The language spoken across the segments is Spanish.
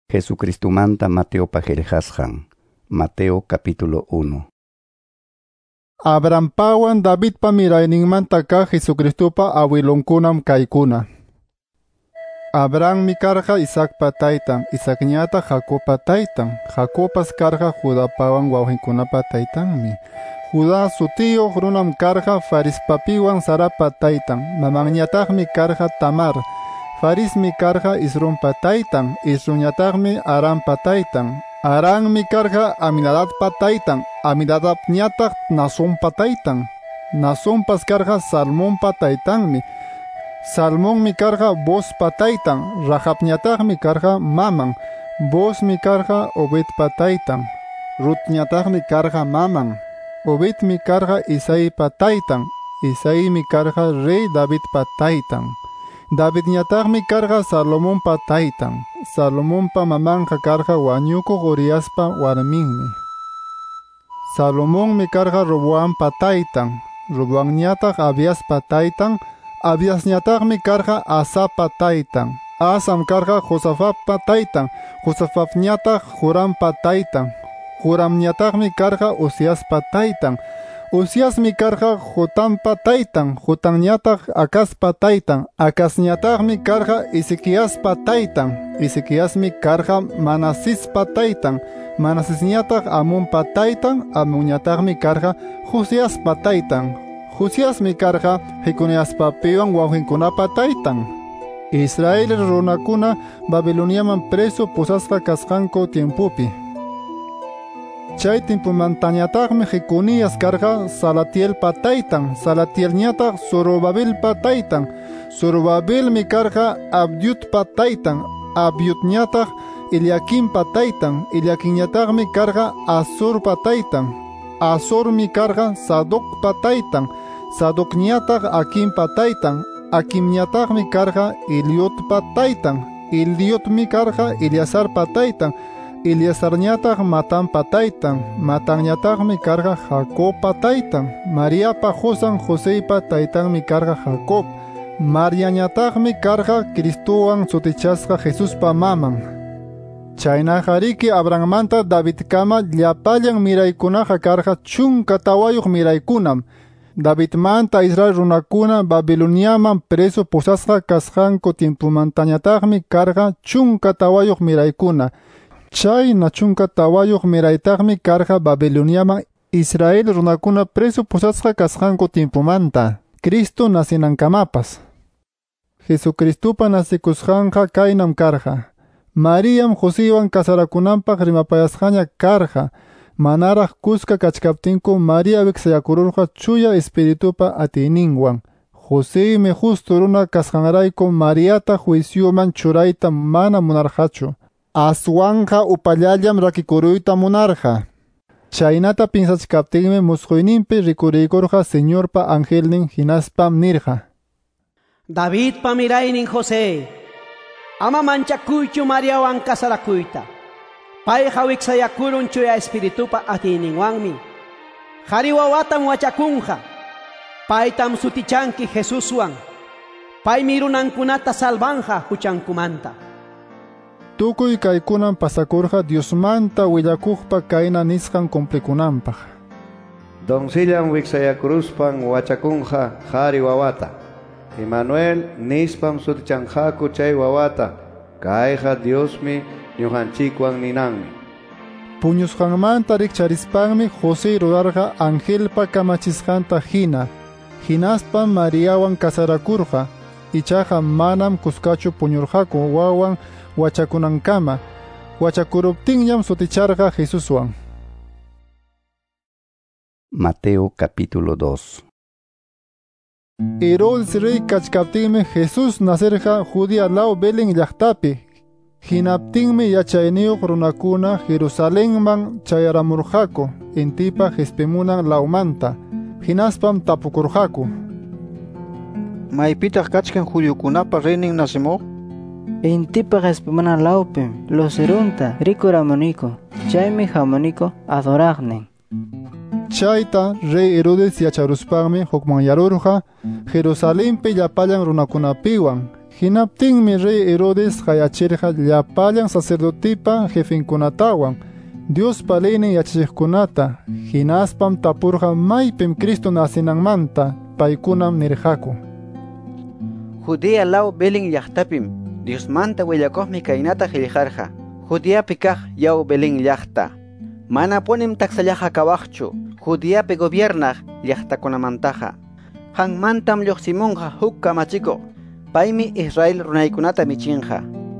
Jesucristumanta Mateo pajelhasjan. Mateo capítulo 1. Abraham pawan David pa mirayninmanta ka Jesucristupa awilunkunam kaykuna. Abraham mi karqa Isaac pa taytan, Isaac ñata Jacob pa taytan, Jacopas karqa Judá pawan wawqinkunapa taytanmi. Judá sutiyo runam karqa Faris papiwan Sara pa taytan, mamanñataqmi karqa Tamar. Faris mi karqa Isrum pa taytan, Isrum ñataqmi Aram pa taytan. Aram mi karqa Aminadab pa taytan, Aminadab ñataq Nason pa taytan. Nason pas karqa Salmón pa taytanmi. Salmón mi karqa Boz pa taytan, Rahab ñataqmi karqa maman. Boz mi karqa Obed pa taytan, Rut ñataqmi karqa maman. Obed mi karqa Isaí pa taytan, Isaí mi karqa rey David pa taytan. David ñataqmi karqa Salomón pa taytan, Salomón pa mamanqa karqa wañukuq Urias pa warminmi. Salomón mi karqa Roboam pa taytan, Roboam ñataq Abias pa taytan, Abias ñataqmi karqa Asa pa taytan, Asam karqa Josafat pa taytan, Josafat ñataq Joram pa taytan, Joram ñataqmi karqa Uzias pa taytan, Uzias mi karqa Jotam pa taytan, Jotam ñataq Acaz pa taytan, Acaz ñataqmi karqa Ezequias pa taytan, Ezequias mi karqa Manasis pa taytan, Manasis ñataq Amon pa taytan, Amon ñataqmi karqa Josias pa taytan, Josias mi karqa Jeconias pa piwan wawqinkunapa taytan. Israel runakuna Babiloniaman preso pusasqa kasqanku tiempupi. Chay timpumantañataqmi Jeconias karqa Salatiel pa taytan, Salatiel ñataq Zorobabel pa taytan, Zorobabel mi karqa Abdiud pa taytan, Abdiud ñataq Eliakim pa taytan, Eliakim ñataqmi karqa Azor pa taytan, Azor mi karqa Sadoc pa taytan, Sadoc ñataq Akim pa taytan, Akim ñataqmi karqa Eliot pa taytan, Eliot mi karqa Eleazar pa taytan, Eleazar ñataq Matan pa taytan, Matan ñataqmi karqa Jacob pa taytan, María pa Josan José pa taytan mi karqa Jacob, María ñataqmi karqa Cristuwan sutichasqa Jesús pa maman. Chaynajariki Abrahammanta David kama llapallan miraykunaqa karqa chunka tawayuq miraykunam. David manta Israel runakuna Babiloniaman preso pusasqa kasqanku tiempumantañataqmi karqa chunka tawayuq miraykuna. Chayna chunka tawayuq miraytaqmi karqa Babiloniaman Israel runakuna preso pusasqa kasqanku tiempumanta, Cristo nasinankamapas. Jesucristupa nasikusqanqa kaynam karqa. Mariam Josíwan kasarakunanpaq rimapayasqaña karqa. Manaraq kuska kachkaptinku María wiksayakururqa chuya espiritupa atiyninwan. Josémi justo runa kasqanrayku Mariata juicioman churayta mana munarqachu. Aswanqa upallallam rakikuruyta munarqa. Chaynata pinsachkaptinmi musquyninpi rikuriykurqa Señorpa angelnin hinaspam nirqa: David pa miraynin José, ama manchakuychu Mariawan kasarakuyta. Payqa wiksayakurun chuya espiritupa atiyninwanmi. Qhari wawatam wachakunqa. Paytam sutichanki Jesuswan. Paymi runankunata salvanqa huchankumanta. Tukuy kaykunan pasakurqa Diosmanta willakuqpa kayna nisqan cumplikunanpaq. Donsillan wiksayakuruspan wachakunqa qhari wawata. Emmanuel nispam sutichanqaku chay wawata. Kayqa Diosmi ñuqanchikwan ninanmi. Puñusqanmanta rikcharispanmi José rurarqa angelpa kamachisqanta hina. Hinaspam Mariawan kasarakurqa. Ichaqa manam kuskachu puñurqaku wawan wachakunankama. Wachakuruptinñam suticharqa Jesuswan. Mateo capítulo 2. Herodes rey kachkaptinmi Jesús nacerqa Judea law Belén llaqtapi. Hinaptinmi yachayniyuq runakuna Jerusalenman chayaramurqaku intipa Jespemunan lawmanta. Hinaspam tapukurqaku: ¿Maypitaq kachkan judiokunapa reynin nasimuq? Intipa Jespemunan lawpim lucerunta rikuramuniko, chaymi hamuniko adoraqnin. Chayta rey Herodes yacharuspanmi hukman yarurqa Jerusalenpi llapallan runakunapiwan. Hinaptinmi rey Herodes hayachirqa llapallan sacerdotipa jefinkunatawan, Dios palini yachachiqkunata, hinaspam tapurqa maypim Cristo nacinanmanta, paykunam nirqaku. Judea law Belén llaqtapim, Dios manta willakuqmi kaynata qillqarqa. Judeapi kaq yaw Belén llaqta. Mana ponim taksallaqa kawaqchu, Judeapi gobiernaq llaqtakunamantaqa. Hanmantam lluqsimunqa huk kamachikuq, paymi Israel runaykunata michinqa.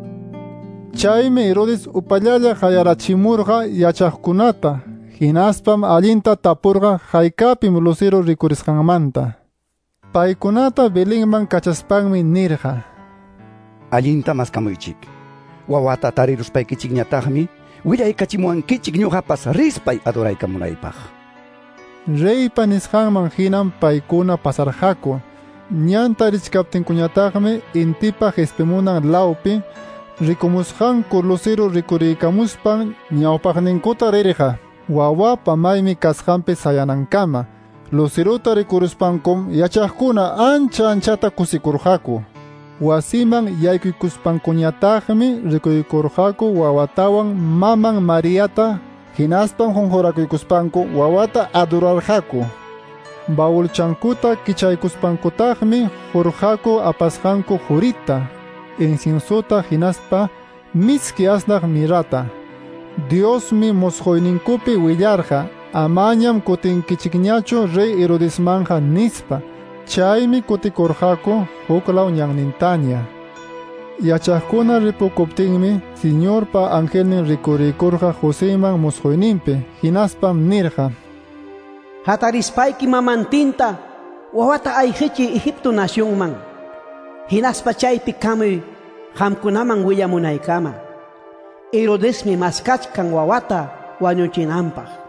Chaymi Herodes upallalla hayarachimurqa yachaqkunata, hinaspam allinta tapurqa haykapim lucero rikurisqanmanta. Paykunata Belénman kachaspanmi nirqa: Allinta maskamuychik. Wawata tariruspaykichikñataqmi willaykachimuwankichik ñuqapas rispay adoraykamunaypaq. Reypa nisqanman hinam paykuna pasarqaku. Ñanta richkaptinkuñataqmi intipa jespemunan lawpi rikumusqanku lucero rikuriykamuspan ñawpaqninkuta rirqa. Wawapa maymi kasqanpi sayanankama. Luceruta rikuruspankum yachaqkuna anchata kusikurqaku. Wasiman yaykuykuspankuñataqmi rikuykurqaku wawatawan maman Mariata, hinaspan jonjorakuykuspanku wawata adorarqaku. Baulchankuta kichaykuspankutaqmi hurqaku apasqanku jurita, inciensuta hinaspa miski asnaq mirata. Diosmi musquyninkupi willarqa, amañam kutinkichikñachu rey Herodesmanja nispa. Chaymi kutikurqaku huklaw ñannintaña. Yachaqkuna ripukuptinmi Señorpa angelnin rikuriykurqa Joséman musquyninpi, hinaspam nirqa: Hatarispayki mamantinta wawata ayqichi Egipto nacionman. Hinaspa chaypi kamuy qamkunaman willamunaykama. Herodesmi maskachkan wawata wañuchinanpaq.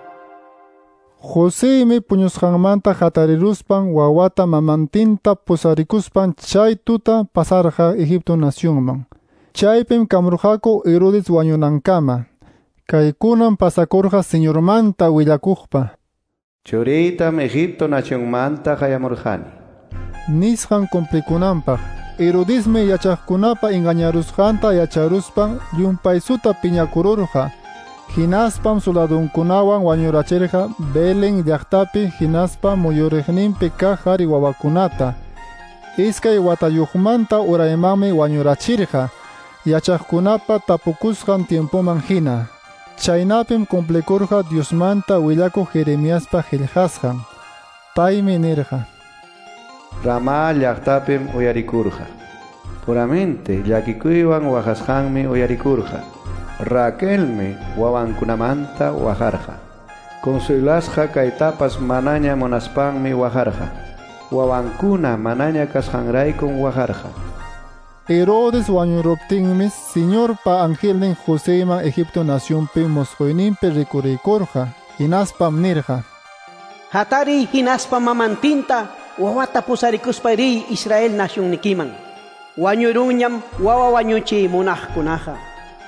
Josémi puñusqanmanta hatariruspan wawata mamantinta pusarikuspan chay tuta pasarqa Egipto nacionman. Chaypim kamurqaku Herodes wañunankama. Kaykunam pasakurqa señormanta willakuqpa. Churitam Egipto nacionmanta hayamurqani. Nisqan cumplikunanpaq. Herodesmi yachaqkunapa engañarusqanta yacharuspan llumpaysuta piñakururqa. Hinaspam soldadunkunawan wañurachirqa Belén llaqtapi hinaspa muyuriqninpi kaq qhari wawakunata. Iskay watayuqmanta uraymanmi wañurachirqa, yachaqkunapa tapukusqan tiempoman hina. Chaynapim cumplikurqa Diosmanta willakuq Jeremiaspa qillqasqan. Paymi nirqa: Ramá llaqtapim uyarikurqa. Puramente llakikuywan waqasqanmi uyarikurqa. Raquelmi wawankunamanta wajarqa. Consuelasqa kaytapas manaña munaspanmi wajarqa. Wawankuna manaña kasqanraykun wajarqa. Herodes wañuruptinmi Señorpa angelnin Joséman Egipto nacionpi musquyninpi rikuriykurqa, hinaspam nirqa: Hatari hinaspa mamantinta wawata pusarikuspayri Israel nacionnikiman. Wañurunñam wawa wañuchiy munaqkunaqa.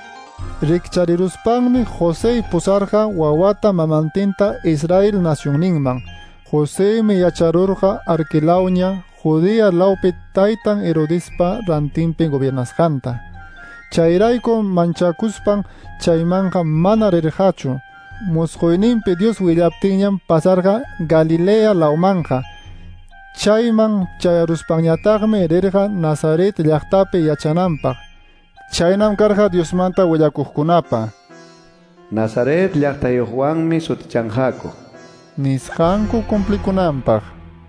Rikchariruspanmi José pusarqa wawata mamantinta Israel nacionninman. Josémi yacharurqa Arquelawña, Judea lawpi taytan Herodespa rantinpi gobiernasqanta. Chayrayku manchakuspan chaymanqa mana rirqachu. Musquyninpi Dios willaptinñam pasarqa Galilea lawmanqa. Chayman chayaruspanñataqmi rirqa Nazaret llaqtapi yachananpaq. Chaynam karqa Diosmanta willakuqkunapa. Nazaret llaqtayuqwanmi sutichanqaku. Nisqanku cumplikunanpaq.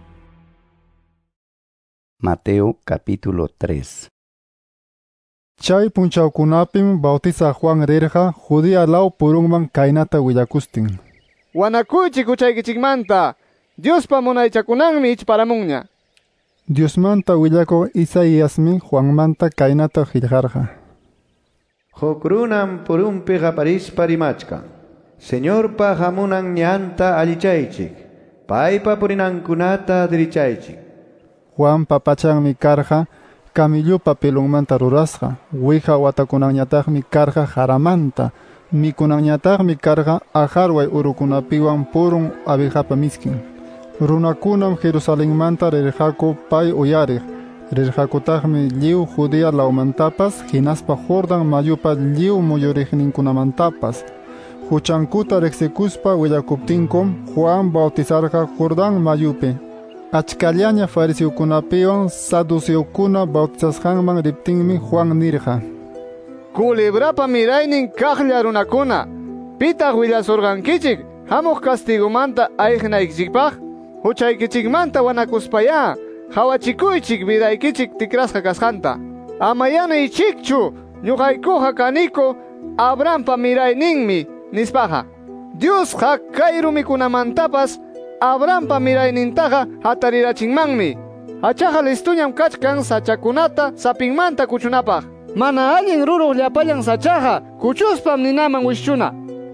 Mateo capítulo 3. Chay punchawkunapim bautiza Juan rirqa Judea law purunman kaynata willakustin: Wanakuychik uchaykichikmanta, Diospa munaychakunanmi ichparamunña. Diosmanta willakuq Isaíasmi Juanmanta kaynata qillqarqa: Huk runam purunpi qaparispa rimachkan. Señorpa hamunan ñanta allichaychik. Paypa purinankunata dirichaychik. Juan papachanmi karqa camillupa pilunmanta rurasqa. Wija watakunanñataqmi karqa haramanta. Mikunanñataqmi karqa ajarway urukunapiwan purun abejapa miskin. Runakunam Jerusalenmanta rirqaku pay uyariq. rirqakutaqmi lliw Judea lawmantapas hinaspa Jordan mayupa lliw muyuriqninkunamantapas huchankuta riqsikuspa willakuptinkum Juan bautizarqa Jordan mayupi achkallaña fariseukunapiwan saduceukuna bautizasqanman riptinmi Juan nirqa Culebrapa miraynin kaqlla runakuna pitaq willasurqankichik hamuq castigumanta ayqinaykchikpaq huchaykichikmanta wanakuspaya hawachikuychik vidaykichik tikrasqa kasqanta amayana ichikchu ñuqaykuqa kaniku Abrahampa mirayninmi nispaqa Diosqa kay rumikunamantapas Abrahampa miraynintaqa hatarirachinmanmi hachaqa listuñam kachkan sachakunata sapinmanta kuchunapaq mana allin ruruq llapallan sachaqa kuchuspam ninaman wishchuna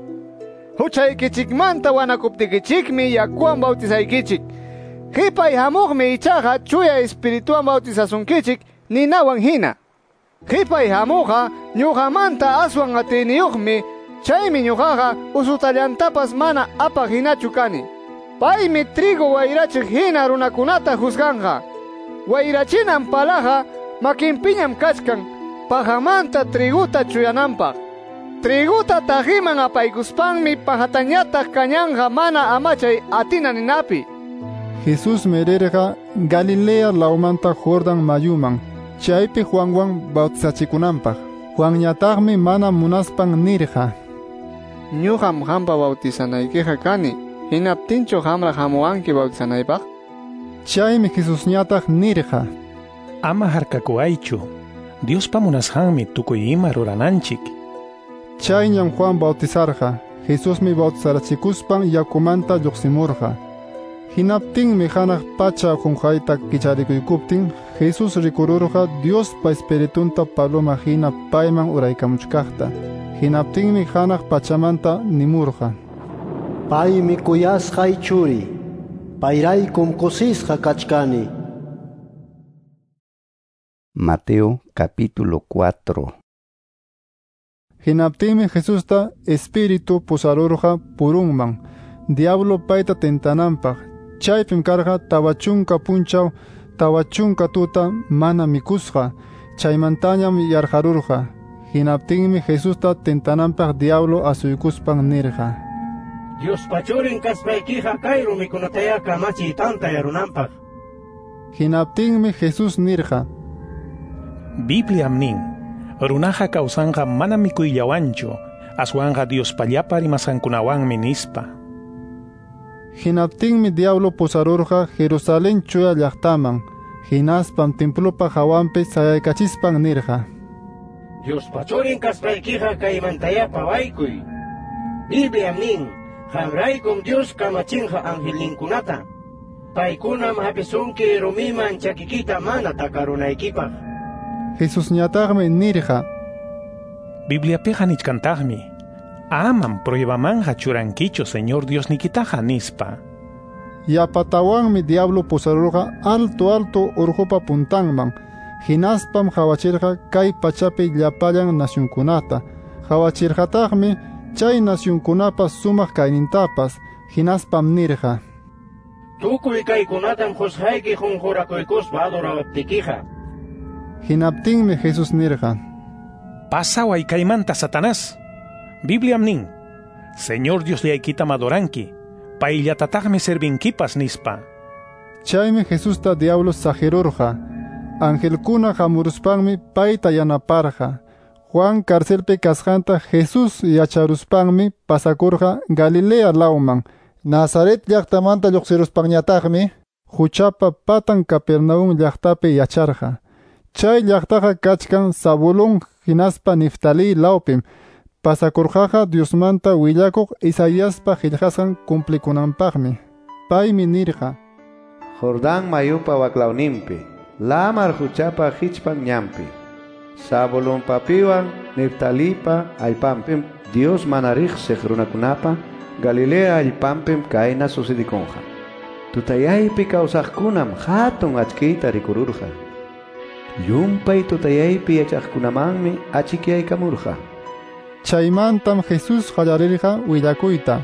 huchaykichikmanta wanakuptikichikmi yakuwan bautizaykichik qipay hamuqmi ichaqa chuya espirituwan bautizasunkichik ninawan hina qipay hamuqa ñuqamanta aswan atiniyuqmi chaymi ñuqaqa usutallantapas mana apaq hinachu kani paymi trigo wayrachiq hina runakunata juzganqa wayrachinan palaqa makinpiñam kachkan pajamanta triguta chuyananpaq triguta tajiman apaykuspanmi pajatañataq kañanqa mana amachay atina ninapi Jesús merirqa Galilea lawmanta Jordan mayuman chaypi Juanwan bautizachikunanpaq Juanñataqmi mana munaspan nirqa ñuqam qampa bautizanaykiqa kani hinaptinchu qamra hamuwanki bautizanaypaq chaymi Jesusñataq nirqa ama harkakuaychu Diospa munasqanmi tukuy ima rurananchik chayñam Juan bautizarqa Jesusmi bautizarachikuspan yakumanta lluqsimurqa hinaptinmi hanaq pacha qunqayta kicharikuykuptin Jesus rikururqa Diospa espiritunta paloma hina payman uraykamuchkaqta hinaptinmi hanaq pachamanta nimurqa paymi kuyasqay churi payraykum kusisqa kachkani Mateo capítulo 4. Hinaptinmi Jesusta espíritu pusarurqa purunman diablo payta tentananpaq chaypim karqa tawachunka punchaw tawachunka tuta mana mikusqa chaymantañam yarqarurqa hinaptinmi Jesusta tentananpaq diablo asuykuspan nirqa Diospa churin kaspaykiqa kay rumikunataya kamachiy tanta yarunanpaq hinaptinmi Jesus nirqa Bibliam nin runaqa kawsanqa mana mikuyllawanchu aswanqa Diospallapa rimasqankunawanmi nispa hinaptinmi diablo pusarurqa Jerusalén chuya llaqtaman hinaspam templopa hawanpi sayaykachispan nirqa Diospa churin kaspaykiqa kaymantaya pawaykuy Bibliam nin qamraykum Dios kamachinqa angelninkunata paykunam hapisunki rumiman chakikita mana takarunaykipaq Jesusñataqmi nirqa Bibliapiqa nichkantaqmi amam pruebamanja churankichu Señor Diosnikitaqa nispa yapatawanmi diablo pusarurqa alto urqupa puntanman hinaspam hawachirqa kay pachapi llapallan nacionkunata hawachirqataqmi chay nacionkunapas sumaq kaynintapas hinaspam nirqa tukuy kaykunatam qusqayki qunqurakuykuspa adorawaptikiqa hinaptinmi Jesus nirqa pasaway kaymanta Satanás Bibliam nin Señor Diosllaykita adoranki payllatataqmi servinkipas nispa chaymi Jesusta diablo sajerurqa angelkuna hamuruspanmi payta yanaparqa Juan karcelpi kasqanta Jesus yacharuspanmi pasakurqa Galilea lawman Nazaret llaqtamanta lluqsiruspanñataqmi huchapa patan Capernaum llaqtapi yacharqa chay llaqtaqa kachkan Zabulón hinaspa Niftalí lawpim pasakurqaqa Diosmanta willakuq Isaíaspa qillqasqan cumplikunanpaqmi paymi nirqa Jordán mayupa waklawninpi lamar huchapa hichpan ñampi Zabulón papiwan Niftalipa allpampim Dios mana riqsiq runakunapa Galilea allpampim kayna sucedikunqa tutayaypi kawsaqkunam hatun achkiyta rikururqa Yumpay tutayaypi yachaqkunamanmi achikyaykamurqa chaymantam Jesus qallarirqa willakuyta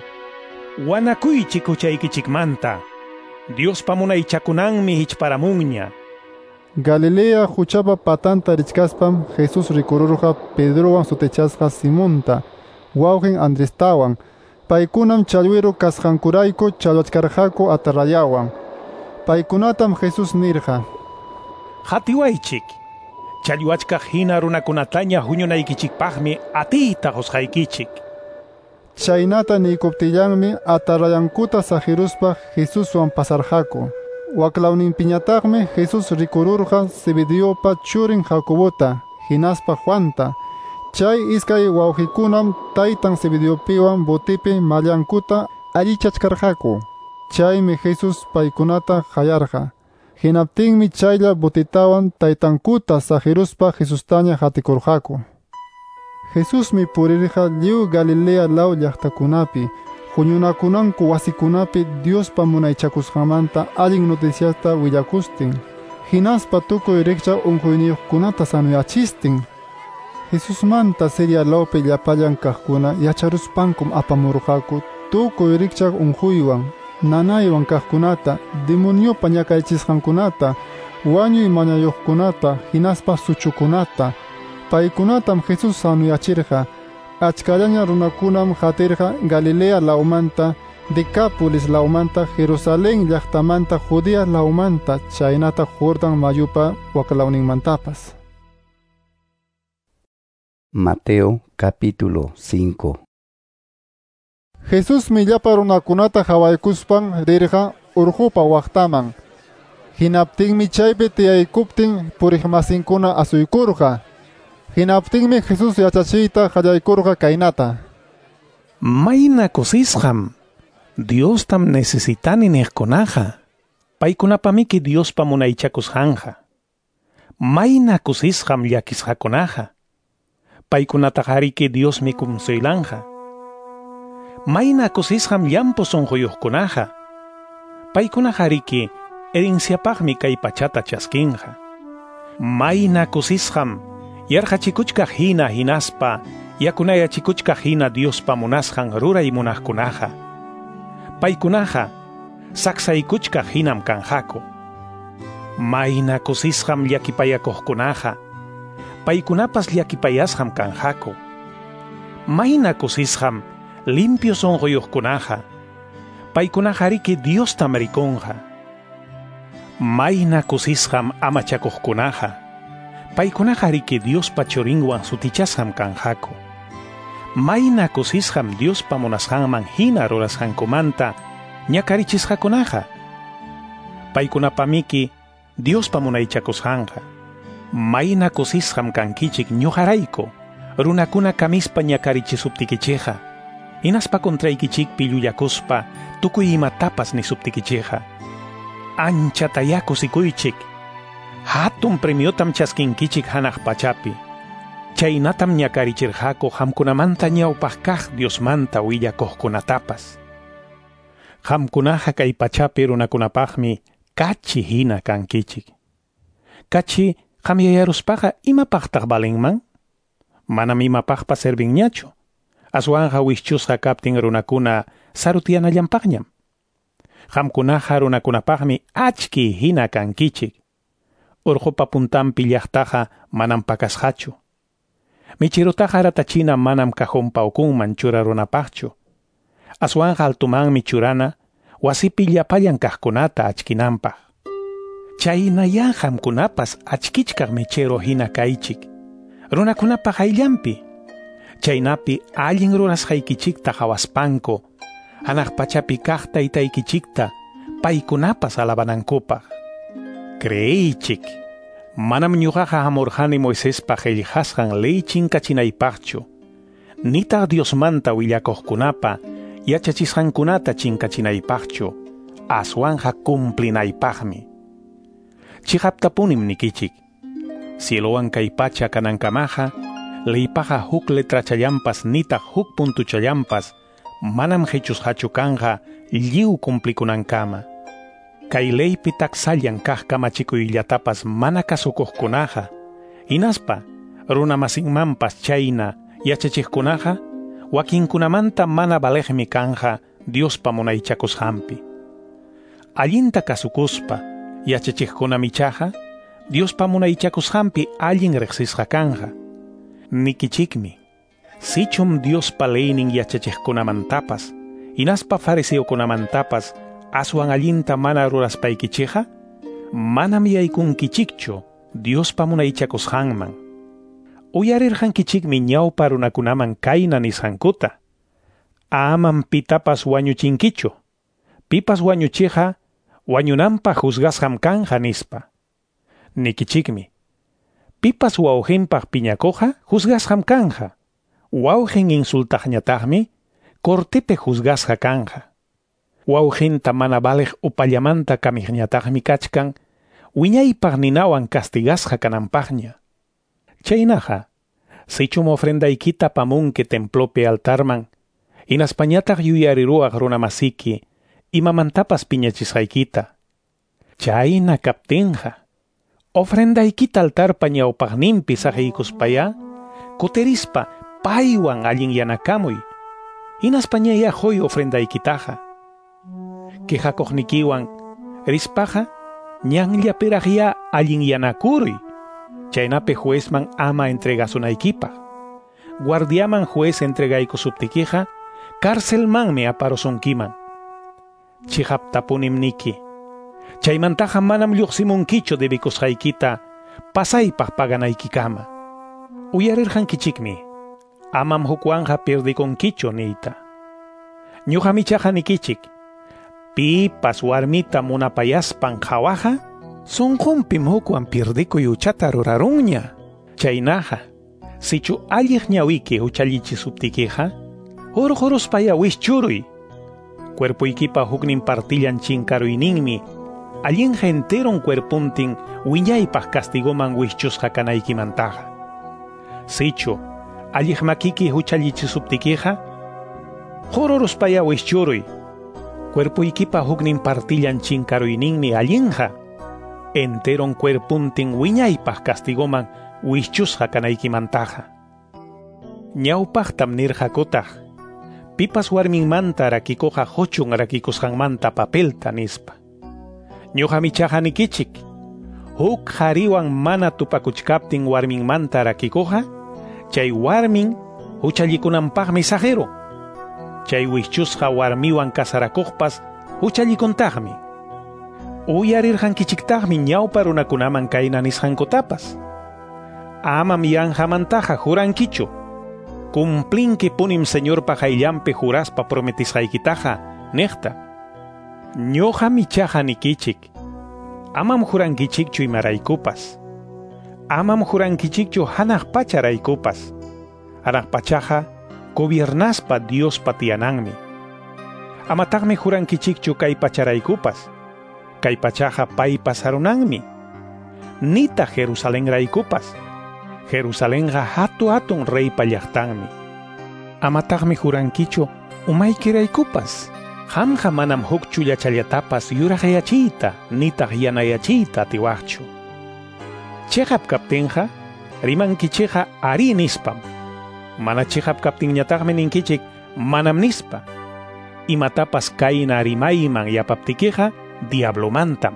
wanakuychik huchaykichikmanta Diospa munaychakunanmi hichparamunña Galilea huchapa patanta richkaspam Jesús rikururqa Pedrowan sutechasqa Simonta, wawqin Andrestawan. Paykunam challwiru kasqankurayku challwachkarqaku atarayawan. Paykunatam Jesús nirqa: Hatiwaychik, challwachkaq hina runakunataña huñunaykichikpaqmi atiyta qusqaykichik. Chaynata niykuptillanmi atarayankuta sajiruspaq Jesuswan pasarqaku. Waklawninpiñataqmi Jesús rikururqa Zebediopa churin Jacobota, hinaspa Juanta. Chay iskay wawqikunam taytan Zebediopiwan botipi mallankuta allichachkarqaku. Chaymi Jesús paykunata qayarqa. Hinaptinmi chaylla botitawan taytankuta sajiruspa Jesustaña hatikurqaku. Jesusmi purirqa lliw Galilea law llaqtakunapi, huñunakunanku wasikunapi Diospa munaychakusqamanta allin noticiasta willakustin, hinaspa tukuy riqchaq unquyniyuqkunata sanuyachistin. Jesusmanta Siria lawpi llapallan kaqkuna yacharuspankum apamurqaku tukuy riqchaq unquywan, nanaywan kaqkunata, demoniopa ñakaychisqankunata, wañuy mañayuqkunata, hinaspa suchukunata. Paykunatam Jesús sanuyachirqa. Achkallaña runakunam hatirqa Galilea lawmanta, Decápolis lawmanta, Jerusalén llaqtamanta, Judea lawmanta, chaynata Jordán mayupa waklawninmantapas. Mateo capítulo 5. Jesús millapa runakunata hawaykuspan rirqa urqupa waqtaman. Hinaptinmi chaypi tiyaykuptin puriqmasinkuna asuykurqa. Hinaptinmi Jesús yachachiyta qallaykurqa kaynata: Mayna kusisqam, Diostam necesitani niqkunaqa. Paykunapamiki Diospa munaychakusqanqa. Mayna kusisqam llakisqakunaqa. Paykunataqariki Diosmi kumsuylanqa. Mayna kusisqam llampu sunquyuqkunaqa. Paykunaqariki herenciapaqmi kay pachata chaskinqa. Mayna kusisqam yarqachikuchkaq hina hinaspa yakunayachikuchkaq hina Diospa munasqan ruray munaqkunaqa. Paykunaqa saksaykuchkaq hinam kanqaku. Mayna kusisqam llakipayakuqkunaqa. Paykunapas llakipayasqam kanqaku. Mayna kusisqam limpio sunquyuqkunaqa. Paykunaqariki Diostam rikunqa. Mayna kusisqam amachakuqkunaqa. Paykunaqariki Diospa churinwan sutichasqam kanqaku. Mayna kusisqam Diospa munasqanman hina rurasqankumanta ñakarichisqakunaqa. Paykunapamiki Diospa munaychakusqanqa. Mayna kusisqam kankichik ñuqarayku runakuna kamispa ñakarichisuptikichikqa. Hinaspa kontraykichikpi llullakuspa tukuy imatapas nisuptikichikqa. Anchata yakusikuychik. Hatun premiotam chaskinkichik hanaq pachapi. Chaynatam ñakarichirqaku hamkunamanta ñawpaq kaq Diosmanta willakuqkunatapas. Hamkunaqa kay pachapi runakunapaqmi kachi hina kankichik. Kachi qamyayaruspaqa imapaqtaq balinman? Manam imapaqpa servinñachu. Aswanqa wischusqa kaptin runakuna sarutiyanallanpaqñam. Hamkunaqa runakunapaqmi achki hina kankichik. Urqupa puntampi llaqtaqa manam pakasqachu. Michirutaqa ratachina manam kajunpa ukunman churarunapaqchu. Aswanqa altumanmi churana wasipi llapallan kaqkunata achkinanpaq. Chaynayan hamkunapas achkichkaq michero hina kaychik. Runakunapaq ayllampi. Chaynapi allin rurasqaykichikta hawaspanku. Hanaq pachapi kaq taytaykichikta paykunapas alabanankupaq. Creychik, manam ñuqaqa hamurqani Moisespa qillqasqan ley chinkachinaypaqchu. Nitaq Diosmanta willakuqkunapa yachachisqankunata chinkachinaypaqchu. Aswanqa cumplinaypaqmi. Chiqaptapunim nikichik. Cielowan kay pacha kanankamaqa leypaqa huk letrachallampas nitaq huk puntuchallampas manam hechusqachu kanqa lliw cumplikunankama. Kay leypi taksallan kaq kamachikuylatapas mana kasukuqkunaqa. Hinaspa runamasinmanpas chayna yachachiqkunaqa wakinkunamanta mana baleqmi kanqa Diospa munaychakusqanpi. Allinta kasukuspa yachachiqkunamichaqa Dios pamunaychakusqanpi allin riqsisqa kanja. Nikichikmi, sichum Dios paleynin yachachiqkunamantapas, inaspa fariseokunamantapas aswan allinta mana ruraspaykichiqa, manam yaykunkichikchu Dios pamunaychakusqanman. Uyarirqankichikmi ñawpa runakunaman kayna nisqankuta. Amam pitapas wañuchinkichu. Pipas wañuchiqa wañunanpaq juzgasqam kanja nispa. Nikichikmi, pipas wawqinpaq piñakuqa juzgasqam kanja. Wawqin insultaqñataqmi kortepe juzgasqa kanja. Wawqinta mana baleq upallamanta kamiqñataqmi kachkan wiñaypaq ninawan castigasqa kananpaqña. Chaynaqa, sichum ofrendaykita pamunki templopi altarman, inaspañataq yuyariruaq runamasiki imamantapas piñachisqaykita. Chayna kaptinqa, ofrendaykita altarpa ñawpaqninpi saqiykuspaya, kuterispa paywan allin yanakamuy, inaspañaya hoy ofrendaykitaqa. Quejakuqnikiwan rispaqa, ñanllapiraq ya allin yanakuruy, chaynapi juezman ama entregasunaykipa. Guardiaman juez entregaykusuptikiqa, cárcelmanmi aparusunkiman. Chihaptapunim niki. Chaymantaqa manam lluqsimunkichu debikusqaykita pasaypaq paganaykikama. Uyarirqankichikmi, amam hukwanja pirdikunkichu niyta. Ñuqamichaqa nikichik, pipas warmita munapayaspan hawaqa, sunqunpim hukwan pirdikuy uchata rurarunña. Chaynaqa, sichu alliq ñawiki uchallichisuptikiqa, hurquruspaya wisch'uruy. Cuerpuykipa huknin partillan chinkaruyninmi, allinqa enteron cuerpuntin wiñaypaq castigoman wisch'usqa kanaykimantaqa. Sichu, alliq makiki uchallichisuptikiqa, hururuspaya wisch'uruy. Cuerpuykipa huknin partillan chinkaruyninmi allinqa enteron cuerpuntin wiñaypaq castigoman wisch'usqa kanaykimantaqa. Ñawpaqtam nirqakutaq, pipas warminmanta rakikuqa huchun rakikusqanmanta papelta nispa. Ñuqamichaqa nikichik, huk qhariwan mana tupakuchkaptin warminmanta rakikuqa, chay warmin huchallikunanpaqmi saqiro. Chay wisch'usqa warmiwan kasarakuqpas huchallikuntaqmi. Uyarirqankichiktaqmi ñawpa runakunaman kayna nisqankutapas. Amam yanqamantaqa jurankichu, cumplinki punim señorpa qayllanpi juraspa prometisqaykitaqa niqta. Ñuqamichaqa nikichik, amam jurankichikchu imaraykupas. Amam jurankichikchu hanaq pacharaykupas. Hanaq pachaqa gobiernaspa Diospa tiyananmi. Amataqmi jurankichikchu kay pacharaykupas. Kay pachaqa paypas harunanmi. Nita Jerusalén raykupas. Jerusalénqa hatun reypa llaqtanmi. Amataqmi jurankichu umaykiraykupas. Qamqa manam huk chullachallatapas yuraqyachiyta nitaq yanayachiyta atiwaqchu. Chayqap kaptinqa rimankichiqa ari nispam. Mana chayqap kaptinñataqmi ninkichik manam nispa. Imatapas kayna rimayman yapaptikiqa diablomantam.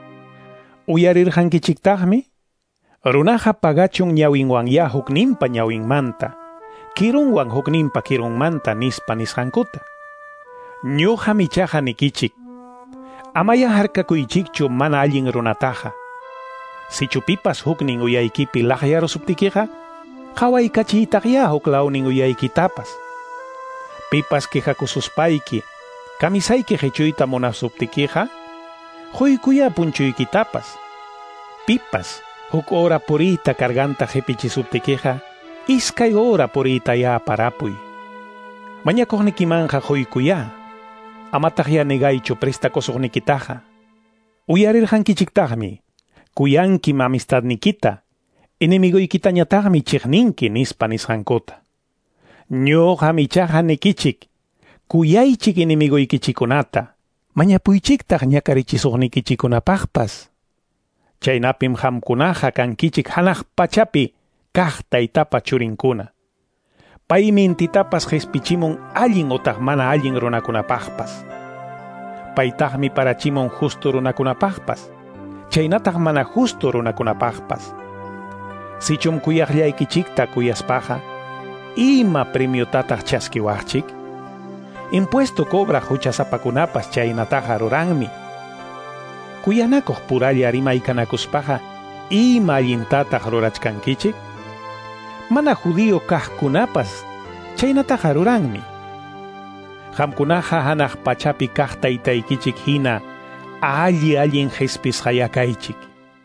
Uyarirqankichiktaqmi, runaqa pagachun ñawinwan ya hukninpa ñawinmanta, kirunwan hukninpa kirunmanta nispa nisqankuta. Ñuqamichaqa nikichik, amaya harkakuychikchu mana allin runataqa. Sichupipas huknin uyaykipi laqyarusuptikiqa, qawaykachiytaq ya huklawnin uyaykitapas. Pipas quejakususpayki, kamisayki qhichuyta munasuptikiqa, quykuya punchuykitapas. Pipas huk hora puriyta karganta qhipichisuptikiqa, iskay hora puriyta ya parapuy. Mañakuqnikimanqa quykuya, amataq ya negaychu prestakusuqnikitaqa. Uyarirqankichiktaqmi, kuyankim amistadnikita, enemigoykitañataqmi chiqninki nispa nisqankuta. Ñuqamichaqa nikichik, kuyaychik enemigoykichikunata, mañapuychiktaq ñakarichisugnikichikunapaqpas. Chaynapim hamkunaqa kankichik hanaq pachapi kaq taytapa churinkuna. Paymi intitapas qhispichimun allin utaq mana allin runakunapaqpas. Paytaqmi parachimun justu runakunapaqpas. chaynataq mana justo runakunapaqpas. Sichum kuyaqllaykichikta kuyaspaqa, ima premiotataq chaskiwaqchik? Impuesto cobra huchasapakunapas chaynataqa ruranmi. Kuyanakuq puralla rimaykanakuspaqa, ima allintataq rurachkankichik? Mana judío kaqkunapas chaynataqa ruranmi. Qamkunaqa hanaq pachapi kaq taytaykichik hina allin jespis hayakaychik.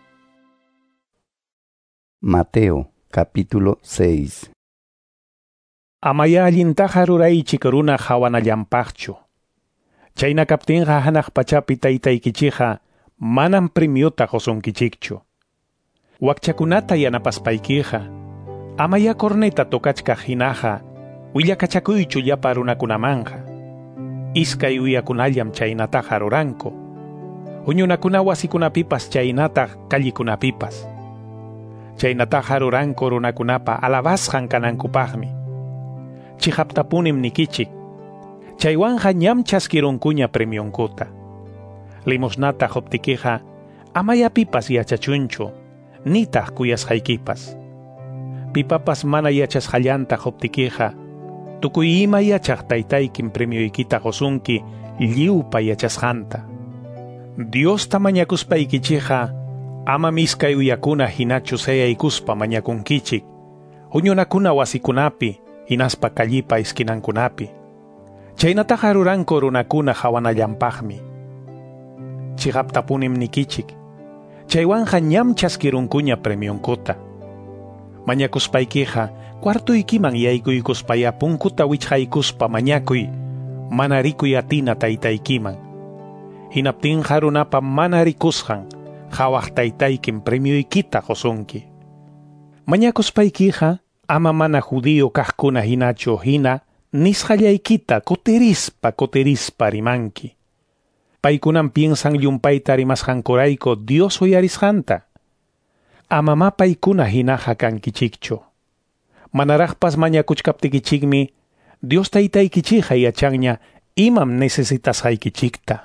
Mateo capítulo 6. Amaya allintaqa ruraychik runa hawanallampaqchu. Chayna kaptinqa hanaq pachapi taytaykichikqa manam premiota qosunkichikchu. Wakchakunata yanapaspaykiqa amaya corneta tokachka hinaqa willakachakuychu llapa runakunamanqa. Iskay wiyakunallam chaynataqa ruranku. Huñunakuna wasikunapipas chaynataq kallikunapipas. Chaynataqa ruranku runakunapa alabasqan kanankupaqmi. Chihaptapunim nikichik. Chaywanja ñam chaskirunkuña premionkuta. Limosnata hoptikiqa amayapipas yachachunchu, nitaq kuyasqaykipas. Pipapas mana yachasqallanta hoptikiqa, tukuy ima yachaq taytaykim premioykita qosunki lliwpa yachasqanta. Diosta mañakuspaykichikqa ama miskay uyakuna hinachu sayaykuspa mañakunkichik, huñunakuna wasikunapi, hinaspa kallipa iskinankunapi. Chaynataqa ruranku runakuna hawanallampaqmi. Chihaptapunim nikichik. Chaywanja ñam chaskirunkuña premionkuta. Mañakuspaykiqa kwartuykiman yaykuykuspaya punkuta wichhaykuspa mañakuy mana rikuy atina taytaykiman. Hinaptinqa runapa mana rikusqan hawaq taytaykim premioykita qosunki. Mañakuspaykiqa ama mana judío kaqkuna hinachu hina nisqallaykita koterispa rimanki. Paykunan piensan llumpayta rimasqankurayku Dios uyarisqanta. Ama paykuna hinaqa kankichikchu. Manaraqpas mañakuchkaptikichikmi Dios taytaykichikqa yachanña imam necesitasqaykichikta.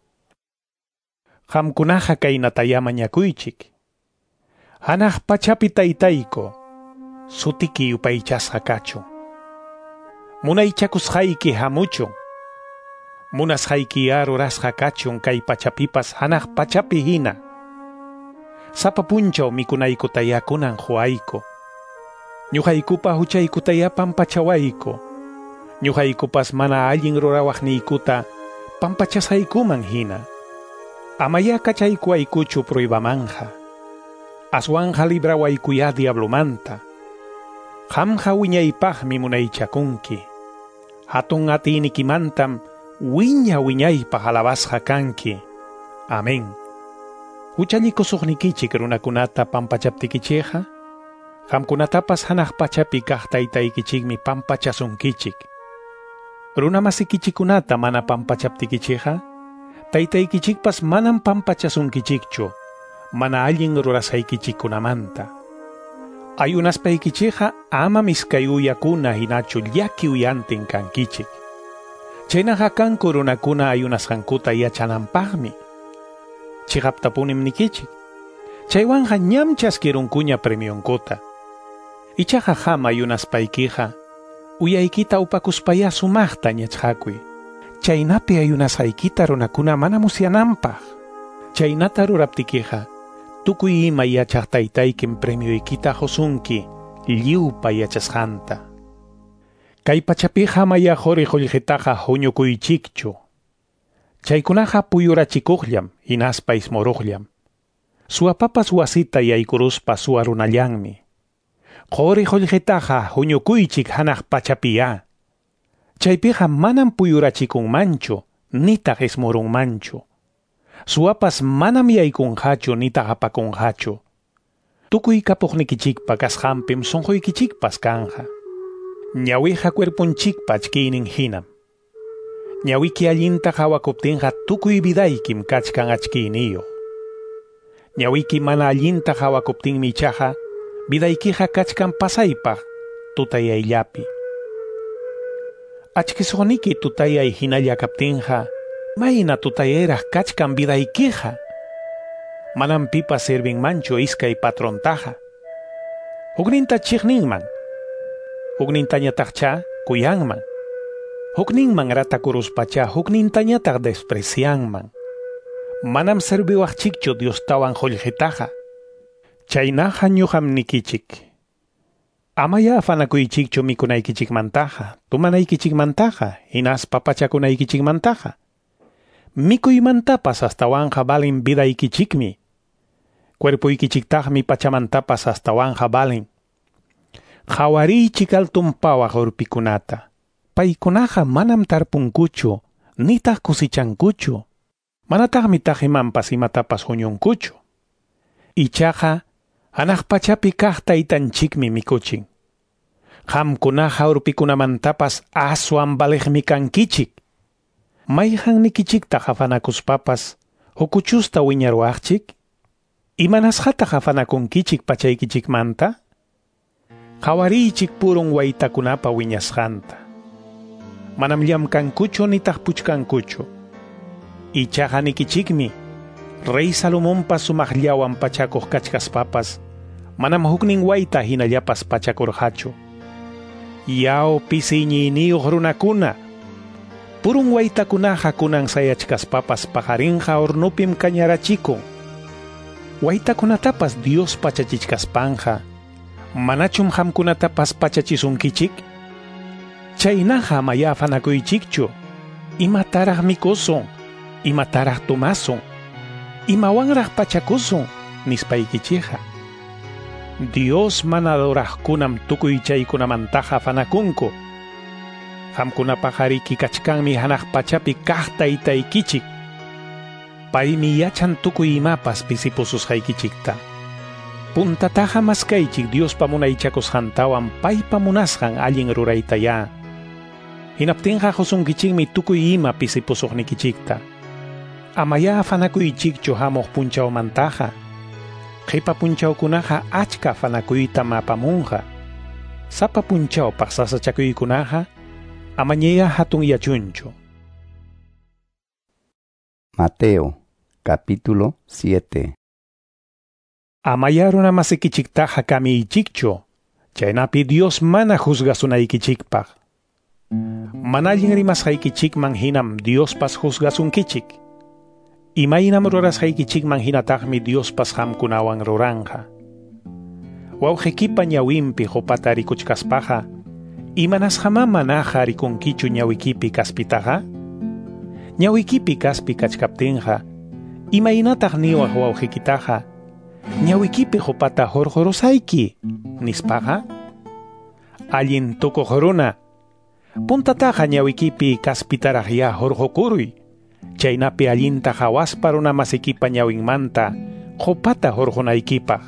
Qamkunaqa kaynataya mañakuychik. Hanaq pachapi taytayku sutiki yupaychasqa kachun. Munaychakusqayki hamuchun. Munasqayki rurasqa kachun kay pachapipas hanaq pachapi hina. Sapa punchaw mikunaykutayakunan huayku. Ñuqaykupa huchaykutaya pampachawayku. Ñuqaykupas mana allin rurawaqniykuta pampachasaykuman hina. Amaya kachaykuaykuchu pruebamanja. Aswanja librawaykuya diablomanta. Qamqa wiñaypaqmi munaychakunki. Hatun atinikimantam wiñaypaq alabasqa kanki. Amén. Huchallikusuqnikichik runakunata pampachaptikichikqa, qamkunatapas hanaq pachapi kaq taytaykichikmi pampachasunkichik. Runamasikichikunata mana pampachaptikichikqa, taytaykichikpas manam pampachasunkichikchu, mana allin rurasaykichikunamanta. Ayunaspaykichikqa ama miskay uyakuna hinachu llaki uyantin kankichik. Chaynaqa kanku runakuna ayunasqankuta yachananpaqmi. Chihaptapunim nikichik. Chaywanja ñam chaskirunkuña premionkuta. Ichaqa qam ayunaspaykiqa uyaykita upakuspaya sumaqta ñachhakuy. Chaynapi ayunasqaykita runakuna mana musyananpaq. Chaynata ruraptikiqa tukuy ima yachaq taytaykim premioykita qosunki lliwpa yachasqanta. Kay pachapiqa maya qoriqullqitaqa huñukuychikchu. Chaykunaqa puyurachikuqllam hinaspa ismuruqllam. Suwapapas wasita yaykuruspa suwarunallanmi. Qoriqullqitaqa huñukuychik hanaq pachapiya. Chaypiqa manam puyurachikunmanchu nitaq ismurunmanchu. Suwapas manam yaykunqachu nitaq apakunqachu. Tukuy kapuqnikichikpa kasqanpim sunquykichikpas kanja. Ñawiqa cuerpunchikpa achkiynin hinam. Ñawiki allinta hawakuptinqa tukuy vidaykim kachkan achkiyniyo. Ñawiki mana allinta hawakuptinmi ichaqa vidaykiqa kachkan pasaypaq tutayayllapi. Achkisuqniki tutayay hinalla kaptinqa mayna tutayeraq kachkan vidaykiqa. Manam pipa servinmanchu iskay patrontaja. Hukninta chiqninman. Huknintañataqcha kuyanman. Hukninman ratakuruspacha huknintañataq desprecianman. Manam serviwaqchikchu Diostawan qullqitaqa. Chaynaqa ñuqam nikichik. Amaya afanakuychikchu mikunaykichikmantaqa, tumanaykichikmantaqa, hinaspa pachakunaykichikmantaqa. Mikuymantapas astawanja valen vidaykichikmi. Cuerpuykichiktaqmi pachamantapas astawanja valen. Qhawariychik altunpawaq urpikunata. Paykunaqa manam tarpunkuchu, nitaq kusichankuchu. Manataqmi taqimanpas imatapas huñunkuchu. Ichaqa hanaq pachapi kaq taytanchikmi mikuchin. Qamkunaqa urpikunamantapas aswan valeqmi kankichik. Mayqannikichiktaq afanakuspapas hukuchusta wiñarwaqchik? Imanasqataq afanakunkichik pachaykichikmanta? Qhawariychik purun waytakunapa wiñasqanta. Manam llamkankuchu nitaq puchkankuchu. Ichaqa nikichikmi Rey Salomonpas sumaqllawan pachakuq kachkaspapas manam huknin wayta hinallapas pachakurqachu. Yaw pisiñiyniyuq runakuna purun waytakunaqa kunan sayachkaspapas pajarinqa hornupim kañarachikun. Waytakunatapas Dios pachachichkaspanja manachum hamkunatapas pachachisunkichik? Chaynaqa amaya afanakuychikchu. Imataraq mikusun, imataraq tumasun, imawanraq pachakusun nispaykichiqa. Dios mana adoraqkunam tukuy chaykunamantaqa afanakunku. Qamkunapaq ariki kachkanmi hanaq pachapi kaq taytaykichik. Paymi yachan tukuy imapas pisipususqaykichikta. Puntataqa maskaychik Diospa munaychakusqantawan paypa munasqan allin ruraytaya. Hinaptinqa qusunkichikmi tukuy ima pisipusuqnikichikta. Amaya afanakuychikchu hamuq punchawmantaqa. Qipa punchawkunaqa achka afanakuyta mapamunqa. Sapa punchawpaq sasachakuykunaqa amañeya hatun yachunchu. Mateo, capítulo 7. Amaya runamasikichiktaqa kamiychikchu. Chaynapi Dios mana juzgasunaykichikpaq. Manallin rimasqaykichikman hinam Diospas juzgasunkichik. Imaynam rurasqaykichikman hinataqmi Diospas qamkunawan ruranqa. Wawqikipa ñawinpi hupata rikuchkaspaqa, imanasqama manaqa rikunkichu ñawikipi kaspitaqa? Ñawikipi kaspi kachkaptinqa, imaynataq niwaq wawqikitaqa, ñawikipi hupata horhorosayki, nispaqa? Allin tukuq runa, puntataqa ñawikipi kaspitaraq ya horhokuruy. Chaynapi allinta hawaspa runamasikipa ñawinmanta hupata horhonaykipaq.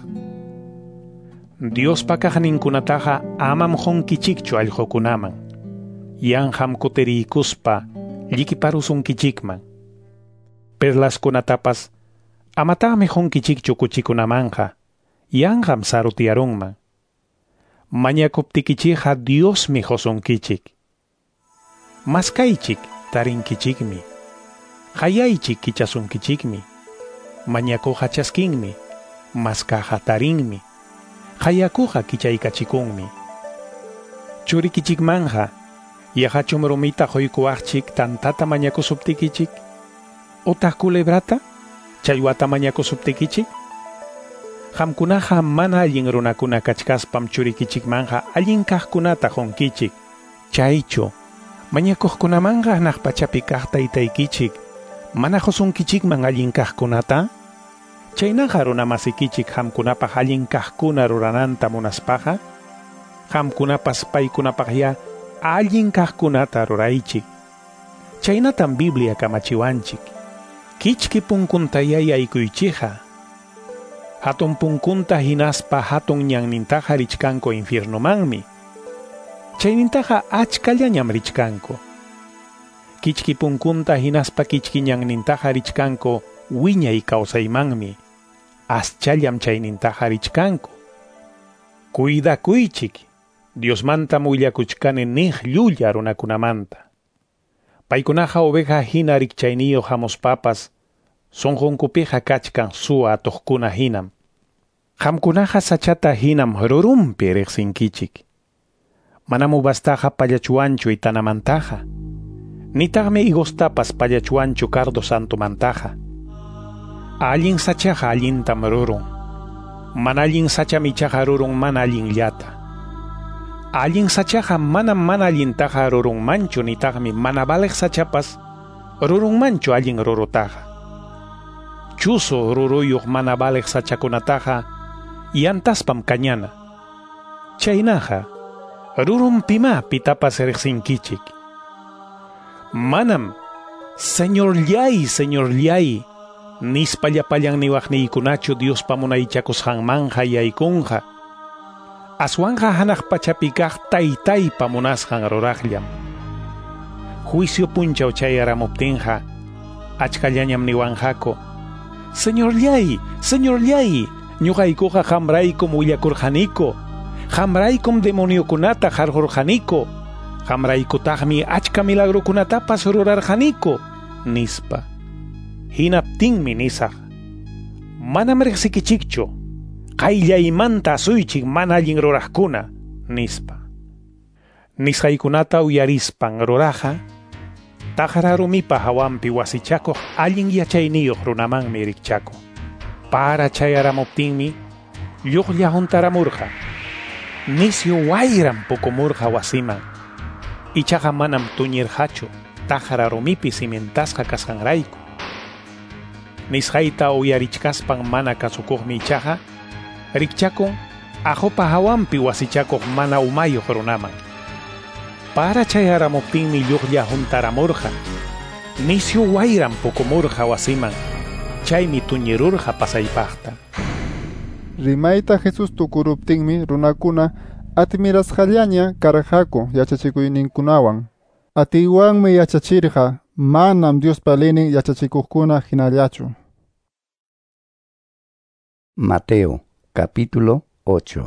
Diospa kaqninkunataqa amam qunkichikchu allqukunaman. Yanqam kutiriykuspa llikiparusunkichikman. Perlaskunatapas amataqmi qunkichikchu kuchikunamanqa. Yanqam sarutiyarunman. Mañakuptikichikqa Diosmi qusunkichik. Maskaychik tarinkichikmi. Hayaychik kichasunkichikmi. Mañakuqa chaskinmi. Maskaqa tarinmi. Hayakuqa kichaykachikunmi. Churikichikmanja yahachum rumita quykuwaqchik tantata mañakusuptikichik. Utaq kulebrata challwata mañakusuptikichik. Qamkunaqa mana allin runakuna kachkaspam churikichikmanja allin kaqkunata qunkichik. Chaychu mañakuqkunamanqa hanaq pachapi kaq taytaykichik mana qusunkichikman allin kaqkunata? Chaynaqa runamasikichik qamkunapaq allin kaqkuna rurananta munaspaqa, qamkunapas paykunapaqya allin kaqkunata ruraychik. Chaynatam Biblia kamachiwanchik. Kichki punkunta yayaykuychikqa. Hatun punkunta hinaspa hatun ñannintaqa richkanku infiernumanmi. Chaynintaqa achkallañam richkanku. Kichki punkunta hinaspa kichki ñannintaqa richkanku wiñay kawsaymanmi. Aschallam chaynintaqa richkanku. Cuidakuychik Diosmanta willakuchkani niq llulla runakunamanta. Paykunaqa oveja hina rikchayniyuq hamuspapas sonqunkupiqa kachkan suwa atuqkuna hinam. Qamkunaqa sachata hinam rurumpi riqsinkichik. Manamu bastaqa pallachuanchu itanamantaqa. Nitaqmi igostapas pallachuanchu cardo santumantaqa. Allin sachaqa allintam rurun. Mana allin sachamichaqa rurun mana allinllata. Allin sachaqa mana allintaqa rurun manchu nitaqmi mana baleq sachapas rurun manchu allin rurutaqa. Chuso ruruyuq mana baleq sachakunataqa yantaspam kañana. Chaynaqa rurun pima pitapas riqsinkichik. Manam Señor llay nispallapallan niwaqniykunachu Dios pamunaychakusqanmanja yaykunqa. Aswanqa hanaq pachapi kaq taytaypa munasqan ruraqllam. Juicio punchaw chayaramuptinqa achkallañam niwanqaku. Señor llay, ñuqaykuqa qamraykum willakurqaniku. Qamraykum demoniokunata qarqurqaniku. Qamraykutaqmi achka milagrukunatapas rurarqaniku nispa. Hinaptinmi nisaq. Manam riqsikichikchu. Qayllaymanta asuychik mana allin ruraqkuna nispa. Nisqaykunata uyarispan ruraqa taqra rumipa hawanpi wasichakuq allin yachayniyuq runamanmi rikchaku. Para chayaramuptinmi lluqlla juntaramurqa. Nisyu wayran pukumurqa wasiman. Ichaqa manam tuñirqachu taqra rumipi cimentasqa kasqanrayku. Nisqayta uyarichkaspan mana kasukuqmi ichaqa rikchakun ajopa hawanpi wasichakuq mana umayuq runaman. Para chayaramuptinmi lluqlla juntaramurqa. Nisyu wayran pukumurqa wasiman. Chaymi tuñirurqa pasaypaqta. Rimayta Jesús tukuruptinmi runakuna atmirasqallaña karqaku yachachikuyninkunawan. Atiwanmi yachachirqa manam Dios palinin yachachikuqkuna hinallachu. Mateo capítulo 8.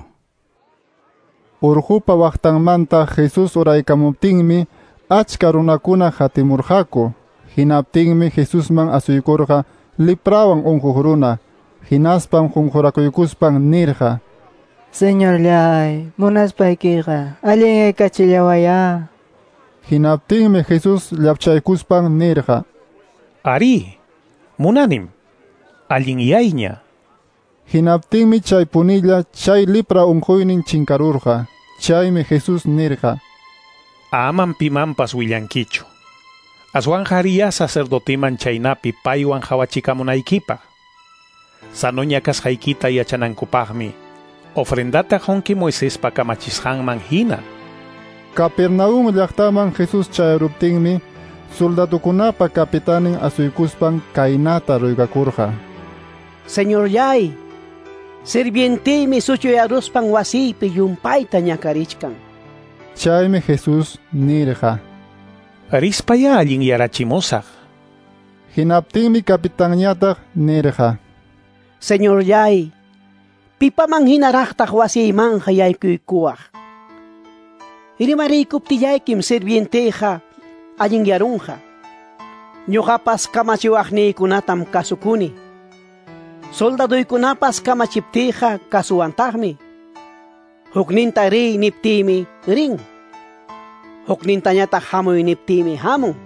Urhupa waqtanmanta Jesús uraykamuptinmi achka runakuna hatimurqaku. Hinaptinmi Jesusman asuykurqa liprawan unquq runa. Hinaspam qunqurakuykuspan nirqa. Señor llay, munaspaykiqa allin kachillawaya. Hinaptinmi Jesús llapchaykuspan nirqa. Ari, munanim, allin yayña. Hinaptinmi chay punilla chay lipra unquynin chinkarurqa. Chaymi Jesús nirqa. Aman pimanpas willankichu. Aswanjaria sacerdotiman chaynapi paywan hawachikamunaykipaq. Sanoña kasqaykita yachanankupaqmi ofrendata honki Moisespa kamachisqanman hina. Capernaum llaqtaman Jesús chayaruptinmi soldadukunapa capitanin asuykuspan kaynata ruygakurqa. Señor llay, sirvientimi suchuyaruspan wasiypi yumpayta ñakarichkan. Chaymi Jesús nirqa. Rispaya allin yarachimusaq. Hinaptinmi capitanñataq nirqa. Señor llay, pipaman hinaraqtaq wasiymanja yaykuykuwaq. Irimarikuptiyaykim sirvienteqa allin yarunqa. Ñuqapas kamachiwaqniykunatam kasukuni. Soldaduykunapas kamachiptiqa kasuwantaqmi. Hukninta riy niptimi rin. Huknintañataq hamuy niptimi hamun.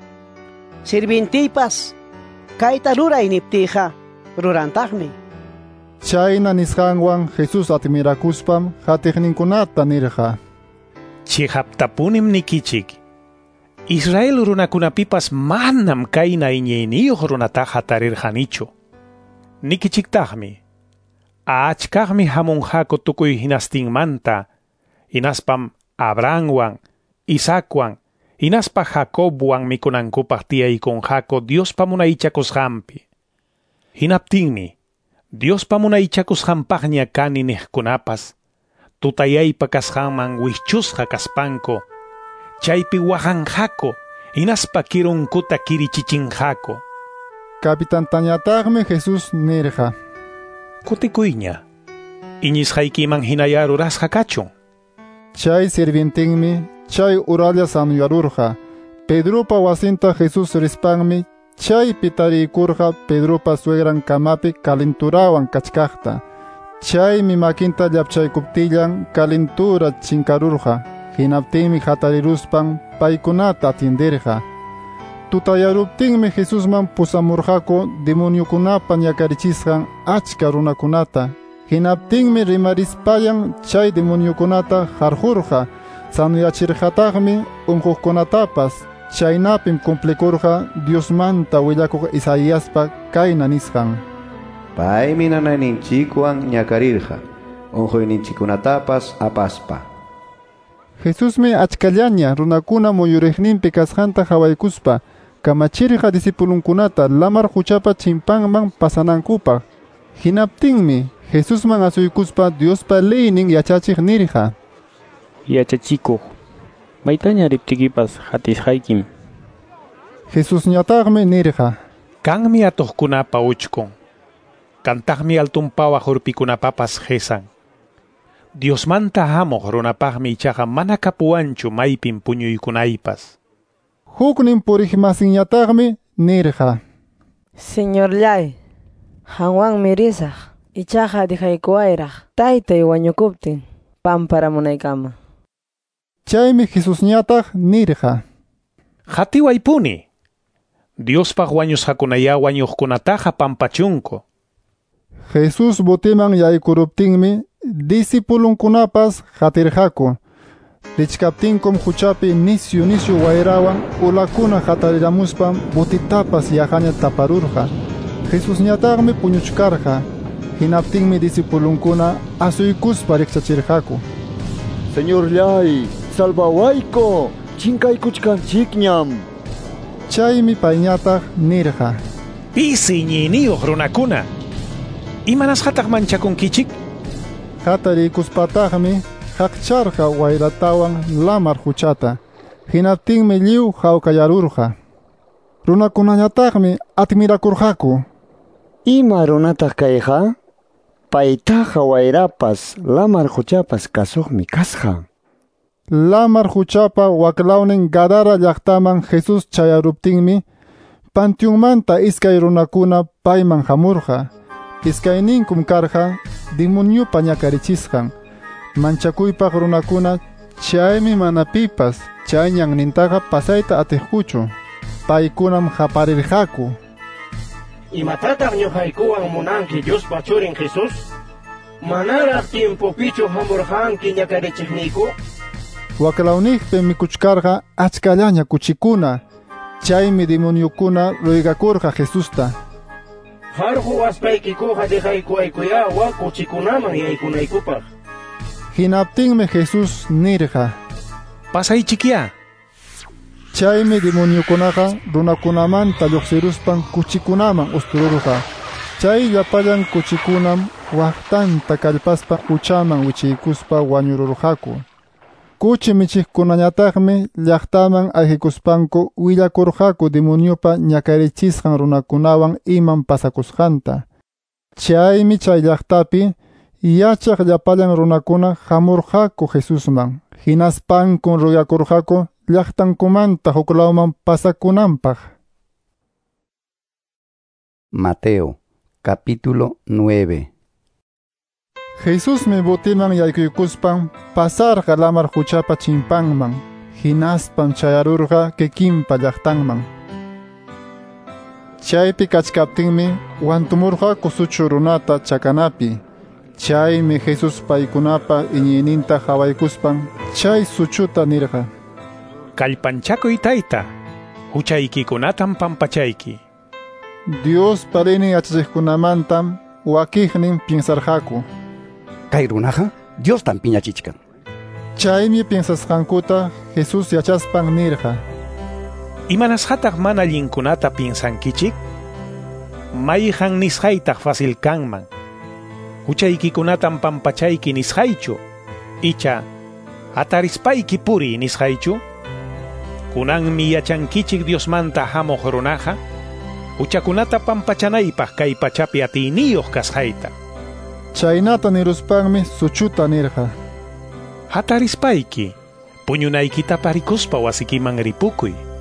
Sirvientipas kayta ruray niptiqa rurantaqmi. Chayna nisqanwan Jesús atmirakuspam hatiqninkunata nirqa. Chihaptapunim nikichik. Israel runakunapipas manam kayna iñayniyuq runataqa tarirqanichu. Nikichiktaqmi. Achkaqmi hamunqaku tukuy hinastinmanta. Hinaspam Abrahamwan, Isaacwan, hinaspa Jacobwan mikunankupaq tiyaykunqaku Diospa munaychakusqanpi. Hinaptinmi Diospa munaychakusqanpaqña kani niqkunapas tutayaypa kasqanman wischusqa kaspanku. Chaypi waqanqaku hinaspa kirunkuta kirichichinqaku. Capitantañataqmi Jesús nirqa. Kutikuyña, iñisqaykiman hinayarurasqa kachun. Chay sirvientinmi chay uralla sanuyarurqa. Pedropa wasinta Jesús rispanmi Chaypi tarikurqa Pedropa suegran kamapi kalinturawan kachkaqta. Chaymi makinta llapchaykuptillan kalintura chinkarurqa. Hinaptinmi hatariruspan paykunata atindirqa. Tutayaruptinmi Jesusman pusamurqaku demoniokunapa ñakarichisqan achka runakunata. Hinaptinmi rimarispayan chay demoniokunata harjurqa. Sanuyachirqataqmi unquqkunatapas. Chaynapim cumplikurqa Diosmanta willakuq Isaíaspa kayna nisqan: Paymi nanayninchikwan ñakarirqa, unquyninchikunatapas apaspa. Jesusmi achkallaña runakuna muyuriqninpi kasqanta hawaykuspa kamachirqa disipulunkunata lamar huchapa chimpanman pasanankupaq. Hinaptinmi Jesusman asuykuspa Diospa leynin yachachiq nirqa: Yachachikuq, maytaña riptikipas hatisqaykim. Jesusñataqmi nirqa: Kanmi atuqkunapa uchkun. Kantaqmi altunpawaq urpikunapapas qesan. Diosmanta hamuq runapaqmi ichaqa mana kapuwanchu maypin puñuykunaypas. Huknin puriqmasinñataqmi nirqa: Señorllay, hanwanmi risaq, ichaqa dijaykuwayraq taytay wañukuptin pamparamunaykama. Chaymi Jesusñataq nirqa: Hatiwaypuni. Diospaq wañusqakunaya wañuqkunataqa pampachunku. Jesus botiman yaykuruptinmi disipulunkunapas hatirqaku. Richkaptinkum huchapi nisyu wayrawan ulakuna hatariramuspam botitapas yahaña taparurqa. Jesusñataqmi puñuchkarqa. Hinaptinmi disipulunkuna asuykuspa riqchachirqaku: Señorllay, salvawayko, chinkaykuchkanchikñam. Chaymi payñataq nirqa: Pisi ñiniyuq runakuna, ¿imanasqataq manchakunkichik? Hatarikuspataqmi haqcharqa wayratawan lamar huchata. Hinaptinmi lliw hawkallarurqa. Runakunañataqmi admirakurqaku: Ima runataq kayqa? Paytaqa wayrapas lamar huchapas kasuqmi kasqa. Lamar huchapa waklawnin Gadara llaqtaman Jesus chayaruptinmi panteonmanta iskay runakuna payman hamurqa. Iskayninkum karqa demoniopa ñakarichisqan. Manchakuypaq runakuna chaymi mana pipas chayñannintaqa pasayta atiqkuchu. Paykunam haparirqaku: ¿Imatataq ñuqaykuwan munanki Diospa churin Jesús? ¿Manaraq tiempopichu hamurqanki ñakarichiqniyku? Waklawniqpi mikuchkarqa achkallaña kuchikuna. Chaymi demoniokuna ruygakurqa Jesusta: Harqu waspaykikuqa dijaykuwaykuyawa kuchikunaman yaykunaykupaq. Hinaptinmi Jesus nirqa: Pasaychikya. Chaymi demoniokunaqa runakunamanta lluqsiruspan kuchikunaman ustururqa. Chay llapallan kuchikunam waqtanta kallpaspa huchaman wichiykuspa wañururqaku. Kuchi michiqkunañataqmi llaqtaman ayhikuspanku willakurqaku demoniopa ñakarichisqan runakunawan iman pasakusqanta. Chaymi chay llaqtapi yachaq llapallan runakuna hamurqaku Jesusman. Hinaspankun ruyakurqaku llaqtankumanta huklawman pasakunanpaq. Mateo, capítulo 9. Jesusmi botiman yaykuykuspan pasarqa lamar huchapa chimpanman. Hinaspam chayarurqa kikinpa llaqtanman. Chaypi kachkaptinmi wantumurqaku suchu runata chakanapi. Chaymi Jesus paykunapa iñiyninta hawaykuspan chay suchuta nirqa: Kallpanchakuy tayta, huchaykikunatan pampachayki. Dios palini yachachiqkunamantam wakiqnin piensarqaku: Kay runaqa Dios tan piñachichkan. Chaymi piensasqankuta Jesus yachaspan nirqa: ¿Imanasqataq mana allinkunata piensankichik? Mayqan nisqaytaq fácil kanman. Huchaykikunatan pampachayki nisqaychu, icha atarispayki puri nisqaychu? Kunanmi yachankichik Diosmanta hamuq runaqa huchakunata pampachanaypaq kay pachapi atiyniyuq kasqayta. Chaynata niruspanmi suchuta nirqa: Hatarispayki, puñunaykita parikuspa wasikiman ripukuy.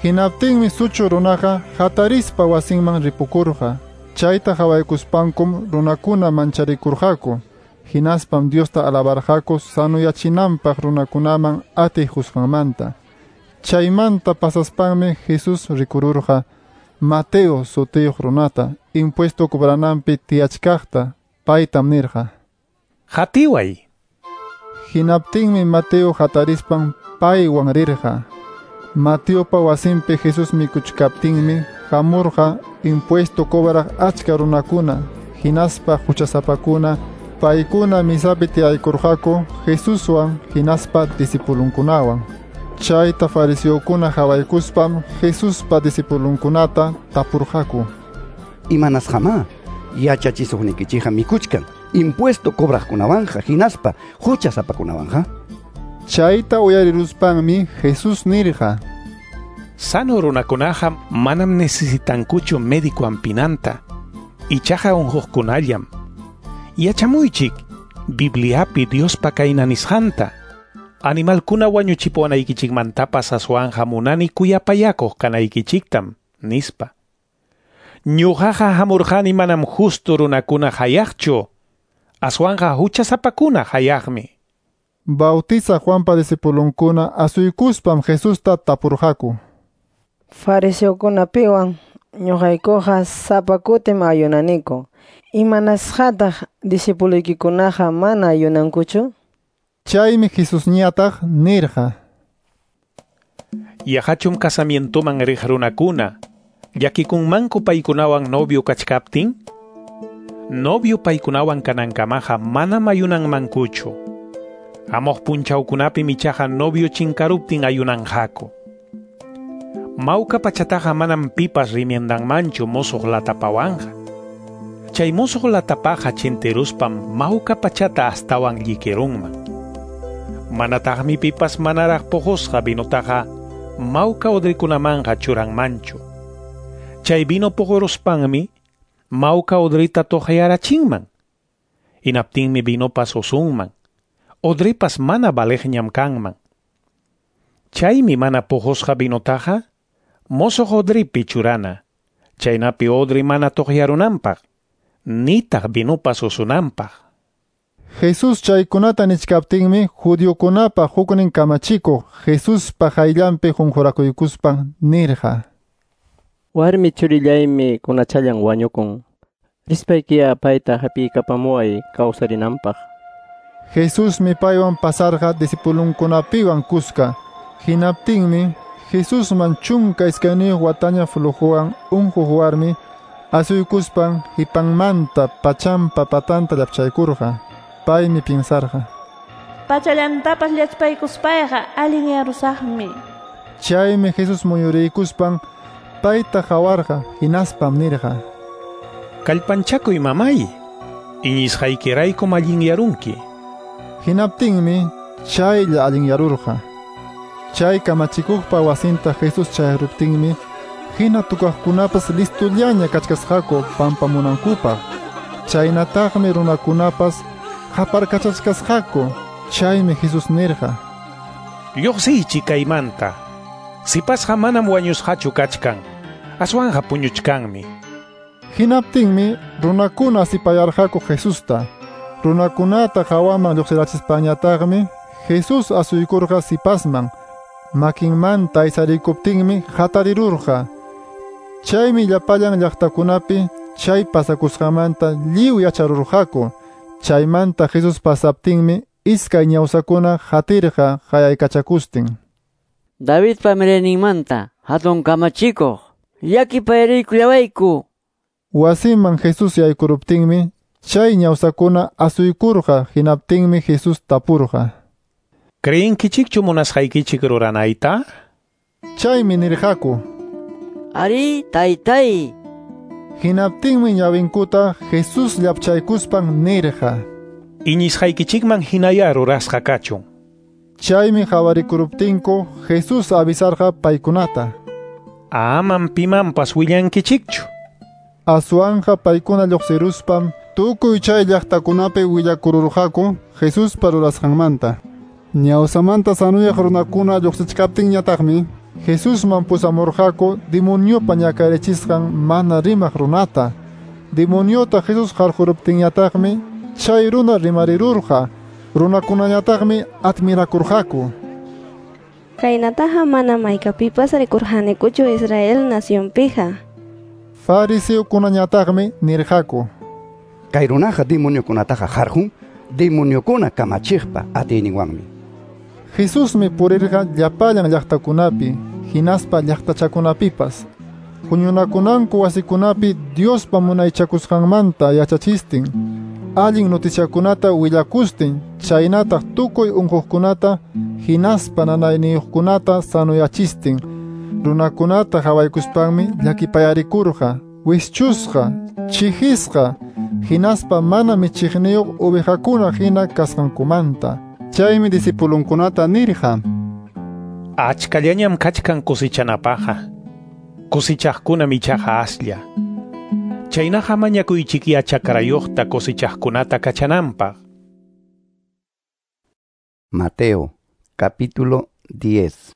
Hinaptinmi suchu runaqa hatarispa wasinman ripukurqa. Chayta hawaykuspankum runakuna mancharikurqaku. Hinaspam Diosta alabarqaku sanuyachinanpaq runakunaman ati husqanmanta. Chaymanta pasaspanmi Jesus rikururqa Mateo sutiyuq runata impuesto cobrananpi tiyachkaqta paytam nirqa. Hatiway. Hinaptinmi Mateo hatarispan paywan rirqa. Mateopa wasinpi Jesus mikuchkaptinmi hamurqa impuesto cobraq achka runakuna hinaspa huchasapakuna paykuna misapi tiyaykurqaku Jesuswan hinaspa disipulunkunawan. Chayta fariseokuna hawaykuspam Jesuspa disipulunkunata tapurqaku. Imanasqama yachachisuqnikichikqa mikuchkan impuesto cobraqkunawanja hinaspa huchasapakunawanja. Chayta uyariruspanmi Jesus nirqa. Sano runakunaqa manam necesitankuchu médico ampinanta. Ichaqa unhuqkunallam. Yachamuychik Bibliapi Diospa kayna nisqanta. Animalkuna wañuchipuwanaykichikmantapas aswanja munani kuyapayakuq kanaykichiktam nispa. Ñuqaqa hamurqani manam justo runakuna hayaqchu. Aswanja huchasapakuna hayaqmi. Bautiza Juanpa disipulunkuna asuykuspam Jesusta tapurqaku. Fariseokunapiwan ñuqaykuqa sapakutim ayunaniku. Imanasqataq disipuluykikunaqa mana ayunankuchu? Chaymi Jesus ñataq nirqa. Yaqachum casamientoman riq runakuna llakikunmanku paykunawan novio kachkaptin? Novio paykunawan kanankamaqa manam ayunanmankuchu. Amoq punchawkunapi michaqa novio chinkaruptin ayunanqaku. Mauka pachataqa manam pipas rimiendanmanchu musuq latapawanja. Chay musuq latapaqa chinteruspam mauka pachata astawan llikerunman. Manataqmi pipas manaraq puqusqa vinutaqa mauka odrikunamanja churanmanchu. Chay vino puquruspanmi mauka odrita toqyarachinman. Inaptinmi vinopas usunman. Odripas mana baleqñam kanman. Chaymi mana puqusqa vinotaqa mosuq odripi churana. Chaynapi odri mana toqyarunanpaq. Nitaq vinopas usunanpaq. Jesus chaykunata nichkaptinmi judiokunapa huknin kamachikuq Jesuspa hayllanpi qunqurakuykuspan nirqa. Warmi churillaymi kunachallan wañukun. Rispaykiya payta hapiykapamuway kawsarinanpaq. Jesusmi paywan pasarqa disipulunkunapiwan kuska. Hinaptinmi Jesusman chunka iskaniyuq wataña flujuwan unquq warmi asuykuspan hipanmanta pachanpa patanta llapchaykurqa. Paymi pinsarqa. Pachallantapas llachpaykuspayqa allin yarusaqmi. Chaymi Jesus muyuriykuspan payta hawarqa hinaspam nirqa. Kallpanchakuy mamay, iñisqaykiraykum allin yarunki. Hinaptinmi chaylla allin yarurqa. Chay kamachikuqpa wasinta Jesus chayruptinmi hina tukaqkunapas listullaña kachkasqaku pampamunankupaq. Chaynataqmi runakunapas haparkachachkasqaku. Chaymi Jesus nirqa. Lluqsiychi kaymanta. Sipasqa manam wañusqachu kachkan. Aswanja puñuchkanmi. Hinaptinmi runakuna sipayarqaku Jesusta. Runakunata hawaman lluqsirachispañataqmi Jesus asuykurqa sipasman. Makinmanta aysarikuptinmi hatarirurqa. Chaymi llapallan llaqtakunapi chay pasakusqamanta lliw yacharurqaku. Chaymanta Jesus pasaptinmi iskay ñawsakuna hatirqa hayaykachakustin. Davidpa milayninmanta hatun kamachikuq llakipayrikullawayku. Wasiman Jesus yaykuruptinmi chay ñawsakuna asuykurqa hinaptinmi Jesus tapurqa. ¿Creenkichikchu munasqaykichik ruranayta? Chaymi nirqaku. Ari, taytay. Hinaptinmi ñawinkuta Jesus llapchaykuspan nirqa. Iñisqaykichikman hinaya rurasqa kachun. Chaymi hawarikuruptinku Jesus avisarqa paykunata. Aman pimanpas willankichikchu. Aswanja paykuna lluqsiruspam tukuy chay llaqtakunapi willakururqaku Jesuspa rurasqanmanta. Ñawsamanta sanuyaq runakuna lluqsichkaptinñataqmi Jesús man pusamurqaku demoniopa ñakarichisqan mana rimaq runata. Demoniota Jesús qarquruptinñataqmi chay runa rimarirurqa. Runakunañataqmi admirakurqaku. Kaynataqa mana maykapipas rikurqanikuchu Israel nacionpiqa. Fariseokunañataqmi nirqaku. Kay runaqa demoniokunataqa qarqun, demoniokuna kamachiqpa atiyninwanmi. Jesusmi purirqa llapallan llaqtakunapi, hinaspa llaqtachakunapipas. Huñunakunanku wasikunapi Diospa munaychakusqanmanta yachachistin, allin noticiakunata willakustin, chaynataq tukuy unquqkunata hinaspa nanayniyuqkunata sanuyachistin, runakunata hawaykuspanmi llakipayarikurqa, wischusqa, chihisqa, hinaspa mana michiqniyuq ovejakuna hina kasqankumanta. Chaymi disipulunkunata nirqa: Achkallañam kachkan kusichanapaqqa. Kusichaqkuna michaqa aslla. Chaynaqa mañakuychikia chakrayuqta kusichaqkunata kachananpaq. Mateo, capítulo 10.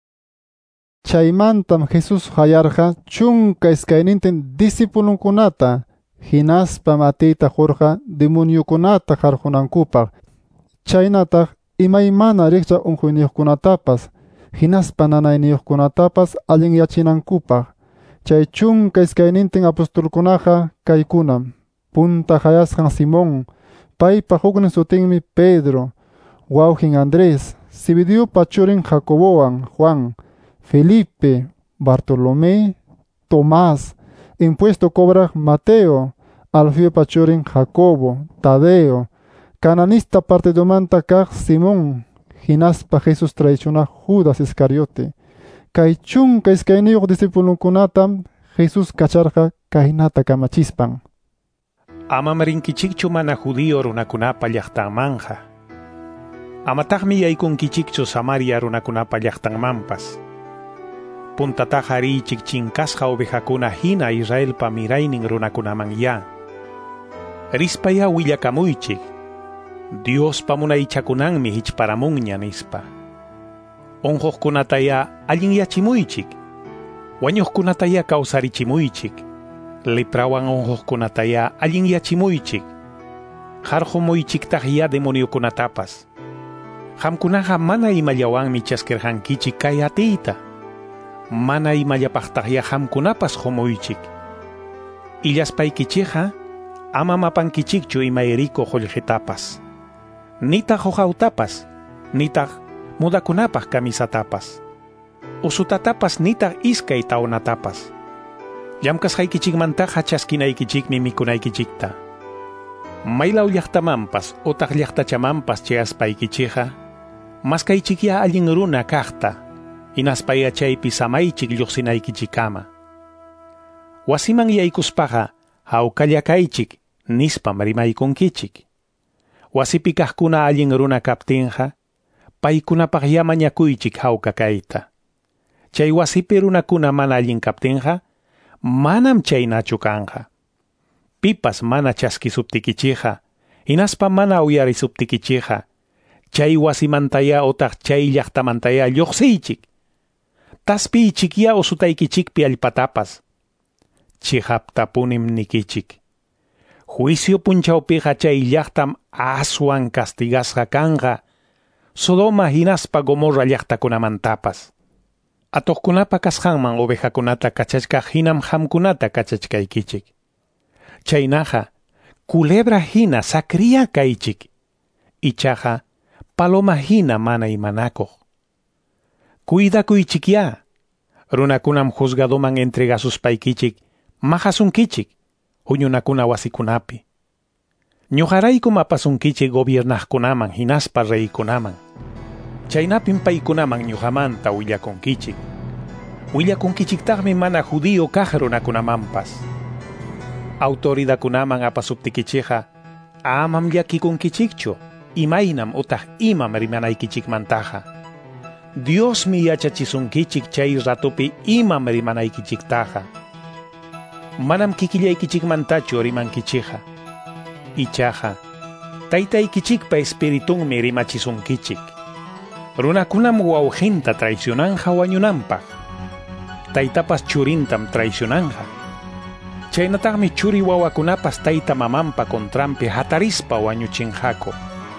Chaymantam Jesús hayarqa chunka iskaynintin disipulunkunata, hinaspa matiyta hurqa demoniokunata qarqunankupaq. Chaynataq imaymana riqcha unquyniyuqkunatapas, hinaspa nanayniyuqkunatapas allin yachinankupaq. Chay chunka iskaynintin apostolkunaqa kaykunam: punta hayasqan Simón, paypa huknin sutinmi Pedro, wawqin Andrés, Zebediopa churin Jacobowan Juan, Felipe, Bartolomé, Tomás, impuesto cobraq Mateo, Alfiopa churin Jacobo, Tadeo, cananista partidomanta kaq Simón, hinaspa Jesús traicionaq Judas Iscariote. Kay chunka iskayniyuq disipulunkunatam Jesús kacharqa kaynata kamachispan: Amam rinkichikchu mana judío runakunapa llaqtanmanqa. Amataqmi yaykunkichikchu Samaria runakunapa llaqtanmanpas. Puntataqa riychik chinkasqa ovejakuna hina Israelpa miraynin runakunaman ya. Rispaya willakamuychik, Diospa munaychakunanmi hichparamunña nispa. Unquqkunataya allin yachimuychik, wañuqkunataya kawsarichimuychik, leprawan unquqkunataya allin yachimuychik, qarqumuychiktaq ya demoniokunatapas. Qamkunaqa mana imallawanmi chaskirqankichik kay atiyta, mana imallapaqtaq ya qamkunapas qumuychik. Illaspaykichikqa ama mapankichikchu imayriko qullqitapas, nitaq uqawtapas, nitaq mudakunapaq kamisatapas, usutatapas nitaq iskay tawnatapas. Llamkasqaykichikmantaqa chaskinaykichikmi mikunaykichikta. Maylaw llaqtamanpas utaq llaqtachamanpas chayaspaykichikqa, maskaychikya allin runa kaqta, inaspaya chaypi samaychik lluqsinaykichikama. Wasiman yaykuspaqa hawkallakaychik nispam rimaykunkichik. Wasipi kaqkuna allin runa kaptinqa, paykunapaq ya mañakuychik hawka kayta. Chay wasipi runakuna mana allin kaptinqa, manam chaynachu kanqa. Pipas mana chaskisuptikichikqa, hinaspa mana uyarisuptikichikqa, chay wasimantaya utaq chay llaqtamantaya lluqsiychik. Taspiychik ya usutaykichikpi allpatapas. Chihaptapunim nikichik: juicio punchawpiqa chay llaqtam aswan castigasqa kanqa, Sodoma hinaspa Gomorra llaqtakunamantapas. Atuqkunapa kasqanman ovejakunata kachachka hinam hamkunata kachachkaykichik. Chaynaqa culebra hina sakriya kaychik, ichaqa paloma hina mana imanakuq. Cuidakuychik ya, runakunam juzgadoman entregasuspaykichik mahasunkichik huñunakuna wasikunapi. Ñuqaraykum apasunkichik gobiernaqkunaman hinaspa reykunaman. Chaynapim paykunaman ñuqamanta willakunkichik. Willakunkichiktaqmi mana judío kaq runakunamanpas. Autoridakunaman apasuptikichikqa amam llakikunkichikchu imaynam utaq imam rimanaykichikmantaqa. Diosmi yachachisunkichik chay ratupi imam rimanaykichiktaqa. Manam kikillaykichikmantachu rimankichikqa. Ichaqa taytaykichikpa espiritunmi rimachisunkichik. Runakunam wawqinta traicionanja wañunanpaq. Taytapas churintam traicionanja. Chaynataqmi churi wawakunapas tayta mamanpa kontrampi hatarispa wañuchinjako.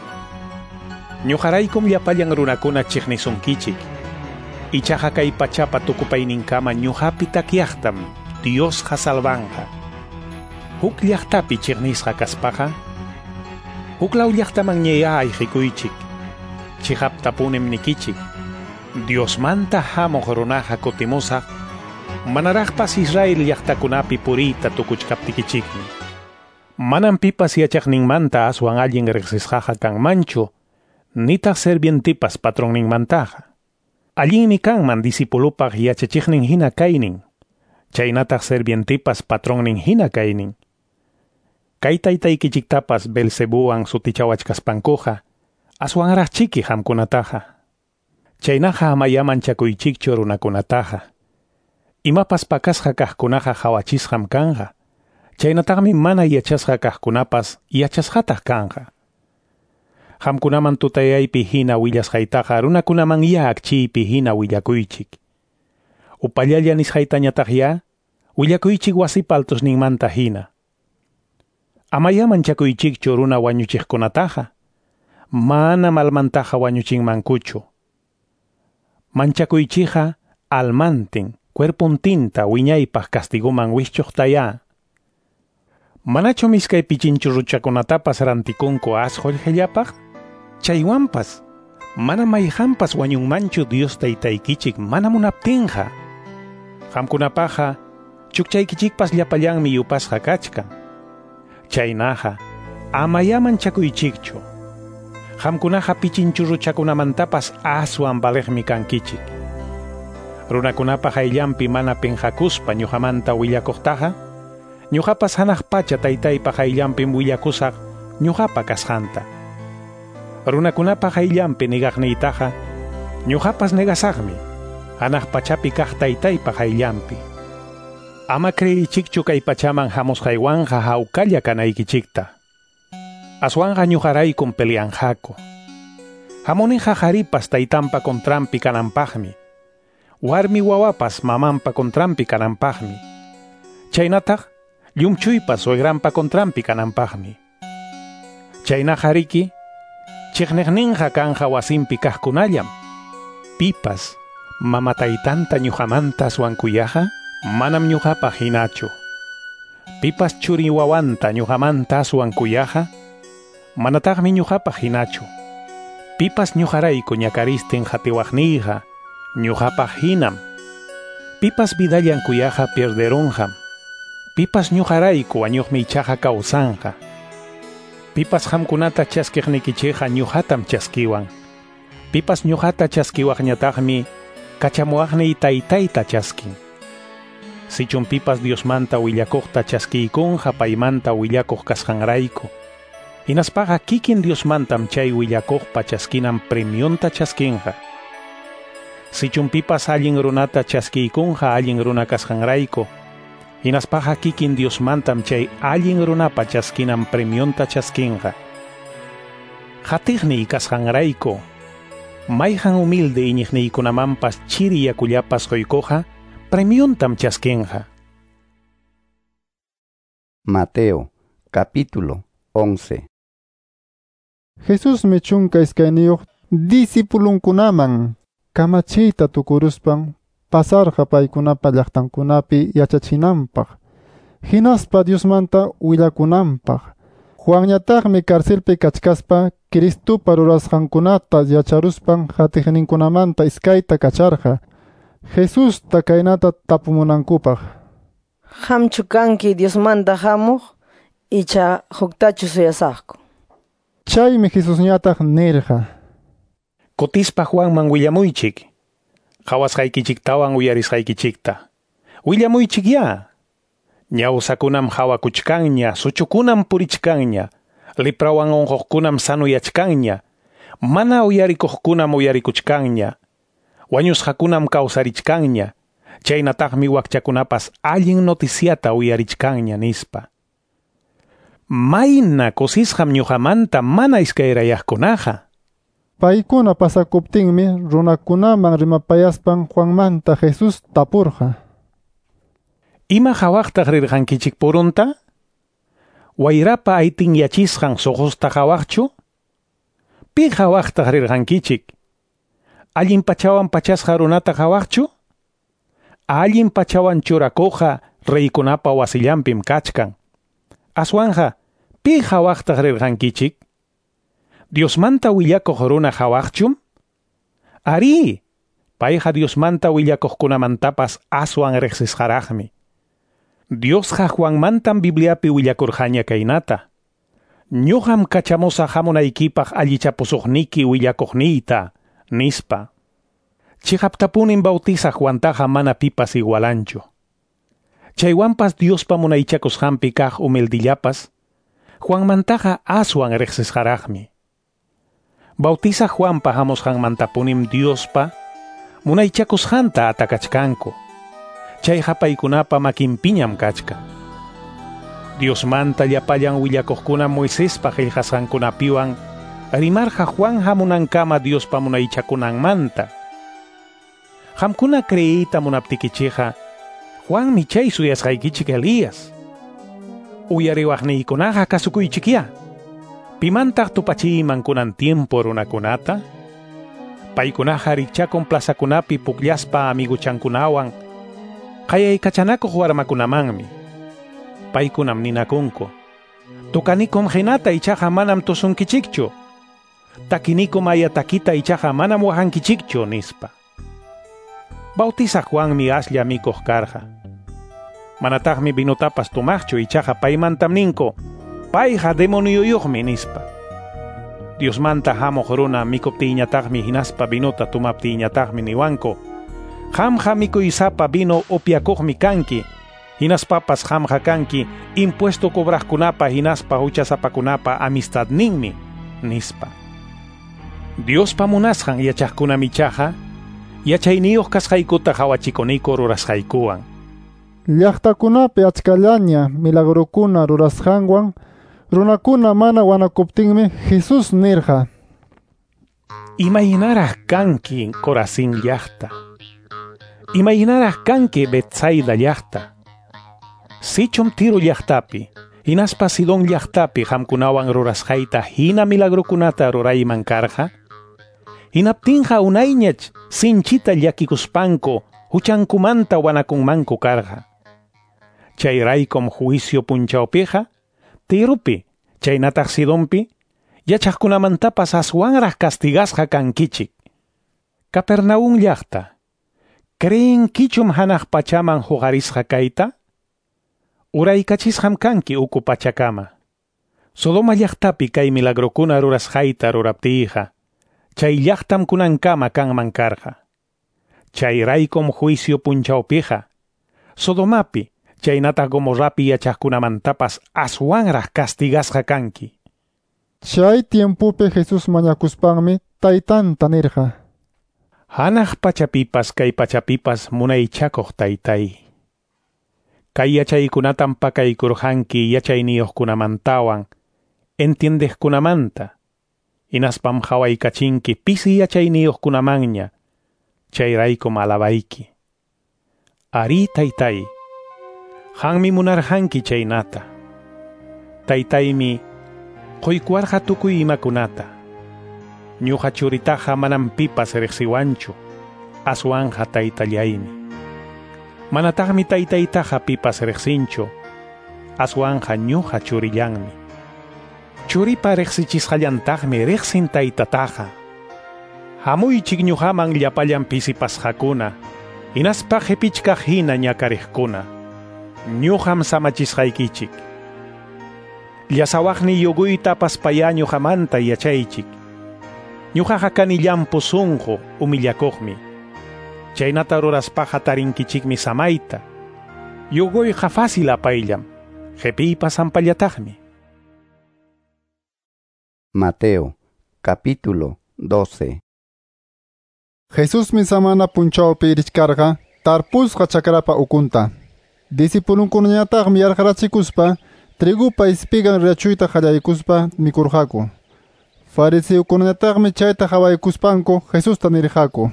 Ñuqaraykum llapallan runakuna chiqnisunkichik. Ichaqa kay pachapa tukupayninkama ñuqapi takyaqtam Diosqa salvanja. Huk llaqtapi chiqnisqa kaspaqa, huklaw llaqtaman ñeya ayqikuychik. Chihaptapunim nikichik. Diosmanta hamuq runaqa kutimusaq, manaraqpas Israel llaqtakunapi puriyta tukuchkaptikichikmi. Manam pipas yachaqninmanta aswan allin riqsisqaqa kanmanchu, nitaq servientipas patronninmantaqa. Allinmi kanman disipulupaq yachachiqnin hina kaynin, chaynataq servientipas patronnin hina kaynin. Kay taytaykichiktapas Belzebuwan sutichawachkaspankuqa, aswanaraqchiki hamkunataqa. Chaynaqa amayaman chakuychikchu runakunataqa. Imapas pakasqa kaqkunaqa hawachisqam kanja. Chaynataqmi mana yachasqa kaqkunapas yachasqataq kanja. Hamkunaman tutayaypi hina willasqaytaqa runakunaman ya akchiypi hina willakuychik. Upallalla nisqaytañataq ya willakuychik wasipa altusninmanta hina. Amayaman chakuychikchu runa wañuchiqkunataqa. Mana malmantaqa wañuchinmankuchu. Manchakuychiqa almantin, cuerpuntinta wiñaypaq castiguman wischuqtaya. Manachu miskay pichinchu ruchakunatapas rantikunku asqullqillapaq? Chaywanpas, mana mayqanpas wañunmanchu Dios taytaykichik mana munaptinqa. Qamkunapaqa, chukchaykichikpas llapallanmi yupasqa kachkan. Chaynaqa, amayaman chakuychikchu. Qamkunaqa pichinchu ruchakunamantapas aswan baleqmi kankichik. Runakunapaq ayllanpi mana penqakuspa ñuqamanta willakuqtaqa, ñuqapas hanaq pacha taytaypaq ayllanpim willakusaq ñuqapa kasqanta. Runakunapaq ayllanpi negaqniytaqa, ñuqapas negasaqmi, hanaq pachapi kaq taytaypaq ayllanpi. Ama creyichikchu kay pachaman hamusqaywanja hawkalla kanaykichikta. Aswanja ñuqaraykum peleanjako. Hamuninqa haripas taytanpa kontrampi kananpaqmi. Warmi wawapas mamanpa kontrampi kananpaqmi. Chaynataq, llumchuypas suegranpa kontrampi kananpaqmi. Chayna hariki, chiqniqninqa kanja wasinpi kaqkunallam. Pipas, mamataytanta ñuqamanta aswankuyaqa, manam ñuqapaq hinachu. Pipas churi wawanta ñuqamanta aswankuyaqa, manataqmi ñuqapaq hinachu. Pipas ñuqarayku ñakaristin hatiwaqniyqa, ñuqapaq hinam. Pipas vidallankuyaqa pierderunqam. Pipas ñuqarayku wañuqmi ichaqa kawsanqa. Pipas hamkunata chaskiqnikichayqa ñuqatam chaskiwan. Pipas ñuqata chaskiwaqñataqmi kachamuwaqniy taytayta chaskin. Sichun pipas Diosmanta willakuqta chaskiykunqa paymanta willakuq kasqanrayku. Hinaspaqa kikin Diosmantam chay willakuqpa chaskinan premionta chaskinqa. Sichun pipas allin runata chaskiykunqa allin runa kasqanrayku. Hinaspaqa kikin Diosmantam chay allin runapa chaskinan premionta chaskinqa. Hatiqniy kasqanrayku, mayqan humilde iñiqniykunamanpas chiri yakullapas quykuqa premiontam chaskinqa. Mateo, capítulo 11. Jesús mechunka iskayniyuq disipulunkunaman kamachiyta tukuruspan pasarqa paykunapa llaqtankunapi yachachinanpaq. Hinaspa Diosmanta willakunanpaq. Juanñataqmi karcelpi kachkaspa Cristupa rurasqankunata yacharuspan hatiqninkunamanta iskayta kacharqa. Jesús takaynata tapumunankupaq. Hamchu kanki Diosmanta hamuq icha huktachu suyasaqku. Chaymi Jesusñataq nirqa. Kutispa Juanman willamuychik. Hawasqaykichiktawan uyarisqaykichikta. Willamuychik ya. Ñawsakunam hawakuchkanña, suchukunam purichkanña, liprawan onqoqkunam sanuyachkanña, mana uyarikuqkunam uyarikuchkanña, wañusqakunam kawsarichkanña, chaynataqmi wakchakunapas allin noticiata uyarichkanña nispa. Mayna kusisqam ñuqamanta mana iskayrayaqkunaqa. Paykuna pasakuptinmi runakunaman rimapayaspan Juanmanta Jesus tapurqa. Ima hawaqtaq rirqankichik purunta? Wayrapa aytin yachisqan soqosta hawaqchu? Pi hawaqtaq rirqankichik? Allin pachawan pachasqa runata hawaqchu? Allin pachawan churakuqa reykunapa wasillanpim kachkan. Aswanja, pi hawaqtaq rirqankichik? Diosmanta willakuq runa hawaqchum? Ari, payqa Diosmanta willakuqkunamantapas aswan riqsisqaraqmi. Diosqa Juanmantam Bibliapi willakurqaña kaynata. Ñuqam kachamusa hamunaykipaq allichapusuqniki willakuqniyta, nispa. Chihaptapunin bautiza Juantaqa mana pipas igualanchu. Chaywanpas Diospa munaychakusqanpi kaq humildillapas, Juanmantaqa aswan riqsisqaraqmi. Bautiza Juanpa hamusqanmantapunim Diospa munaychakusqanta atakachkanku. Chayqa paykunapa makinpiñam kachka. Diosmanta llapallan willakuqkuna Moisespa qillqasqankunapiwan rimarqa Juan hamunankama Diospa munaychakunanmanta. Qamkuna creiyta munaptikichiqa Juanmi chay suyasqaykichik Elías. Uyariwaqniykunaqa kasukuychikya. Pimantaq tupachiyman kunan tiempo runakunata? Paykunaqa rikchakun plazakunapi pukllaspa amiguchankunawan qayaykachanakuq warmakunamanmi. Paykunam ninakunku: tukanikum hinata ichaqa manam tusunkichikchu. Takinikum ayatakita ichaqa manam wahankichikchu nispa. Bautiza Juanmi aslla mikuq karqa. Manataqmi vinutapas tumaqchu ichaqa paymantam ninku: payqa demoniyuyuqmi nispa. Diosmanta hamuq runa mikuptiñataqmi hinaspa vinuta tumaptiñataqmi niwanku: qamqa mikuysapa vino upyakuqmi kanki, hinaspapas qamqa kanki impuesto cobraqkunapa hinaspa huchasapakunapa amistadninmi, nispa. Diospa munasqan yachaqkunamichaqa yachayniyuq kasqaykuta hawachikuniku rurasqaykuwan. Llaqtakunapi achkallaña milagrukuna rurasqanwan runakuna mana wanakuptinmi Jesus nirqa: imaynaraq kanki Corazín llaqta. Imaynaraq kanki Betsaida llaqta. Sichum Tiro llaqtapi, hinaspa Sidón llaqtapi qamkunawan rurasqayta hina milagrukunata rurayman karqa. Hinaptinqa unayñach sinchita llakikuspanku huchankumanta wanakunmanku karqa. Chayraykum juicio punchawpiqa Tirupi, chaynataq Sidonpi, yachaqkunamantapas aswanraq castigasqa kankichik. Capernaum llaqta, ¿creenkichum hanaq pachaman huqarisqa kayta? Uraykachisqam kanki uku pachakama. Sodoma llaqtapi kay milagrukuna rurasqayta ruraptiqa, chay llaqtam kunankama kanman karqa. Chayraykum juicio punchawpiqa, Sodomapi, chaynataq Gomorrapi yachaqkunamantapas aswanraq castigasqa kanki. Chay tiempupi Jesus mañakuspanmi taytanta nirqa: hanaq pachapipas kay pachapipas munaychakuq taytay. Kay yachaykunatam pakaykurqanki yachayniyuqkunamantawan entiendeqkunamanta. Hinaspam hawaykachinki pisi yachayniyuqkunamanña. Chayraykum alabayki. Ari taytay, qanmi munarqanki chaynata. Taytaymi quykuwarqa tukuy imakunata. Ñuqa churitaqa manam pipas riqsiwanchu, aswanja taytallaymi. Manataqmi taytaytaqa pipas riqsinchu, aswanja ñuqa churillanmi. Churipa riqsichisqallantaqmi riqsin taytataqa. Hamuychik ñuqaman llapallan pisipasqakuna, hinaspa qhipichkaq hina ñakariqkuna. Ñuqam samachisqaykichik. Llasawaqni yuguytapas paya ñuqamanta yachaychik. Ñuqaqa kani llampu sunqu umillakuqmi. Chaynata ruraspaqa tarinkichikmi samayta. Yuguyqa fácil apayllam, qhipiypas ampallataqmi. Mateo, capítulo 12. Jesus mi samana punchawpi richkarqa tarpusqa chakrapa ukunta. Disipulunkunañataqmi yarqarachikuspa trigupa ispigan rachuyta qallaykuspa mikurqaku. Fariseukunataqmi chayta hawaykuspanku Jesusta nirqaku: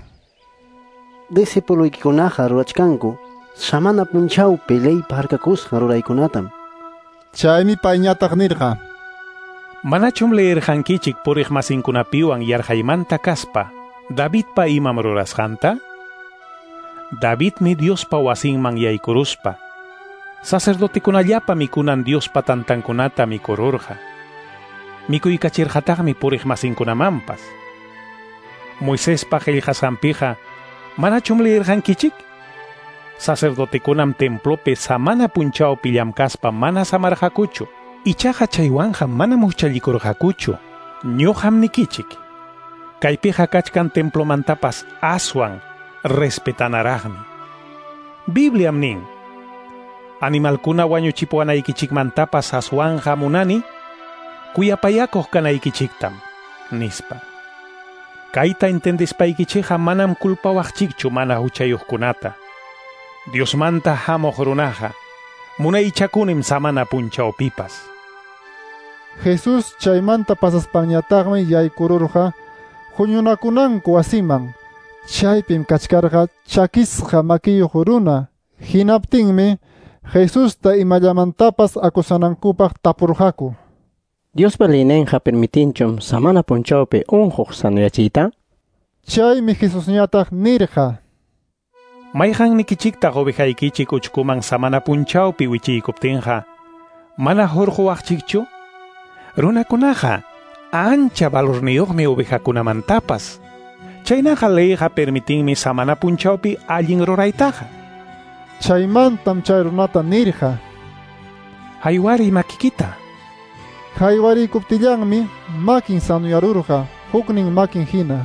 Discipuluykikunaqa rurachkanku samana punchawpi leypa harkakusqa ruraykunatam. Chaymi payñataq nirqa: Manachum leerqankichik puriq masinkunapiwan yarqaymanta kaspa Davidpa imam rurasqanta? Davidmi Diospa wasinman yaykuruspa sacerdotekunallapa mikunan Diospa tantankunata mikururqa. Mikuykachirqataqmi puriq masinkunamanpas. Moisespa qillqasqanpiqa manachum leerqankichik? Sacerdotekunam templopi samana punchawpi llamkaspa mana samarqakuchu. Ichaqa chaywanja mana muchalikurqakuchu. Ñuqam nikichik. Kaypiqa kachkan templomantapas aswan respetanaraqmi. Bibliam nin: animalkuna wañuchipuwanaykichikmantapas aswanja munani kuyapayakuq kanaykichiktam nispa. Kayta entendespaykichikqa manam culpawaqchikchu mana huchayuqkunata. Diosmanta hamuq runaqa munaychakunim samana punchawpipas. Jesus chaymanta pasaspañataqmi yaykururqa huñunakunanku wasiman. Chaypim kachkarqa chakisqa makiyuq runa. Hinaptinmi Jesusta imallamantapas akusanankupaq tapurqaku: Diospa linenqa permitinchum samana punchawpi unhuq sanuyachiyta? Chaymi Jesusñataq nirqa: Mayqannikichiktaq ovejaykichik uchkuman samana punchawpi wichiykuptinqa mana hurquwaqchikchu? Runakunaqa ancha valorniyuqmi ovejakunamantapas. Chaynaqa leyqa permitinmi samana punchawpi allin ruraytaqa. Chaymantam chay runata nirqa: haywari makikita. Haywarikuptillanmi makin sanuyarurqa, huknin makin hina.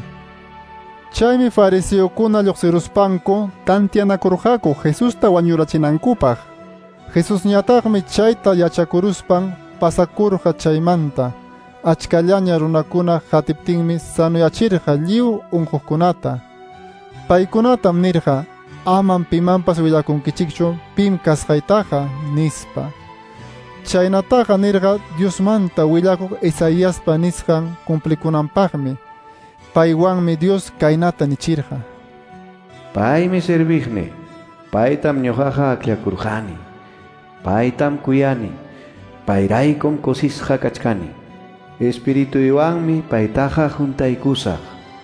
Chaymi fariseukuna lluqsiruspanku tantianakurqaku Jesusta wañurachinankupaq. Jesusñataqmi chayta yachakuruspan pasakurqa chaymanta. Achkallaña runakuna qatiptinmi sanuyachirqa lliw unquqkunata. Paykunatam nirqa: aman pimanpas willakunkichikchu pim kasqaytaqa nispa. Chaynataqa nirqa Diosmanta willakuq Isaíaspa nisqan cumplikunanpaqmi. Paywanmi Dios kaynata nichirqa: Paymi serviqni, paytam ñuqaqa aklakurqani, paytam kuyani, payraykum kusisqa kachkani. Espirituywanmi paytaqa juntaykusaq.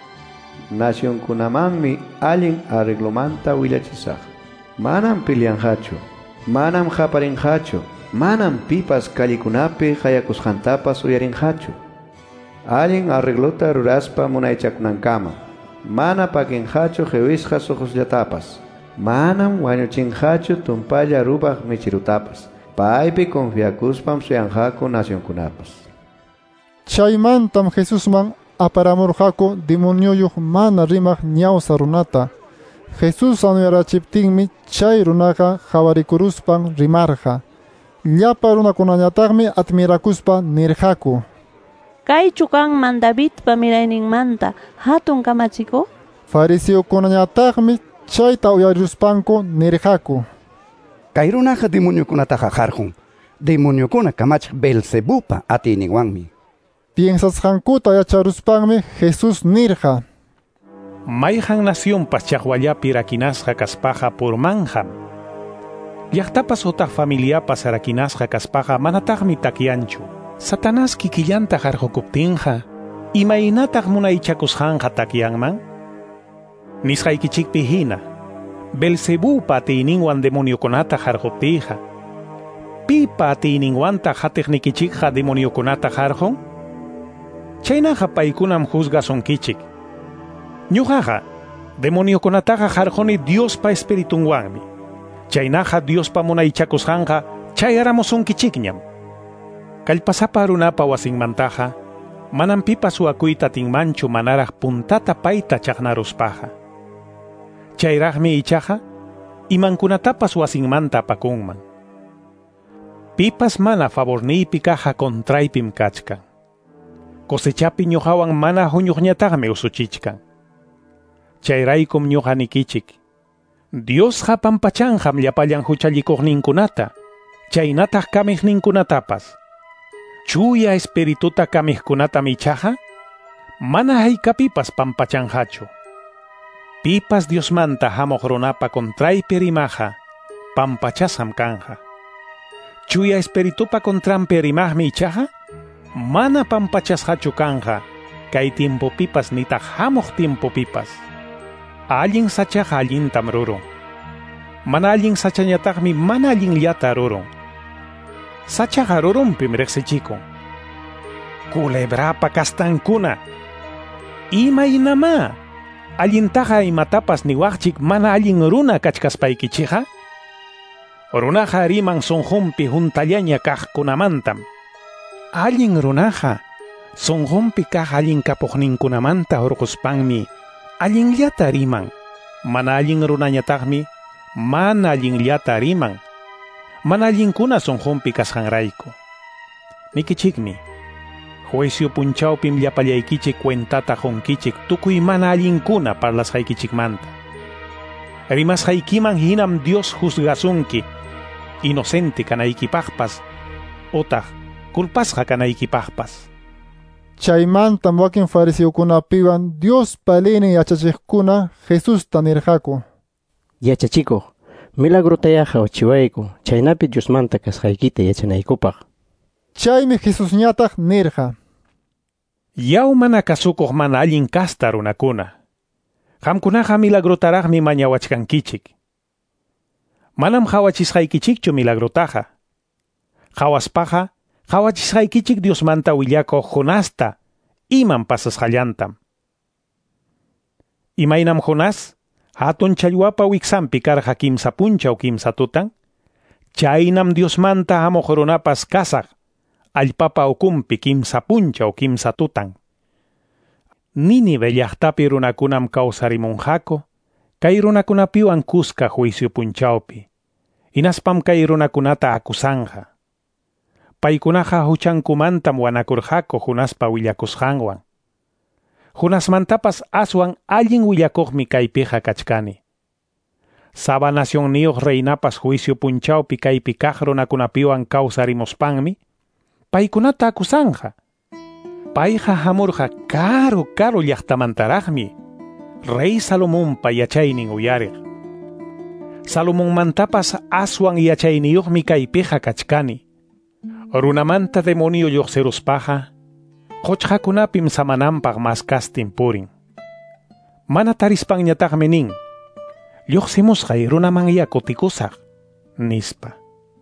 Nacionkunamanmi allin arreglomanta willachisaq. Manam peleanqachu, manam qaparinqachu, manam pipas kallikunapi qayakusqantapas uyarinqachu. Allin arreglota ruraspa munaychakunankama. Mana pakinqachu qhiwisqa suqusllatapas. Manam wañuchinqachu tumpalla rupaq michirutapas. Paypi confiakuspam suyanqaku nacionkunapas. Chaymantam Jesusman aparamurqaku demonioyuq mana rimaq ñawsa runata. Jesus sanuyarachiptinmi chay runaqa qhawarikuruspan rimarqa. Llapa runakunañataqmi admirakuspa nirqaku: Kaychu kanman Davidpa mirayninmanta hatun kamachikuq? Fariseukunañataqmi chayta uyariruspanku nirqaku: Kay runaqa demoniokunataqa qarqun. Demoniokuna kamachiq Beelzebupa atiyninwanmi. Piensasqankuta yacharuspanmi Jesus nirqa: Mayqan nacionpas chaqwallapi rakinasqa kaspaqa purmanqam. Llaqtapas utaq familiapas rakinasqa kaspaqa manataqmi takianchu. Satanás kikillanta qarqukuptinqa imaynataq munaychakusqanqa takianman? Nisqaykichikpi hina Beelzebupa atiyninwan demoniokunata qarquptiyqa pipa atiyninwanta qatiqnikichikqa demoniokunata qarqun? Chaynaqa paykunam juzgasunkichik. Ñuqaqa demoniokunataqa qarquni Diospa espiritunwanmi. Chaynaqa Diospa munaychakusqanqa chayaramusunkichikñam. Kallpasapa runapa wasinmantaqa manam pipas suwakuyta atinmanchu manaraq puntata payta chaqnaruspaqa. Chayraqmi ichaqa imankunatapas wasinmanta apakunman. Pipas mana favorniypi kaqa kontraypim kachkan. Cosechapi ñuqawan mana huñuqñataqmi usuchichkan. Chayraykum ñuqanikichik Diosqa pampachanqam llapallan huchallikuqninkunata, chaynataq kamiqninkunatapas. Chuya espirituta kamiqkunatam ichaqa Mana haykapipas pampachanhachu. Pipas Diosmanta hamoq runapa contraypi rimaja, pampachasam kanja. Chuya espiritupa contrampi rimajmi ichaja, mana pampachashachu kanja, kay tiempopipas nitaq hamoq tiempopipas. Allin sachaja allintam rurun. Mana allin sachañataqmi mana allinllata rurun. Sachaja rurunpim riqsichikun. Culebrapa kastankuna. Imaynama. Allintaja imatapas niwaqchik mana allin runa kachkaspaykichija? Runaja riman sunqunpi juntallaña kaqkunamantam. Allin runaja sunqunpi kaq allin kapuqninkunamanta hurquspanmi allinllata riman. Mana allin runañataqmi mana allinllata riman. Mana allinkuna sunqunpi kasqanrayku. Nikichikmi. Juicio punchawpim llapallaykichik cuentata jonkichik tukuy mana allinkuna parlasqaykichikmanta. Rimasqaykiman hinam Dios juzgasunki, inocente kanaykipaqpas, utaq culpasqa kanaykipaqpas. Chaymantam wakin fariseokunapiwan Dios palini yachachiqkuna Jesusta nirqaku. Yachachikuq, milagrutayaqa uchiwayku, chaynapi Diosmanta kasqaykita yachanaykupaq. Chaymi Jesus ñataq nirqa. Yaw mana kasukuq mana allin kasta runakuna. Qamkunaqa milagrutaraqmi mañawachkankichik. Manam qhawachisqaykichikchu milagrutaqa. Qhawaspaqa qhawachisqaykichik Diosmanta willakuq Jonasta iman pasasqallantam. Imaynam Jonas hatun challwapa wiksanpi karqa kimsa punchaw kimsa tutan. Chaynam Diosmanta hamuq runapas kasaq allpapa ukumpi kimsa punchaw kimsa tutan. Ninive llaqtapi runakunam kawsarimunqaku, kay runakunapiwan kuska juicio punchawpi. Inaspam kay runakunata akusanja. Paykunaqa huchankumantam wanakurqaku Jonaspa willakusqanwan. Jonasmantapas aswan allin willakuqmi kaypiqa kachkani. Saba nación niyuq reinapas juicio punchawpi kaypi kaq runakunapiwan kawsarimuspanmi, paykunata akusanja. Payqa hamurqa karu llaqtamantaraqmi Rey Salomonpa yachaynin uyariq. Salomonmantapas aswan yachayniyuqmi kaypiqa kachkani. Runamanta demonio lluqsiruspaqa qochqakunapim samananpaq maskastin purin. Mana tarispanñataqmi nin, lluqsimusqay runamanya kutikusaq, nispa.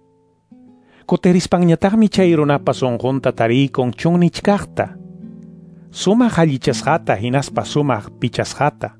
Kuterispanñataqmi chay runapa sunqunta tarikun chunnichkaqta. Sumaq allichasqata hinaspa sumaq pichasqata.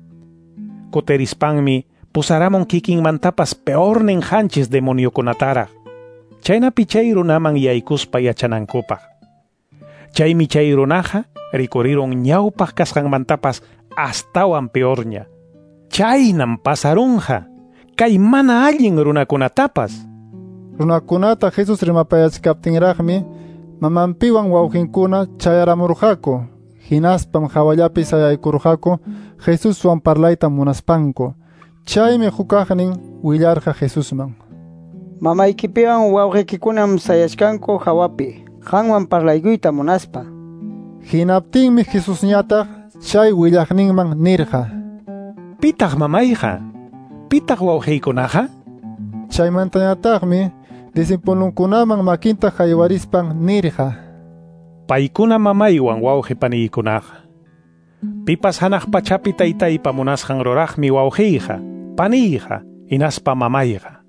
Kuterispanmi pusaramun kikinmantapas peornin hanchis demoniokunataraq. Chaynapi chay runaman yaykuspa yachanankupaq. Chaymi chay runaqa rikurirun ñawpaq kasqanmantapas astawan peorña. Chaynam pasarunqa kay mana allin runakunatapas. Runakunata Jesus rimapayachkaptinraqmi mamanpiwan wawqinkuna chayaramurqaku. Hinaspam hawallapi sayaykurqaku Jesuswan parlayta munaspanku. Chaymi hukaqnin willarqa Jesusman. Mamaykipiwan wawqikikunam sayashkanku hawapi, qanwan parlaykuyta munaspa. Hinaptinmi Jesus ñataq chay willaqninman nirqa. Pitaq mamayqa? Pitaq wawqiykunaqa? Chaymantañataqmi disipulunkunaman makinta haywarispan nirqa. Paykuna mamaywan wawqi paniykunaqa. Pipas hanaq pachapi taytaypa munasqan ruraqmi wawqiyqa, paniyqa, hinaspa mamayqa.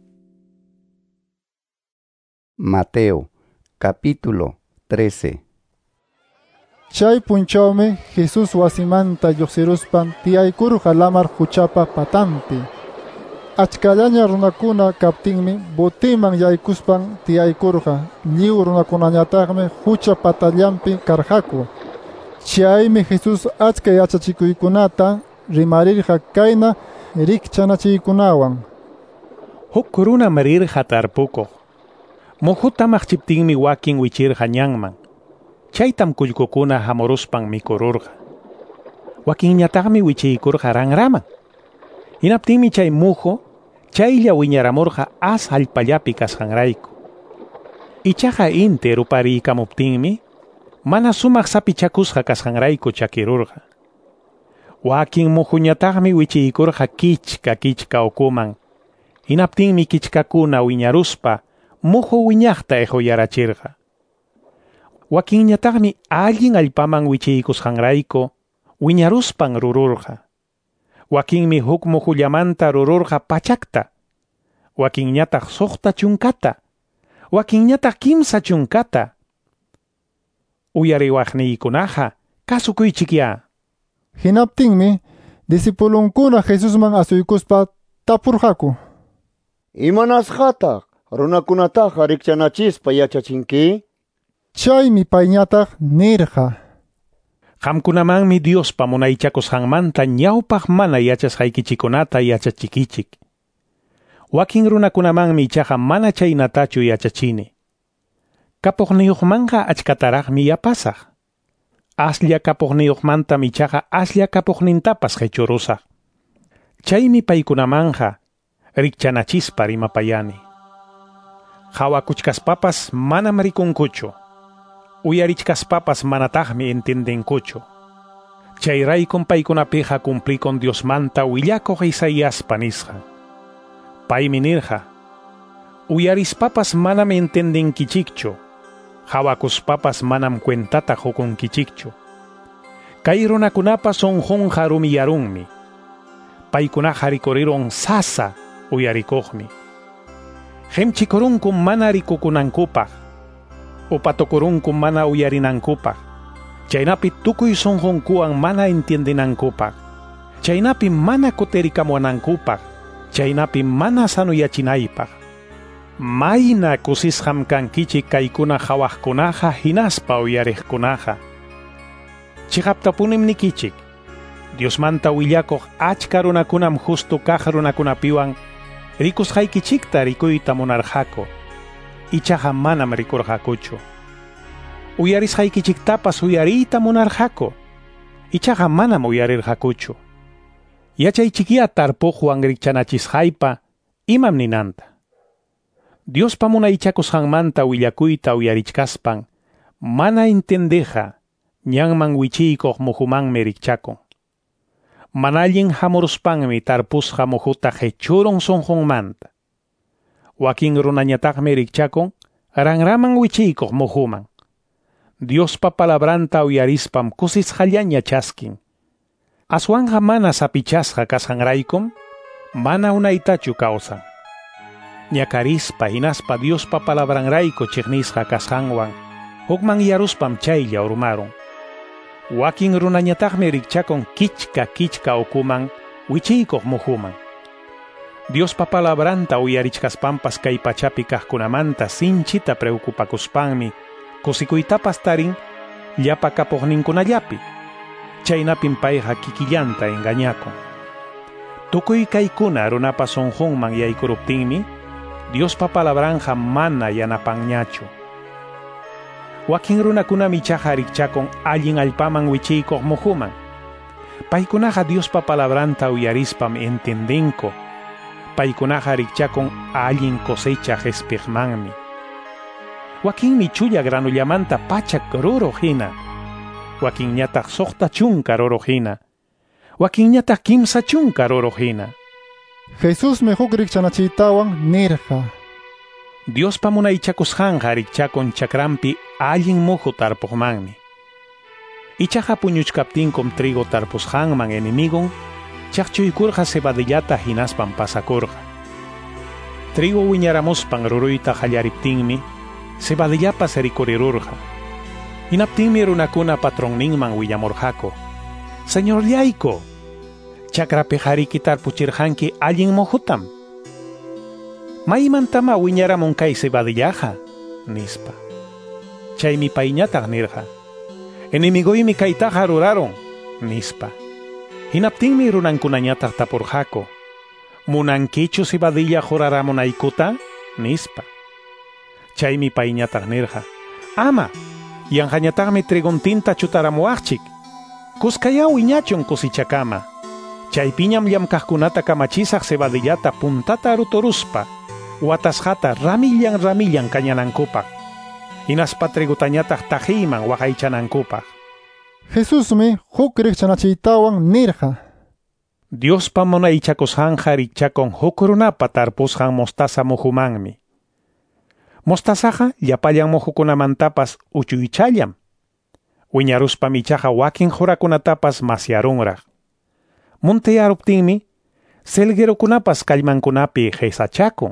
Mateo, capítulo 13. Chay punchawmi Jesus wasimanta lluqsiruspan tiyaykurqa lamar huchapa patanpi. Achkallaña runakuna kaptinmi botiman yaykuspan tiyaykurqa, lliw runakunañataqmi hucha patallampi karqaku. Chaymi Jesus achka yachachikuykunata rimarirqa kayna rikchanachiykunawan. Huk runam rirqa tarpukuq. Muhuta maqchiptinmi wakin wichirqa ñanman. Chaytam kullkukuna hamuruspan mikururqa. Wakinñataqmi wichiykurqa ranraman. Hinaptinmi chay muhu chaylla wiñaramurqa as allpallapi kasqanrayku. Ichaqa inte rupariykamuptinmi mana sumaq sapichakusqa kasqanrayku chakirurqa. Wakin muhuñataqmi wichiykurqa kichka ukuman. Hinaptinmi kichkakuna wiñaruspa muhu wiñaqta ejoyarachirqa. Wakinñataqmi allin allpaman wichiykusqanrayku wiñaruspan rururqa. Wakinmi huk muhullamanta rururqa pachakta. Wakinñataq suqta chunkata. Wakinñataq kimsa chunkata. Uyariwaqniykunaqa kasukuychikya. Hinaptinmi disipulunkuna Jesusman asuykuspa tapurqaku. ¿Imanasqataq runakunataqa rikchanachispa yachachinki? Chaymi payñataq nirqa. Qamkunamanmi Diospa munaychakusqanmanta ñawpaq mana yachasqaykichikunata yachachikichik. Wakin runakunamanmi ichaqa mana chaynatachu yachachini. Kapuqniyuqmanqa achkataraqmi yapasaq. Aslla kapuqniyuqmanta ichaqa aslla kapuqnintapas qechurusaq. Chaymi paykunamanqa rikchanachispa rimapayani. Hawakuchkaspapas manam rikunkuchu. Uyarichkaspapas manataqmi entendenkuchu. Chayraykum paykunapiqa cumplikon Diosmanta willakuq Isaíaspa nisqa. Paymi nirqa, uyarispapas manam entendenkichikchu. Hawakuspapas manam cuentata hukunkichikchu. Kay runakunapas sonjonqa rumiyarunmi. Paykunaqa rikuriron sasa uyarikuqmi. Qhemchikurunkum mana rikukunankupaq. Upatukurunkum mana uyarinankupaq. Chaynapi tukuy sonjonkuwan mana entiendinankupaq. Chaynapi mana kutirikamuanankupaq. Chaynapi mana sanuyachinaypaq. Mayna kusisqam kankichik kaykuna hawaqkunaqa hinaspa uyariqkunaqa. Chiqaptapunim nikichik. Diosmanta willakuq achka runakunam justu kaq runakunapiwan rikusqaykichikta rikuyta munarqaku. Ichaqa manam rikurqakuchu. Uyarisqaykichiktapas uyariyta munarqaku. Ichaqa manam uyarirqakuchu. Yachaychikya tarpuqwan rikchanachisqaypa imam ninanta. Diospa munaychakusqanmanta willakuyta uyarichkaspan mana entendeqa ñanman wichiykuq muhumanmi rikchakun. Manallin hamuruspanmi tarpusqa muhuta qhechurun sonjonmanta. Wakin runañataqmi rikchakun ranraman wichiykuq muhuman. Diospa palabranta uyarispam kusisqallaña chaskin. Aswanqa mana sapichasqa kasqanraykum mana unaytachu kawsan. Ñakarispa hinaspa Diospa palabranrayku chiqnisqa kasqanwan hukman yaruspam chaylla urmarun. Wakin runañataqmi rikchakun kichka ukuman wichiykuq muhuman. Diospa palabranta uyarichkaspampas kay pachapi kaqkunamanta sinchita preocupakuspanmi kusikuytapas tarin llapa kapuqninkunallapi. Chaynapim payqa kikillanta engañakun. Tukuy kaykuna runapa sonjonman yaykuruptinmi Diospa palabranja mana yanapanñachu. Wakin runakunami ichaqa rikchakun allin allpaman wichiykuq muhuman. Paykunaqa Diospa palabranta uyarispam entendenko. Paykunaqa rikchakun allin cosecha qhispiqmanmi. Wakinmi chulla granullamanta pachak ruru hina. Wakinñataq suqta chunka ruru hina. Wakinñataq kimsa chunka ruru hina. Jesus huk rikchanachiytawan nirqa. Diospa munaychakusqanqa rikchakun chakrampi allin muhu tarpuqmanmi. Ichaqa puñuchkaptinkum trigo tarpusqanman enemigun chaqchuykurqa cebadillata hinaspan pasakurqa. Trigo wiñaramuspan ruruyta qallariptinmi cebadillapas rikurirurqa. Hinaptinmi runakuna patronninman willamurqaku. Señor Llaico, chakrapi hariki tarpuchirqanki allin muhutam. Maymantama wiñaramun kay cebadillaqa, nispa. Chaymi payñataq nirqa. Enemigoymi kaytaqa ruraron, nispa. Hinaptinmi runankunañataq tapurqaku. Munankichu cebadilla juraramunaykuta, nispa. Chaymi payñataq nirqa. Ama, yanqañataqmi triguntinta chutaramuaqchik. Kuskaya wiñachun kusichakama. Chaypiñam llamkaqkunata kamachisaq cebadillata puntata ruturuspa. Watasqata ramillan kañanankupaq. Hinaspa trigutañataq tajiman waqaychanankupaq. Jesusmi huk rikchanachiytawan nirqa. Diospa munaychakusqanqa rikchakun huk runapa tarpusqan mostaza muhumanmi. Mostazaqa llapallan muhukunamantapas uchuychallam. Wiñaruspa michaqa wakin jurakunatapas masyarunraq. Muntiyaruptinmi selgerukunapas kallmankunapi qhisachakun.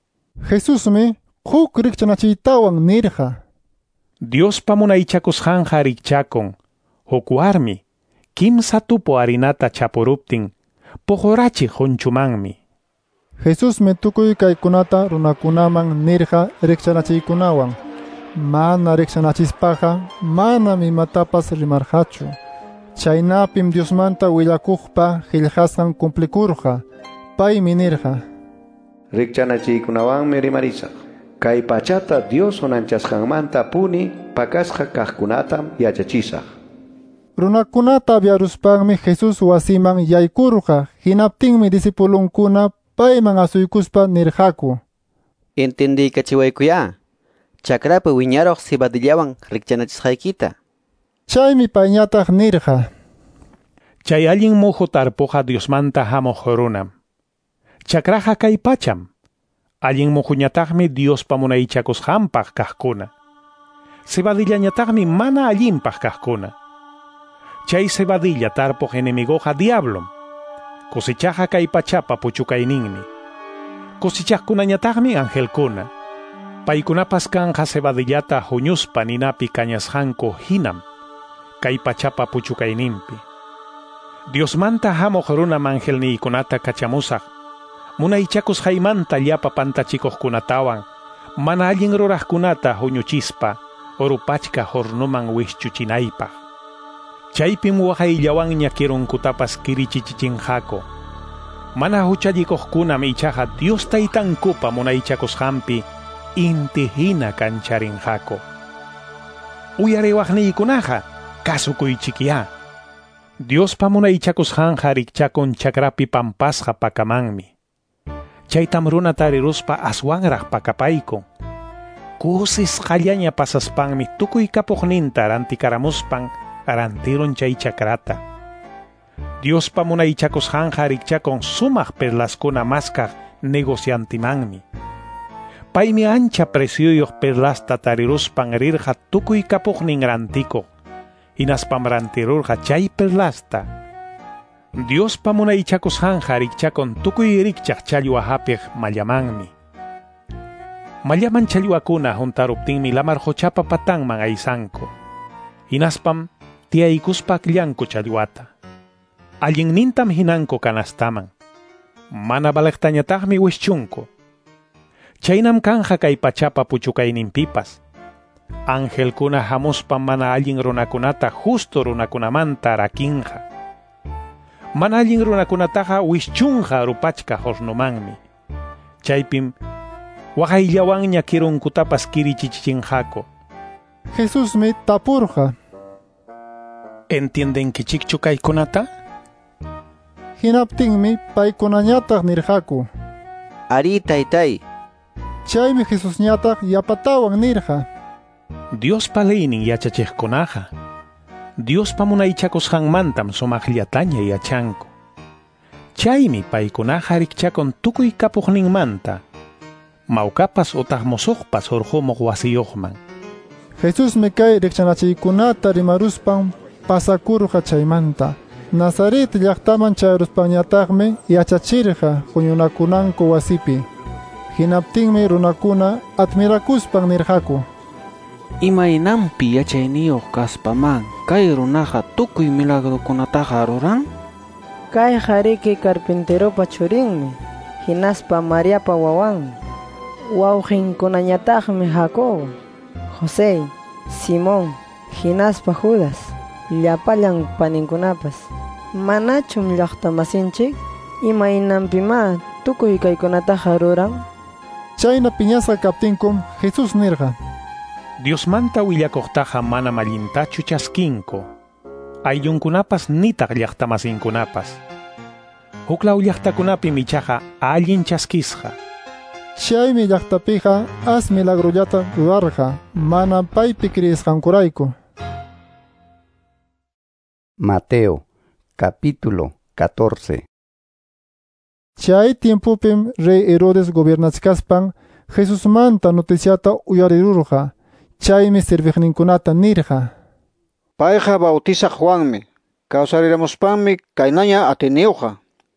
Jesusmi huk rikchanachiytawan nirqa. Diospa munaychakusqanqa rikchakun huk warmi kimsa tupo harinata chapuruptin pohorachi hunchumanmi. Jesusmi tukuy kaykunata runakunaman nirqa rikchanachiykunawan. Mana rikchanachispaqa manam imatapas rimarqachu. Chaynapim Diosmanta willakuqpa qillqasqan cumplikurqa. Paymi nirqa: Rikchanachiykunawanmi rimarisaq. Kay pachata Dios unanchasqanmanta puni pakasqa kaqkunatam yachachisaq. Runakunata abyaruspanmi Jesus wasiman yaykurqa. Hinaptinmi disipulunkuna payman asuykuspa nirqaku: Entendiykachiwaykuya. Chakrapa wiñaroq sibadillawan rikchanachisqaykita. Chaymi payñataq nirqa: Chay allin muhu tarpuqa Diosmanta hamuq runam. Chakraqa kay pacham. Allin muhuñataqmi Diospa munaychakusqanpaq kaqkuna. Sibadillañataqmi mana allinpaq kaqkuna. Chay sibadilla tarpuq enemigoqa diablom. Kusichaqa kay pachapa puchukayninmi. Kusichaqkunañataqmi angelkuna. Paykunapas kanqa sibadillata huñuspa ninapi kañasqanku hinam. Kay pachapa puchukayninpi. Diosmanta hamuq runam angelniykunata kachamusaq. Munaychakusqaymanta llapa pantachikuqkunatawan mana allin ruraqkunata huñuchispa orupachka hornuman wishchuchinaypaq. Chaypim waqayllawan ñakirunkutapas kirichichichinqaku. Mana huchallikuqkunam ichaqa Dios taytankupa munaychakusqanpi inti hina kancharinqaku. Uyariwaqniykunaqa kasukuychikiya. Diospa munaychakusqanqa rikchakun chakrapi pampasqa pakamanmi. Chaytam runa tariruspa aswanraq pakapaykun. Kusisqallaña pasaspanmi tukuy kapuqninta rantikaramuspan arantirun chay chakrata. Diospa munaychakusqanqa rikchakun sumaq perlaskuna maskaq negociantimanmi. Paymi ancha preciuyuq perlasta tariruspan rirqa tukuy kapuqnin rantikuq. Hinaspam rantirurqa chay perlasta. Diospa munaychakusqanqa rikchakun tukuy rikchaq challwa hapiq mallamanmi. Mallaman challwakuna juntaruptinmi lamar huchapa patanman aysanku. Hinaspam tiyaykuspa llanku challwata. Allinnintam hinanku kanastaman. Mana baleqtañataqmi wischunku. Chaynam kanja kay pachapa puchukayninpipas. Angelkuna hamuspa mana allin runakunata justo runakunamanta rakinja. Mana allin runakunataqa wischunja rupachka hornumanmi. Chaypim waqayllawan ñakirunkutapas kirichichinqaku. Jesusmi tapurqa: ¿Entiendenkichikchu kaykunata? Hinaptinmi paykunañataq nirqaku: Ari taytay. Chaymi Jesusñataq yapatawan nirqa: Diospa leynin yachachiqkunaqa Diospa munaychakusqanmantam sumaqllataña yachanku. Chaymi paykunaqa rikchakun tukuy kapuqninmanta mawkapas utaq musuqpas hurqumuq wasiyuqman. Jesusmi kay rikchanachiykunata rimaruspan pasakurqa chaymanta. Nazaret llaqtaman chayruspañataqmi yachachirqa huñunakunanku wasipi. Hinaptinmi runakuna admirakuspan nirqaku: Imaynampi yachayniyuq kaspaman kay runaqa tukuy milagrukunataqa ruran? Kay qariki carpinteropa churinmi, hinaspa Mariapa wawanmi. Wawqinkunañataqmi Jacobo, José, Simón, hinaspa Judas, llapallan paninkunapas. Manachum llaqtamasinchik imaynanpima tukuy kaykunataqa ruran? Chayna piñasqa kaptinkum Jesus nirqa: Diosmanta willakuqtaqa mana mallintachu chaskinku. Ayllunkunapas nitaq llaqtamasinkunapas. Huklaw llaqtakunapi michaqa allin chaskisqa. Chaymi llaqtapiqa as milagrollata rurarqa, mana paypi kriyisqankurayku. Mateo, capítulo 14. Chay tiempupim rey Herodes gobiernachkaspan Jesus manta noticiata uyarirurqa. Chaymi serviqninkunata nirqa: Payqa bautiza Juanmi, kawsarimuspanmi kaynaña Ateneuqa.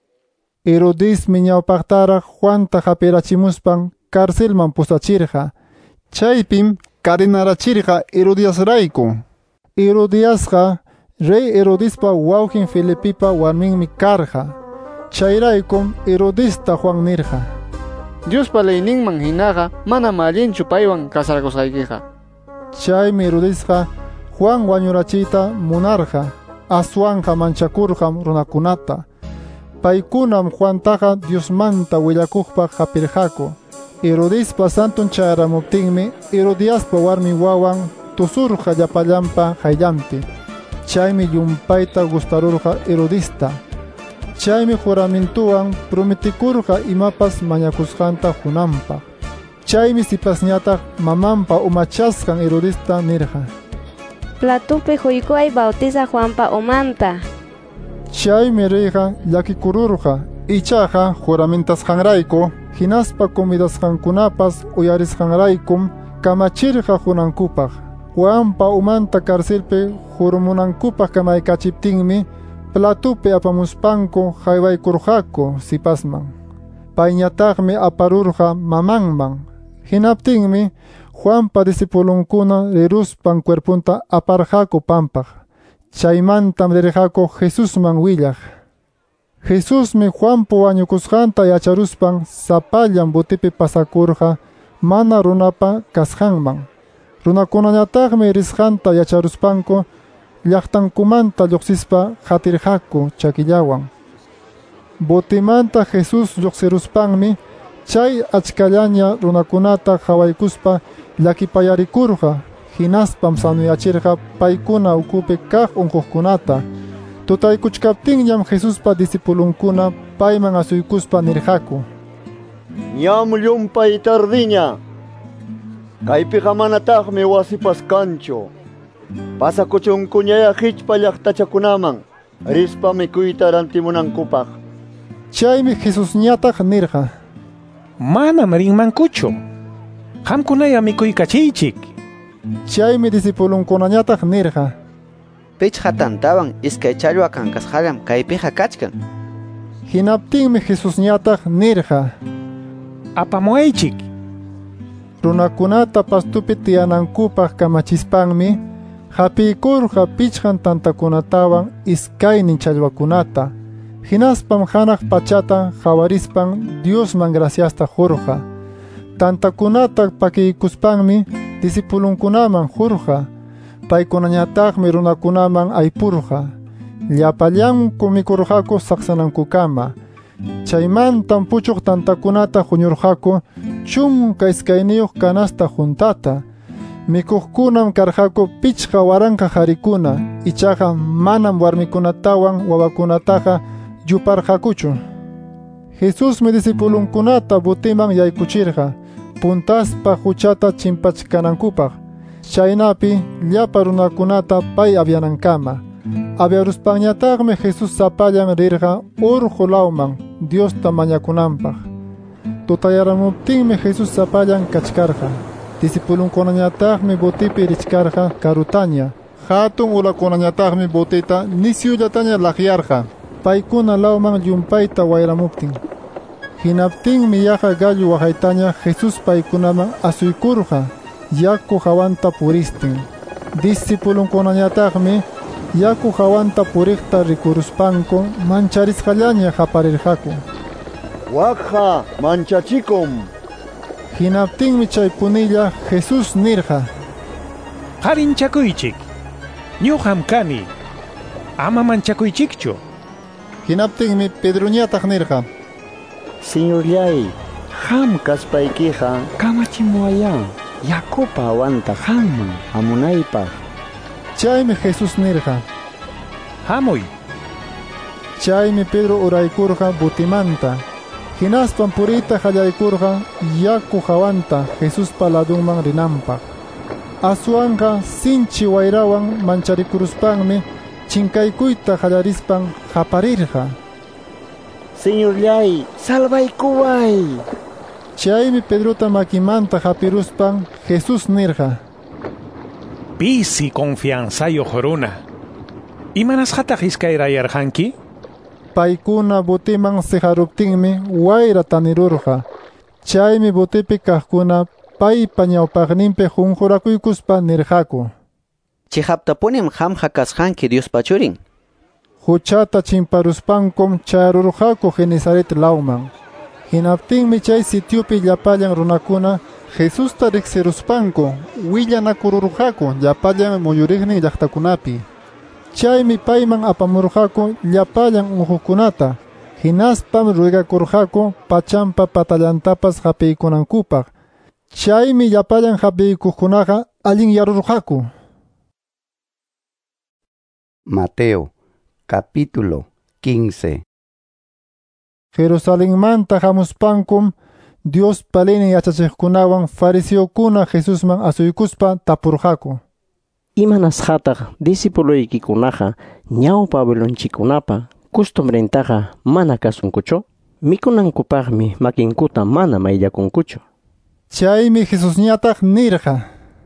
Herodes miñawpaqtara Juanta hapirachimuspan karcelman pusachirqa. Chaypim karinarachirqa Herodiasrayku. Herodiasqa rey Herodespa wawqin Felipipa warminmi karqa. Chayraykum Herodesta Juan nirqa: Diospa leyninman hinaqa mana mallinchu paywan kasarkusqaykiqa. Chaymi Herodesqa Juan wañurachiyta munarqa, aswanqa manchakurqam runakunata. Paykunam Juantaqa Diosmanta willakuqpaq hapirqaku. Herodespa santun chayramuptinmi Herodiaspa warmi wawan tusurqa llapallanpa hayllanpi. Chaymi yumpayta gustarurqa Herodesta. Chaymi juramentuwan prometikurqa imapas mañakusqanta hunanpaq. Chaymi sipasñataq mamanpa umachasqan Herodesta nirqa: Platupi huykuay bautiza Juanpa umanta. Chaymi reyqa llakikururqa, ichaqa juramentasqanrayku, hinaspa comidasqankunapas uyarisqanraykum kamachirqa hunankupaq. Juanpa umanta karcelpi jurumunankupaq kamaykachiptinmi platupi apamuspanku haywaykurqaku sipasman. Payñataqmi aparurqa mamanman. Hinaptinmi Juanpa disipulunkuna riruspan cuerpunta aparqaku pampaq. Chaymantam rirqaku Jesusman willaq. Jesusmi Juanpa wañukusqanta yacharuspan sapallan butipi pasakurqa mana runapa kasqanman. Runakunañataqmi risqanta yacharuspanku llaqtankumanta lluqsispa hatirqaku chakillawan. Botimanta Jesus lluqsiruspanmi chay achkallaña runakunata hawaykuspa llakipayarikurqa. Hinaspam sanuyachirqa paykuna ukupi kaq unquqkunata. Tutaykuchkaptinñam Jesuspa disipulunkuna payman asuykuspa nirqaku: Ñam llumpay tardiña. Kaypiqa manataqmi wasipas kanchu. Pasakuchunkuñaya hichpa llaqtachakunaman rispa mikuyta rantimunankupaq. Chaymi Jesusñataq nirqa: Manam rinmankuchu. Qamkunaya mikuykachiychik. Chaymi disipulunkunañataq nirqa: Pichqa tantawan iskay challwa kankasqallam kaypiqa kachkan. Hinaptinmi Jesusñataq nirqa: Apamuaychik. Runakunata pastupi tiyanankupaq kamachispanmi hapiykurqa pichqan tantakunatawan iskaynin challwakunata. Hinaspam hanaq pachata hawarispan Diosman graciasta hurqa. Tantakunata pakiykuspanmi disipulunkunaman hurqa. Paykunañataqmi runakunaman aypurqa. Llapallanku mikurqaku saqsanankukama. Chaymantam puchuq tantakunata huñurqaku chunka iskayniyuq kanasta juntata. Mikuqkunam karqaku pichqa waranqa harikuna, ichaqa manam warmikunatawan wawakunataqa yuparqakuchu. Jesusmi disipulunkunata butiman yaykuchirqa, puntaspa huchata chimpachkanankupaq. Chaynapi llapa runakunata pay abyanankama. Abyaruspañataqmi Jesus sapallan rirqa urqulawman Diosta mañakunanpaq. Tutayaramuptinmi Jesus sapallan kachkarqa. Disipulunkunañataqmi botipi richkarqa karutaña. Hatun ulakunañataqmi botita nisyullataña laqyarqa. Paykuna lawman llumpayta wayramuptin. Hinaptinmi yaqa gallu waqaytaña Jesus paykunaman asuykurqa. Yaku hawanta puristin. Disipulunkunañataqmi yaku hawanta puriqta rikuruspanku mancharisqallaña haparirqaku. Waqha manchachikum. Hinaptinmi chay punilla Jesus nirqa: Qarinchakuychik. Ñuqam kani. Ama manchakuychikchu. Hinaptinmi Pedroñataq nirqa: Señorllay, ham kaspaykiqa kamachimuwaya. Yakupa awanta hamman hamunaypaq. Chaymi Jesus nirqa: Hamuy. Chaymi Pedro uraykurqa butimanta. Hinaspan purita qallaykurqa yaku hawanta Jesus paladunman rinanpaq. Aswanqa sinchi wayrawan mancharikuruspaqmi chinkaykuyta qallarispan haparirqa. Señor llay, salvaykuway. Chaymi Pedrota makimanta hapiruspan Jesus nirqa: Pisi confianzayo runa. Imanas hataq iskayrayarqanki? Paykuna butiman siharuptinmi wayra tanirurqa. Chaymi butipi kaqkuna paypa ñawpaqninpi junjurakuykuspa nirqaku: Chihaptapunim hamqa kasqanki Diospa churin. Huchata chimparuspankum charurqaku Genesaret lawman. Hinaptinmi chay sitiopi llapallan runakuna Jesusta riqsiruspanku willanakururqaku llapallan muyuriqnin llaqtakunapi. Chaymi payman apamurqaku llapallan uhukunata. Hinaspam ruigakurqaku pachanpa patallantapas hapiykunankupaq. Chaymi llapallan hapiykuqkunaqa allin yarurqaku. Mateo capítulo 15. Jerusalenmanta hamuspankum Dios palini yachachiqkunawan fariseokuna Jesusman asuykuspa tapurqaku: Imanas hataq disipuluykikunaqa ñawpa abuelonchikunapa costumbrentaqa mana kasunkuchu? Mikunankupaqmi makinkuta mana mayllakunkuchu. Chaymi Jesusñataq nirqa: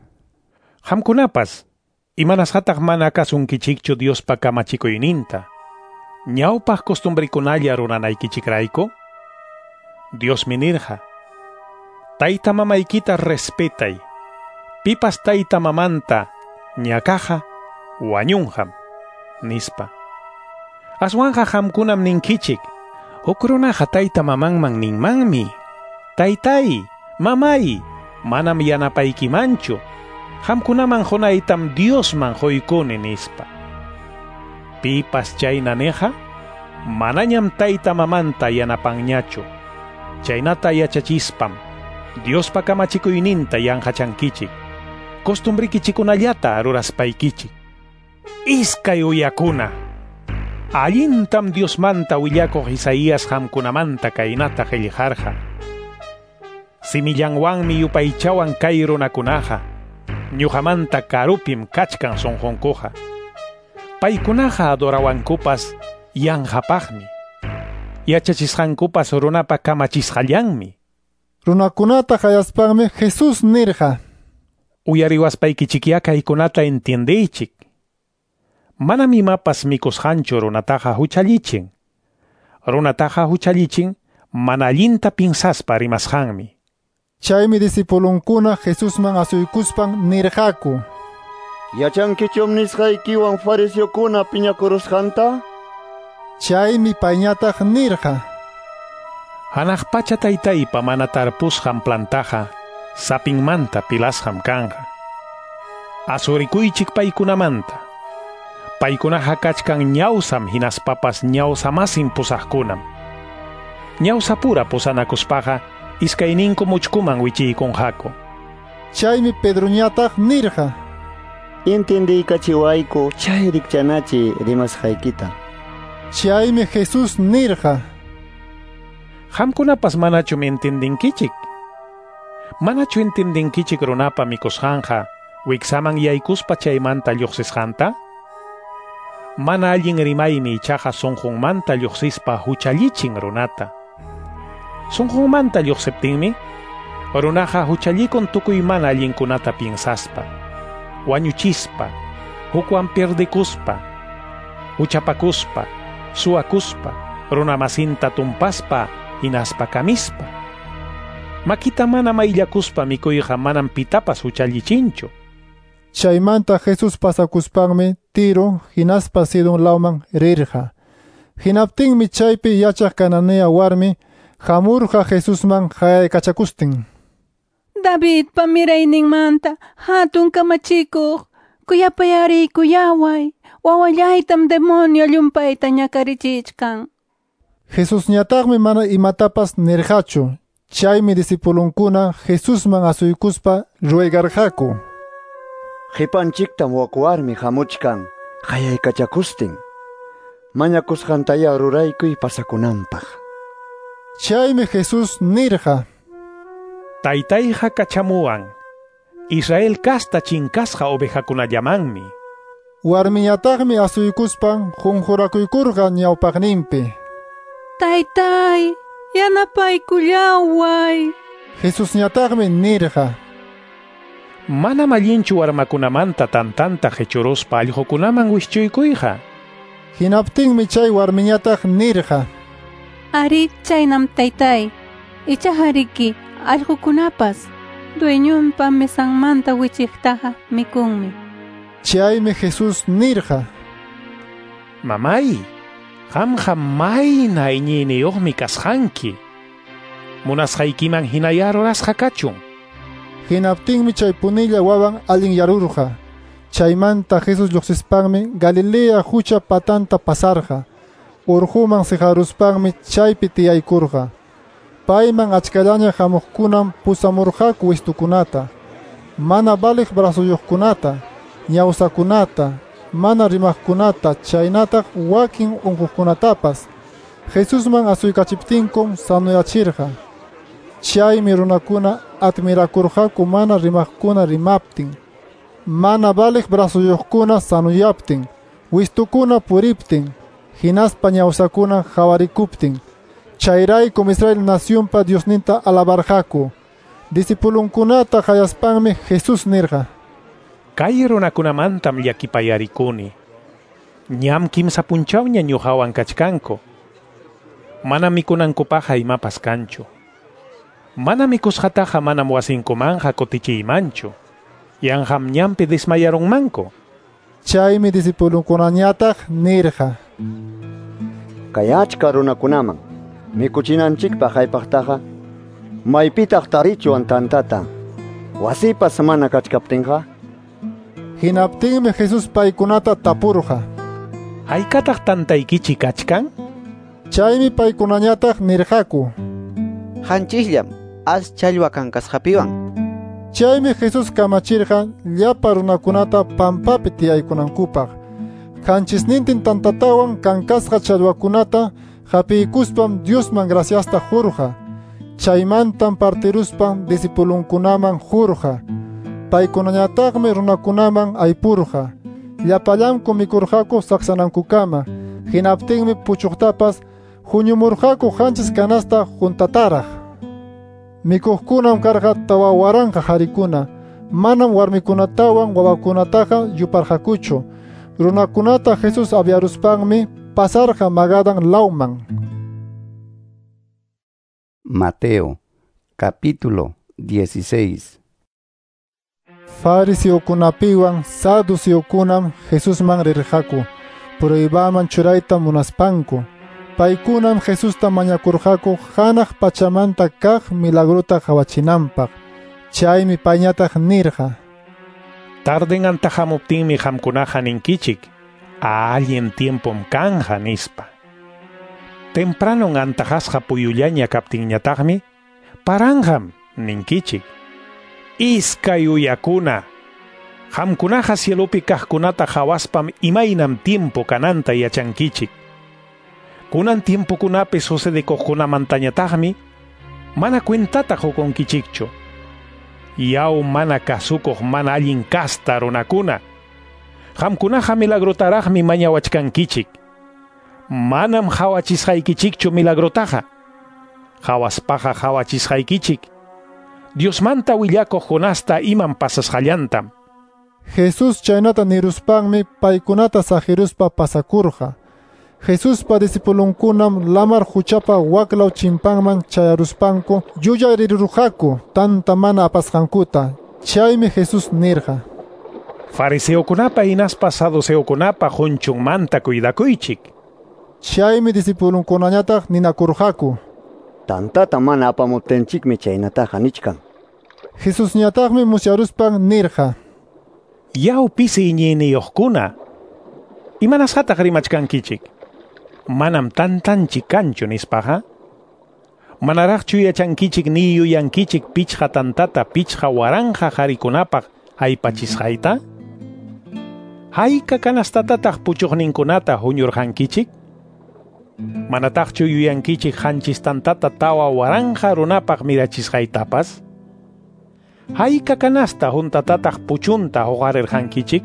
Hamkunapas imanas hataq mana kasunkichikchu Diospa kamachikuyninta. Ñawpaq costumbrikunalla runanaykichikrayku? Dios minirqa: Tayta mamaykita respetay. Pipas tayta mamanta ñakaqa wañunham nispa. Aswanqa hamkunam ninkichik: Huk runaqa tayta mamanman ninmanmi: Taytay, mamay, manam yanapaykimanchu. Hamkunaman hunaytam Diosman huykuni nispa. Pipas chayna neqa manañam tayta mamanta yanapanñachu. Chaynata yachachispan Diospa kamachikuyninta yanqachankichik. Costumbrikichikunallata ruraspaykichik. Iskay uyakuna, allintam Diosmanta willakuq Isaías hamkunamanta kaynata qillqarqa: Simillanwanmi yupaychawan kay runakunaqa, ñuqamanta karupim kachkan sunqunkuqa. Paykunaqa adorawankupas yanqapaqmi, yachachisqankupas runapa kamachisqallanmi. Runakunata qayaspanmi Jesus nirqa: Uyariwaspaykichikya kaykunata entiendiychik. Manam imapas mikusqanchu runataqa huchallichin. Runataqa huchallichin mana allinta pinsaspa rimasqanmi. Chaymi disipulunkuna Jesusman asuykuspan nirqaku: ¿Yachankichum nisqaykiwan fariseokuna piñakurusqanta? Chaymi payñataq nirqa: Hanaq pacha taytaypa mana tarpusqan plantaqa sapinmanta pilasqam kanqa. Asurikuychik paykunamanta. Paykunaqa kachkan ñawsam hinaspapas ñawsamasin pusaqkunam. Ñawsapura pusanakuspaqa iskayninku muchkuman wichiykunqaku. Chaymi Pedroñataq nirqa: Intendiykachiwayku chay rikchanachi rimasqaykita. Chaymi Jesus nirqa: Hamkunapas manachum entendinkichik. Manachu entendinkichik runapa mikusqanqa wiksaman yaykuspa chaymanta lluqsisqanta? Mana allin rimaymi ichaqa sunqunmanta lluqsispa huchallichin runata. Sunqunmanta lluqsiptinmi runaqa huchallikun tukuy mana allinkunata piensaspa, wañuchispa, hukwan perdikuspa, huchapakuspa, suwakuspa, runamasinta tumpaspa, hinaspa kamispa. Makita mana mayllakuspa mikuyqa manam pitapas huchallichinchu. Chaymanta Jesus pasakuspanmi Tiro hinaspa Sidon lawman rirqa. Hinaptinmi chaypi yachaq kananea warmi hamurqa Jesusman hayaykachakustin: Davidpa mirayninmanta hatun kamachikuq, kuyapayari kuyaway, wawallaytam demonio llumpayta ñakarichichkan. Jesusñataqmi mana imatapas nirqachu. Chaymi disipulunkuna Jesusman asuykuspa ruegarqaku: Qipanchiktam wak warmi hamuchkan hayaykachakustin. Mañakusqantaya ruraykuy pasakunanpaq. Chaymi Jesús nirqa: Taytayqa kachamuwan, Israel kasta chinkasqa ovejakunallamanmi. Warmiñataqmi asuykuspan qunqurakuykurqa ñawpaqninpi: Taytay, yanapaykullaway. Jesusñataqmi nirqa: Manam allinchu warmakunamanta tantanta qhichuruspa allqukunaman wischuykuyqa. Hinaptinmi chay warmiñataq nirqa: Ari chaynam taytay, ichajariki allqukunapas dueñunpa mesanmanta wichiqtaqa mikunmi. Chaymi Jesús nirqa: Mamay, qamqa mayna iñiyniyuqmi kasqanki. Munasqaykiman hina rurasqa kachun. Hinaptinmi chay punilla wawan allin yarurqa. Chaymanta Jesús lluqsispanmi Galilea hucha patanta pasarqa. Urhuman sijaruspanmi chaypi tiyaykurqa. Payman achkallaña hamuqkunam pusamurqaku wistukunata, mana baliq brasuyuqkunata, ñawsakunata, mana rimaqkunata, chaynataq wakin unquqkunatapas. Jesusman asuykachiptinkum sanuyachirqa. Chaymi runakuna admirakurqaku mana rimaqkuna rimaptin, mana baliq brasuyuqkuna sanuyaptin, wistukuna puriptin, hinaspa ñawsakuna hawarikuptin. Chayraykum Israel nacionpa Diosninta alabarqaku. Disipulunkunata hayaspanmi Jesús nirqa: Kay runakunamantam llakipayarikuni. Ñam kimsa punchawña ñuqawan kachkanku. Mana mikunankupaqa imapas kanchu. Mana mikusqataqa manam wasinkumanqa kutichiymanchu. Yanqam ñampi desmayarunmanku. Chaymi disipulunkunañataq nirqa: Kay achka runakunaman mikuchinanchikpaq haypaqtaqa maypitaq tarichuwan tantata wasipas mana kachkaptinqa. Hinaptinmi Jesús paykunata tapurqa: Haykataq tantaykichi kachkan? Chaymi paykunañataq nirqaku: Hanchishllam as challwa kankasqapiwan. Chaymi Jesús kamachirqa llapa runakunata pampapi tiyaykunankupaq. Qanchisnintin tantatawan kankasqa challwakunata hapiykuspam Diosman graciasta hurqa. Chaymantan partiruspan disipulunkunaman hurqa. Paykunañataqmi runakunaman aypurqa. Llapallanku mikurqaku saqsanankukama. Hinaptinmi puchuqtapas huñumurqaku qanchis kanasta juntataraq. Mikuqkunam karqa tawa waranqa harikuna. Manam warmikunatawan wawakunataqa yuparqakuchu. Runakunata Jesús abyaruspanmi pasarqa Magadan lawman. Mateo, capítulo 16. Fariseokunapiwan saduceokunam Jesusman rirqaku, pruibaman churayta munaspanku. Paykunam Jesusta mañakurqaku hanaq pachamanta kaq milagruta qhawachinanpaq. Chaymi payñataq nirqa: Tarden antahamuptinmi hamkunaqa ninkichik, allen tiempom kanja nispa. Tempranon antajasqa puyullaña kaptinñataqmi, paranjam ninkichik. Iskay uyakuna, hamkunaqa cielopi kaqkunata hawaspam imaynam tiempo kananta yachankichik. Kunan tiempokunapi sucedikuqkunamantañataqmi, mana cuentata hukunkichikchu. Yaw mana kasukuq mana allin kasta runakuna, hamkunaqa milagrotaraqmi mañawachkankichik. Manam hawachisqaykichikchu milagrotaqa. Hawaspaqa hawachisqaykichik. Diosmanta willakuq hunasta iman pasasqallantam. Jesús chaynata niruspanmi paykunata saqiruspa pasakurqa. Jesuspa disipulunkunam lamar huchapa waklaw chimpanman chayaruspanku yuyaririrqaku tanta mana apasqankuta. Chaymi Jesús nirqa: Fariseokunapa hinaspa saduceokunapa hunchunmanta cuidakuychik. Chaymi disipulunkunañataq ninakurqaku: Tantata mana apamuptinchikmi chaynataqa nichkan. Jesusñataqmi musyaruspan nirqa: Yaw pisi iñiyniyuqkuna, imanasqataq rimachkankichik. Manam tantanchik kanchu nispaqa. Manaraqchu yachankichik ni yuyankichik pichqa tantata pichqa waranja qharikunapaq haypachisqayta? Hayka kanastatataq puchuqninkunata huñurqankichik? Manataqchu yuyankichik hanchis tantata tawa waranja runapaq mirachisqaytapas? Hayka kanasta juntatataq puchunta huqarirqankichik?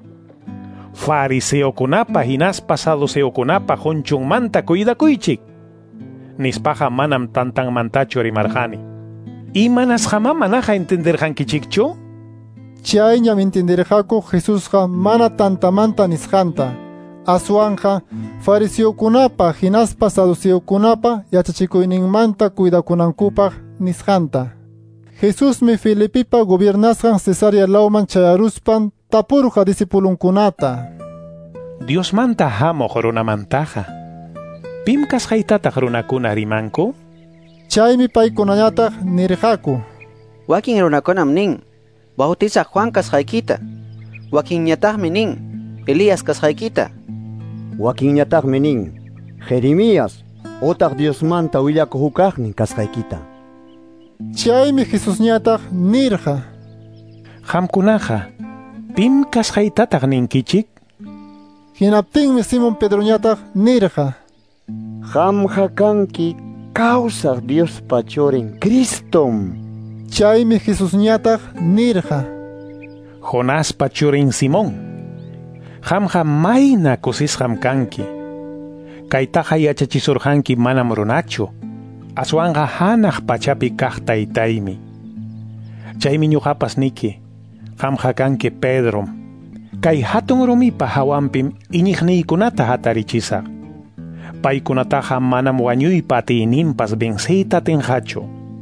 Fariseokunapa hinaspa saduceokunapa hunchunmanta cuidakuychik. Nispaqa manam tantanmantachu rimarqani. ¿Imanasqama manaqa entenderqankichikchu? Chayñam entenderqaku Jesusqa mana tantamanta nisqanta. Aswanja fariseokunapa hinaspa saduceokunapa yachachikuyninmanta cuidakunankupaq nisqanta. Jesusmi Filipipa gobiernasqan Cesarea lawman chayaruspan tapurqa disipulunkunata. Diosmanta hamuq runamantaqa ¿pim kasqaytataq runakuna rimanku? Chaymi paykunañataq nirqaku. Wakin runakunam nin, Bautizaq Juan kasqaykita. Wakinñataqmi nin, Elías kasqaykita. Wakinñataqmi nin, Jeremías, otaq Diosmanta willakuq hukaqnin kasqaykita. Chaymi Jesusñataq nirqa. Qamkunaqa ¿pim kasqaytataq ninkichik? Hinaptinmi Simón Pedroñataq nirqa. Qamqa kanki kawsaq Diospa churin Cristom. Chaymi Jesusñataq nirqa. Jonaspa churin Simón, qamqa mayna kusisqam kanki. Kaytaqa yachachisurqanki manam runachu, aswanqa hanaq pachapi kaq taytaymi. Chaymi ñuqapas niki, qamqa kanki Pedrom. Kay hatun rumipa hawanpim iñiqniykunata hatarichisaq. Paykunataqa manam wañuypa atiyninpas venciyta atinqachu.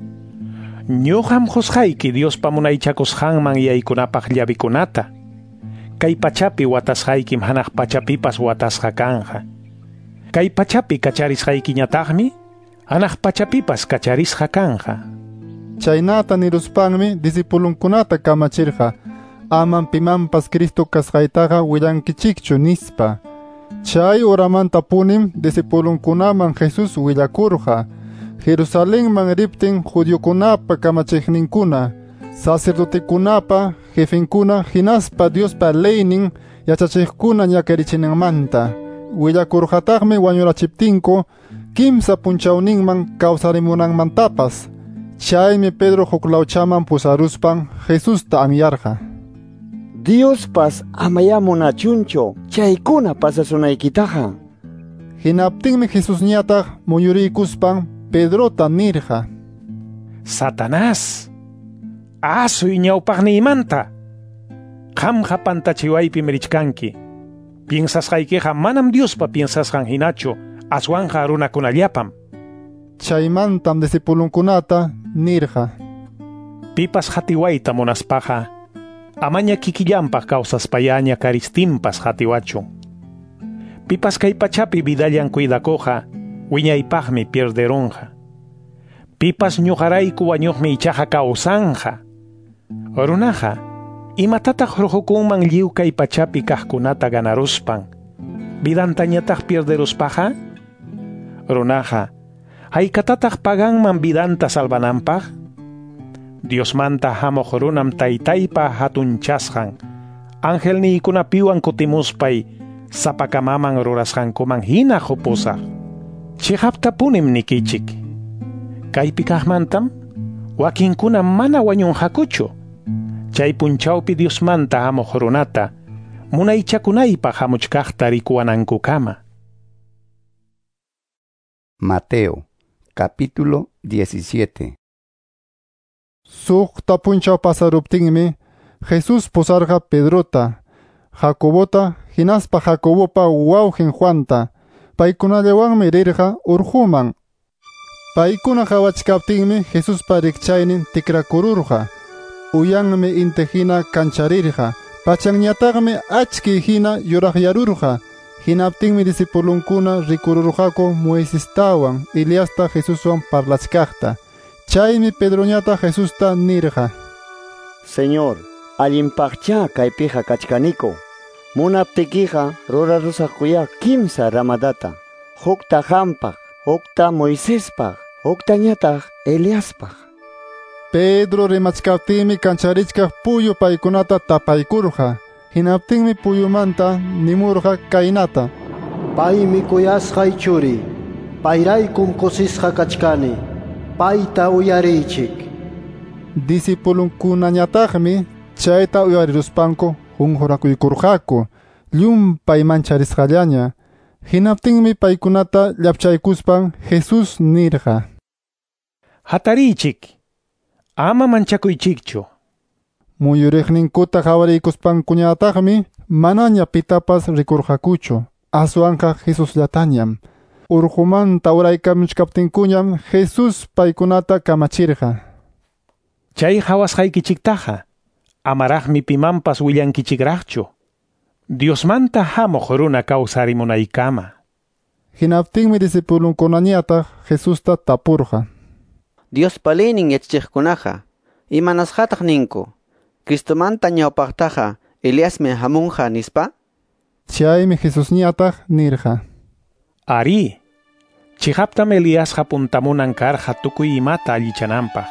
Ñuqam husqayki Diospa munaychakusqanman yaykunapaq llavikunata. Kay pachapi watasqaykim hanaq pachapipas watasqa kanja. Kay pachapi kacharisqaykiñataqmi hanaq pachapipas kacharisqa kanja. Chaynata niruspanmi disipulunkunata kamachirqa, aman pimanpas Cristo kasqaytaqa willankichikchu nispa. Chay oramanta punim disipulunkunaman Jesus willakurqa. Jerusalenman riptin judiokunapa kamachiqninkuna, sacerdotekunapa jefinkuna hinaspa Diospa leynin yachachiqkuna ñakarichinanmanta. Willakurqataqmi wañurachiptinku kimsa punchawninman kawsarimunanmantapas. Chaymi Pedro huklawchaman pusaruspan Jesusta anyarqa. Diospas amayamunachuncho chaykuna pasasunaykitaqa. Hinaptinmi Jesusñataq muyuriykuspan Pedrota nirqa. Satanás, asuy ñawpaqniymanta. Qamqa pantachiwaypim richkanki. Piensasqaykiqa manam Diospa piensasqan hinachu, aswanqa runakunallapam. Chaymantam disipulunkunata nirqa. Pipas hatiwayta munaspaqa, amaña kikillanpaq kawsaspallaña karistimpas hatiwachu. Pipas kay pachapi vidallan cuidakuqa, wiñaypaqmi pierderunqa. Pipas ñuqarayku wañuqmi ichaqa kawsanqa. Runaqa, imatataq ruhukunman lliw kay pachapi kaqkunata ganaruspan, vidantañataq pierderuspaqa? Runaqa, haykatataq paganman vidanta salvananpaq? Diosmanta hamuq runam taytaypa hatunchasqan, angelniykunapiwan kutimuspay, sapakamaman rurasqankuman hina hupusaq. Chiqaptapunim nikichik. Kaypi kaqmantam, wakinkuna mana wañunqakuchu. Chay punchawpi Diosmanta hamuq runata, munaychakunaypaq hamuchkaqta rikuwanankukama. Mateo, capítulo 17. Suqta punchaw pasaruptinmi, Jesus pusarqa Pedrota, Jacobota, hinaspa Jacobopa wawqin Juanta, paykunallawanmi rirqa urjuman. Paykuna hawachkaptinmi Jesuspa rikchaynin tikrakururqa, uyanmi inte hina kancharirqa, pachanñataqmi achki hina yuraqyarurqa. Hinaptinmi disipulunkuna rikururqaku Moisestawan, Eliasta Jesuswan parlachkaqta. Chaymi Pedroñata Jesusta nirqa. Señor, allinpaqcha kaypiqa kachkaniko. Munaptikiqa rurarusaqkuya kimsa ramadata. Hukta hampaq, hukta Moisespaq, huktañataq Eliaspaq. Pedro rimachkaptinmi kancharichkaq puyu paykunata tapaykurqa. Hinaptinmi puyumanta nimurqa kaynata. Paymi kuyasqay churi, payraykum kusisqa kachkani. Payta uyarichik. Disipulunkunañataqmi chayta uyariruspanku hunjurakuykurqaku llumpay mancharisqallaña. Hinaptinmi paykunata llapchaykuspan Jesus nirqa: Hatarichik, ama manchakuychikchu. Muyuriqninkuta hawariykuspankuñataqmi manaña pitapas rikurqakuchu. Aswanqa Jesusllatañam. Urqumanta uraykamishkaptinkuñam Jesus paykunata kamachirqa: Chay hawasqaykichiktaqa amaraqmi pimanpas willankichikraqchu. Diosmanta hamuq runa kawsarimunaykama. Hinaptinmi disipulunkunañataq Jesusta tapurqa: Dios palinin yachachiqkunaqa imanasqataq ninku, Cristomanta ñawpaqtaqa Eliasmi hamunqa nispa? Chaymi Jesusñataq nirqa: Ari, chihaptam Eliasqa puntamunan karqa tukuy imata allichananpaq.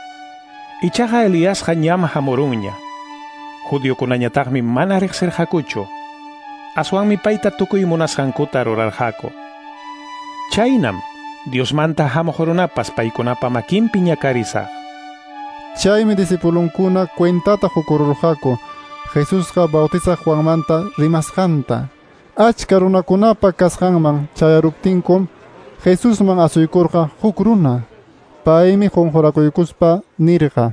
Ichaqa Eliasqa ñam hamurunña. Judiokunañataqmi mana riqsirqakuchu. Aswanmi payta tukuy munasqankuta rurarqaku. Chaynam Diosmanta hamuq runapas paykunapa makinpi ñakarisaq. Chaymi disipulunkuna cuentata hukururqaku Jesusqa bautizaq Juanmanta rimasqanta. Achka runakunapa kasqanman chayaruptinkum Jesusman asuykurqa huk runa. Paymi qunqurakuykuspa nirqa: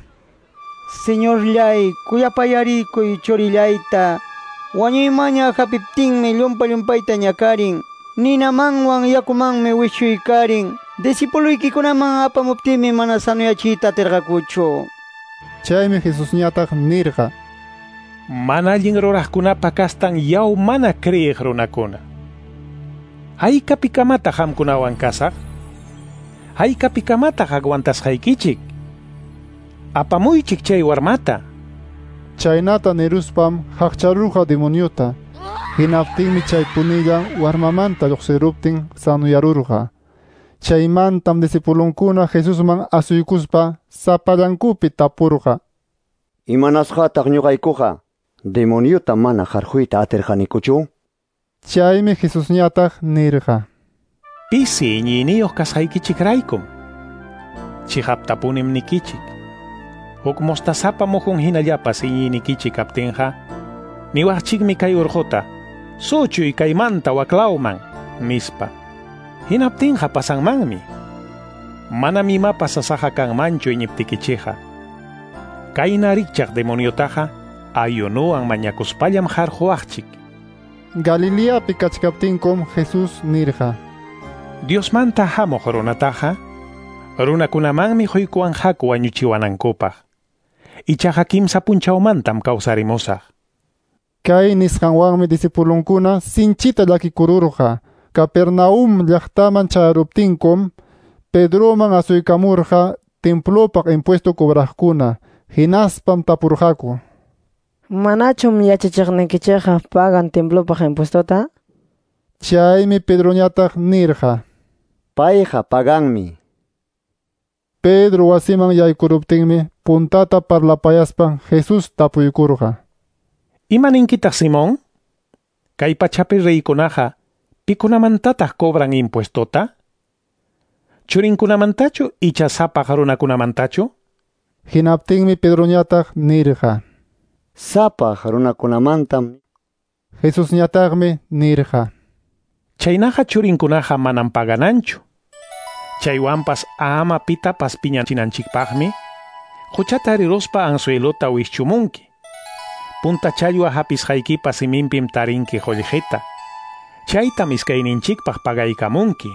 Señorllay, kuyapayarikuy chorillayta. Wañuymaña hapiptinmi llumpayta ñakarin. Ninamanwan yakumanmi wisuykarin. Disipuluykikunaman apamuptinmi mana sanuyachiyta atirqakuchu. Chaymi Jesusñataq nirqa: Mana allin ruraqkunapa kastan yaw mana kriyiq runakuna. Hayk'apikamata hamkunawan kasaq? Hayk'apikamata agwantasqaykichik? Apamuychik chay warmata. Chaynata niruspam haqcharurqa demoniota. Hinaptinmi chay punillan warmamanta lluqsiruptin sanuyarurqa. Chaymantam disipulunkuna Jesusman asuykuspa sapallankupi tapurqa: Imanasqataq ñuqaykuqa demoniota mana harjuyta atirqanikuchu? Chaymi Jesusñataq nirqa: Pisi ñiyniyuq kasqaykichikraykum. Chihaptapunim nikichik. Huk mostasapa muhun hinallapas iñiynikichik kaptinqa, niwaqchikmi kay urquta, suchuy kaymanta waklawman, nispa. Hinaptinqa pasanmanmi. Manam imapas asaqa kanmanchu iñiptikichiqa. Kayna rikchaq demoniotaqa ayunuwan mañakuspallam harjuaqchik. Galileapi kachkaptinkum Jesus nirqa: Diosmanta hamuq runataqa runakunamanmi huykuwan haku wañuchiwanankupaq. Ichaqa kimsa punchawmantam kawsarimusaq. Kay nisqanwanmi disipulunkuna sinchita llakikururqa. Capernaum llaqtaman chayaruptinkum Pedroman asuykamurqa templopaq impuesto cobraqkuna. Hinaspam tapurqaku: Manachum yachachiqninkichikqa pagan templopaq impuestota? Chaymi Pedroñataq nirqa: Payqa paganmi. Pedro wasiman yaykuruptinmi puntata parlapayaspan Jesus tapuykurqa: ¿Imaninkitaq Simón? Kay pachapi reykunaqa pikunamantataq cobran impuestota? ¿Churinkunamantachu icha sapaq runakunamantachu? Hinaptinmi Pedroñataq nirqa: Sapaq runakunamantam. Jesusñataqmi nirqa: Chaynaqa churinkunaqa manam pagananchu. Chaywanpas ama pitapas piñachinanchikpaqmi quchata riruspa anzuelota wishchumunki. Punta challwa hapisqaykipa siminpim tarinki qollqita. Chaytam iskayninchikpaq pagaykamunki.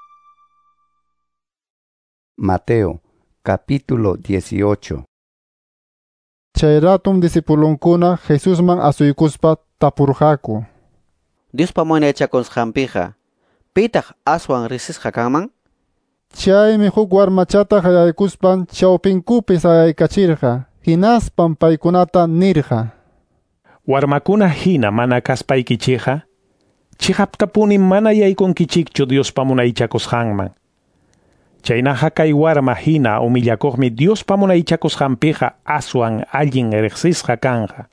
Mateo, capítulo 18. Chayratum disipulunkuna Jesusman asuykuspa tapurqaku: Diospa munaychakusqanpiqa pitaq aswan risisqa kanman? Chaymi huk warmachataq yaykuspan chawpinkupi sayaykachirqa. Hinaspam paykunata nirqa: Warmakuna hina mana kaspaykichiqa, chihaptapunim mana yaykunkichikchu Diospa munaychakusqanman. Chaynaqa kay warma hina umillakuqmi Diospa munaychakusqanpiqa aswan allin riqsisqa kanqa.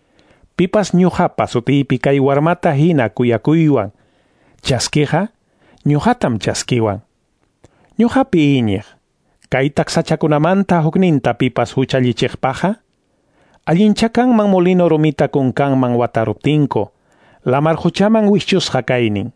Pipas ñuqapa sutiypi kay warmata hina kuyakuywan chaskiqa, ñuqatam chaskiwan. Ñuqapi iñiq, kay taksachakunamanta hukninta pipas huchallichiqpaqa, allinchakanman molino rumita kunkanman wataruptinko, lamar huchaman wischusqa kaynin.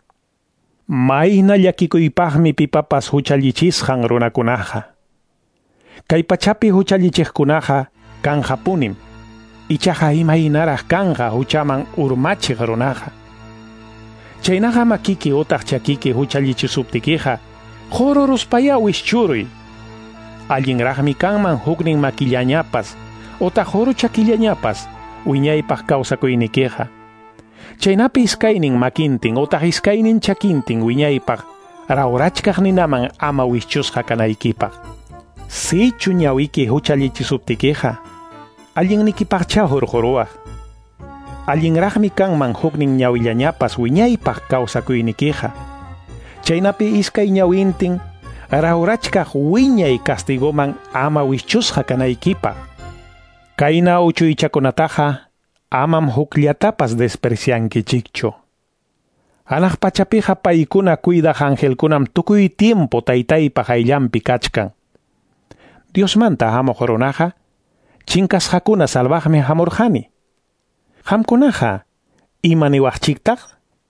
Mayna llakikuypaqmi pipapas huchallichisqan runakunaqa. Kay pachapi huchallichiqkunaqa kanja punim, ichaqa imaynaraq kanja huchaman urmachiq runaqa. Chaynaqa makiki utaq chakiki huchallichisuptikiqa, qhororuspaya wischurui. Allinraqmi kanman huknin makillañapas, utaq qhoro chakillañapas, wiñaypaq kawsakuynikiqa. Chaynapi iskaynin makintin utaq iskaynin chakintin wiñaypaq, rawrachkaq ninaman ama wischusqa kanaykipaq. Sichu ñawiki huchallichisuptikiqa, allinnikipaqcha hurquruwaq. Allinraqmi kanman huknin ñawillañapas wiñaypaq kawsakuynikiqa. Chaynapi iskay ñawintin, rawrachkaq wiñay castigoman ama wischusqa kanaykipaq. Kayna uchuychakunataqa amam hukllatapas despreciankichikchu. Hanaq pachapiqa paykuna cuidaq angelkunam tukuy tiempo taytaypaq ayllampi kachkan. Diosmanta hamuq runaqa, chinkasqakuna salvaqmi hamurqani. Hamkunaqa, imaniwaqchiktaq?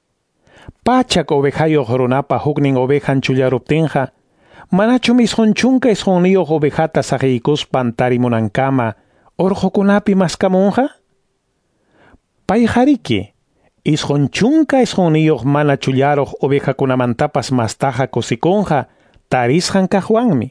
Pachak ovejayuq runapa huknin ovejan chullaruptinqa, manachum isqunchunka isqunniyuq ovejata saqiykuspan tarimunankama urqukunapi maskamunqa? Payjariki, isqunchunka isqunniyuq mana chullaruq ovejakunamantapas mastaqa kusikunqa tarisqan kaqwanmi.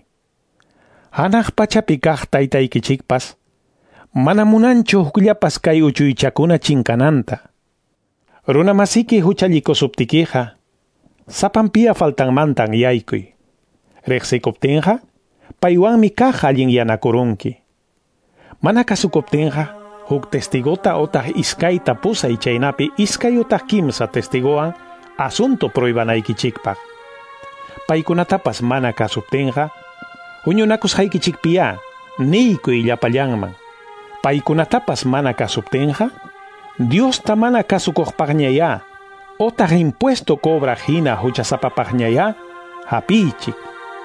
Hanaq pachapi kaq taytaykichikpas, mana munanchu hukllapas kay uchuychakuna chinkananta. Runa masiki huchallikusuptikiqa, sapanpiya faltanmantan yaykuy. Riqsikuptinqa, paywanmi kaq allin yanakurunki. Mana kasukuptinqa, huk testigota utaq iskayta pusay chaynapi iskay utaq kimsa testigowan asunto proibanaykichikpaq. Paykunatapas mana kasuptinqa, huñunakusqaykichikpiya niykuy llapallanman. Paykunatapas mana kasuptinqa, Diosta mana kasukuqpaqñaya, utaq impuesto cobra hina huchasapapaqñaya, hapichik.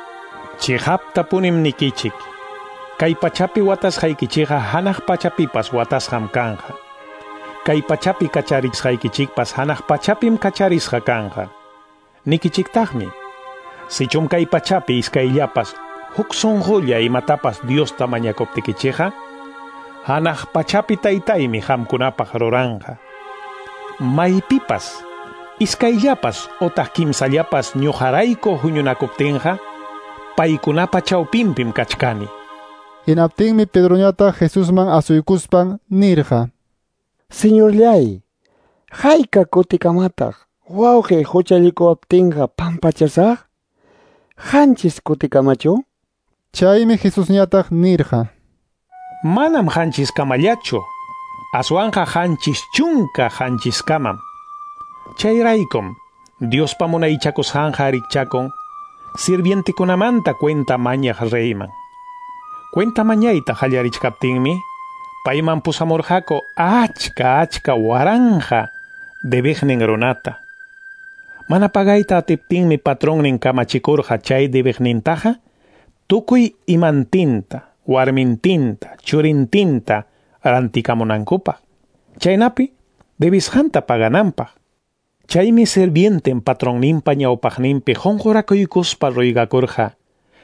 Chihapta punim nikichik. Kay pachapi watasqaykichiqa hanaq pachapipas watasqam kanja. Kay pachapi kacharisqaykichikpas hanaq pachapim kacharisqa kanja. Nikichiktaqmi. Sichum kay pachapi iskayllapas huk sunqulla imatapas Diosta mañakuptikichiqa, hanaq pachapi taytaymi hamkunapaq ruranqa. Maypipas, iskayllapas utaq kimsallapas ñuqarayku huñunakuptinqa, paykunapa chawpinpim kachkani. Hinaptinmi Pedroñata Jesusman asuykuspan nirqa: Señorllay, hayka kutikamataq wawqi huchallikuwaptinqa pampachasaq? Hanchis kutikamachu? Chaymi Jesusñataq nirqa: Manam hanchis kamallachu, aswanqa hanchis chunka hanchis kamam. Chayraykum, Diospa munaychakusqanqa rikchakun, sirvientikunamanta cuenta mañaq reyman. Cuenta mañayta hallarichkaptinmi, payman pusamurqaku achka waranja debiqnin runata. Mana pagayta atiptinmi patronnin kamachikurqa chay debiqnintaqa, tukuy imantinta, warmintinta, churintinta rantikamunankupaq. Chaynapi debisqanta pagananpaq. Chaymi sirvienten patronninpa ñawpaqninpi qunqurakuykuspa ruygakurqa: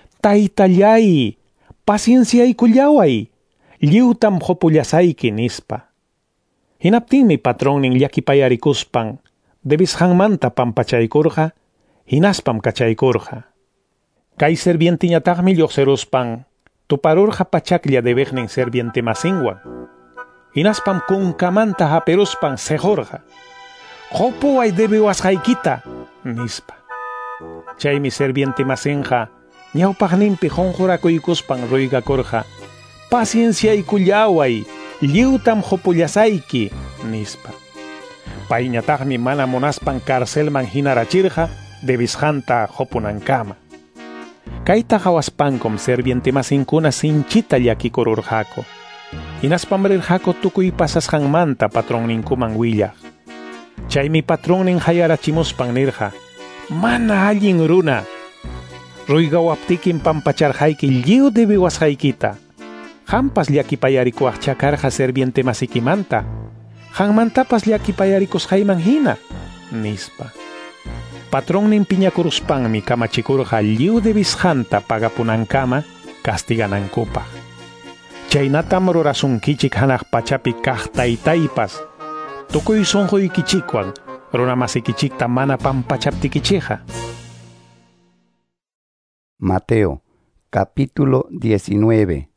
Taytallay, pacienciaykullaway, lliwtam qupullasayki nispa. Hinaptinmi patronnin llakipayarikuspan, debisqanmanta pampachaykurqa, hinaspam kachaykurqa. Kay sirvientiñataqmi lluqsiruspan, tuparurqa pachaklla debiqnin sirviente masinwan. Hinaspam kunkamanta hapiruspan sejurqa: Qopuway debiwasqaykita nispa. Chaymi sirviente masinqa ñawpaqninpi qunqurakuykuspan ruygakurqa: Pacienciaykullaway, lliwtam qupullasayki nispa. Payñataqmi mana munaspan karcelman hinarachirqa debisqanta qopunankama. Kayta qhawaspankum sirviente masinkuna sinchita llakikururqaku. Hinaspam rirqaku tukuy pasasqanmanta patronninkuman willaq. Chaymi patronnin hayarachimuspan nirqa: mana allin runa. Ruygawaptikin pampacharjayki lliw debiwasqaykita. Hampas llakipayarikuwaq chakarqa serviente masikimanta. Hanmantapas llakipayarikusqayman hina, nispa. Patronnin piñakuruspanmi kamachikurqa lliw debisqanta pagapunankama castiganankupaq. Chaynatam rurasunkichik hanaq pachapi kaq taytaypas tukuy sunquykichikwan runamasikichikta mana pampachaptikichija. Mateo, capítulo 19.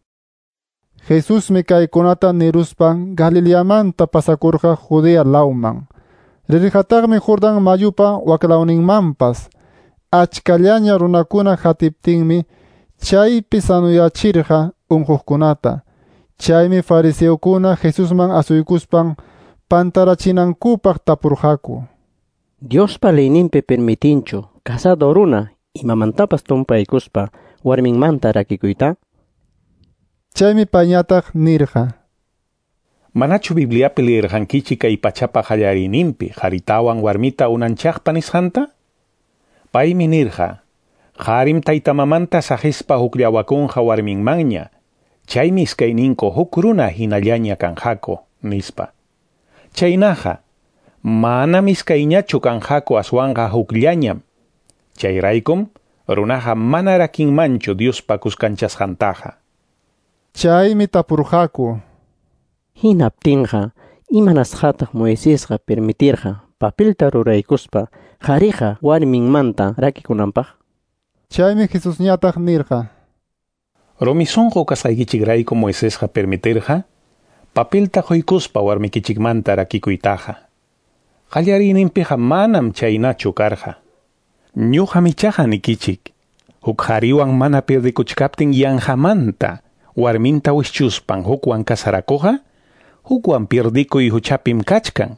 Jesús me kaykunata niruspan Galileamanta pasakurqa Judea lawman. Ririjataqmi Jordan mayupa waklawninmanpas. Achkallaña runakuna hatiptinmi chaypi sanuyachirqa unquqkunata. Chaymi fariseokuna Jesusman asuykuspan pantarachinankupaq tapurqaku. Diospa leyninpi permitinchu casado runa imamantapas tumpaykuspa warminmanta rakikuyta? Chaymi pañataq nirqa. Manachu Bibliapi leerqankichik kay pachapa qallarininpi qharitawan warmita unanchaqpa nisqanta? Paymi nirqa, qarim taytamamanta sahispa huk llawakunqa warminmanña, chaymi iskayninku huk runa hinallaña kanqaku, nispa. Chaynaqa, manam iskayñachu kanqaku aswanqa hukllañam. Chayraykum, runaqa mana rakinmanchu Diospa kuskanchasqantaqa. Chaymi tapurqaku. Hinaptinqa, imanasqataq Moisesqa permitirqa papelta ruraykuspa qhariqa warminmanta rakikunanpaq? Chaymi Jesusñataq nirqa. Rumisunqu kasqaykichikrayku Moisesqa permitirqa papelta quykuspa warmikichikmanta rakikuytaqa. Qallarininpiqa manam chaynachu karqa. Ñuqa michaqa nikichik, huk qhariwan mana pirdikuchkaptin yanqamanta warminta wischuspan hukwan kasarakuqa, hukwan pirdikuy huchapim kachkan.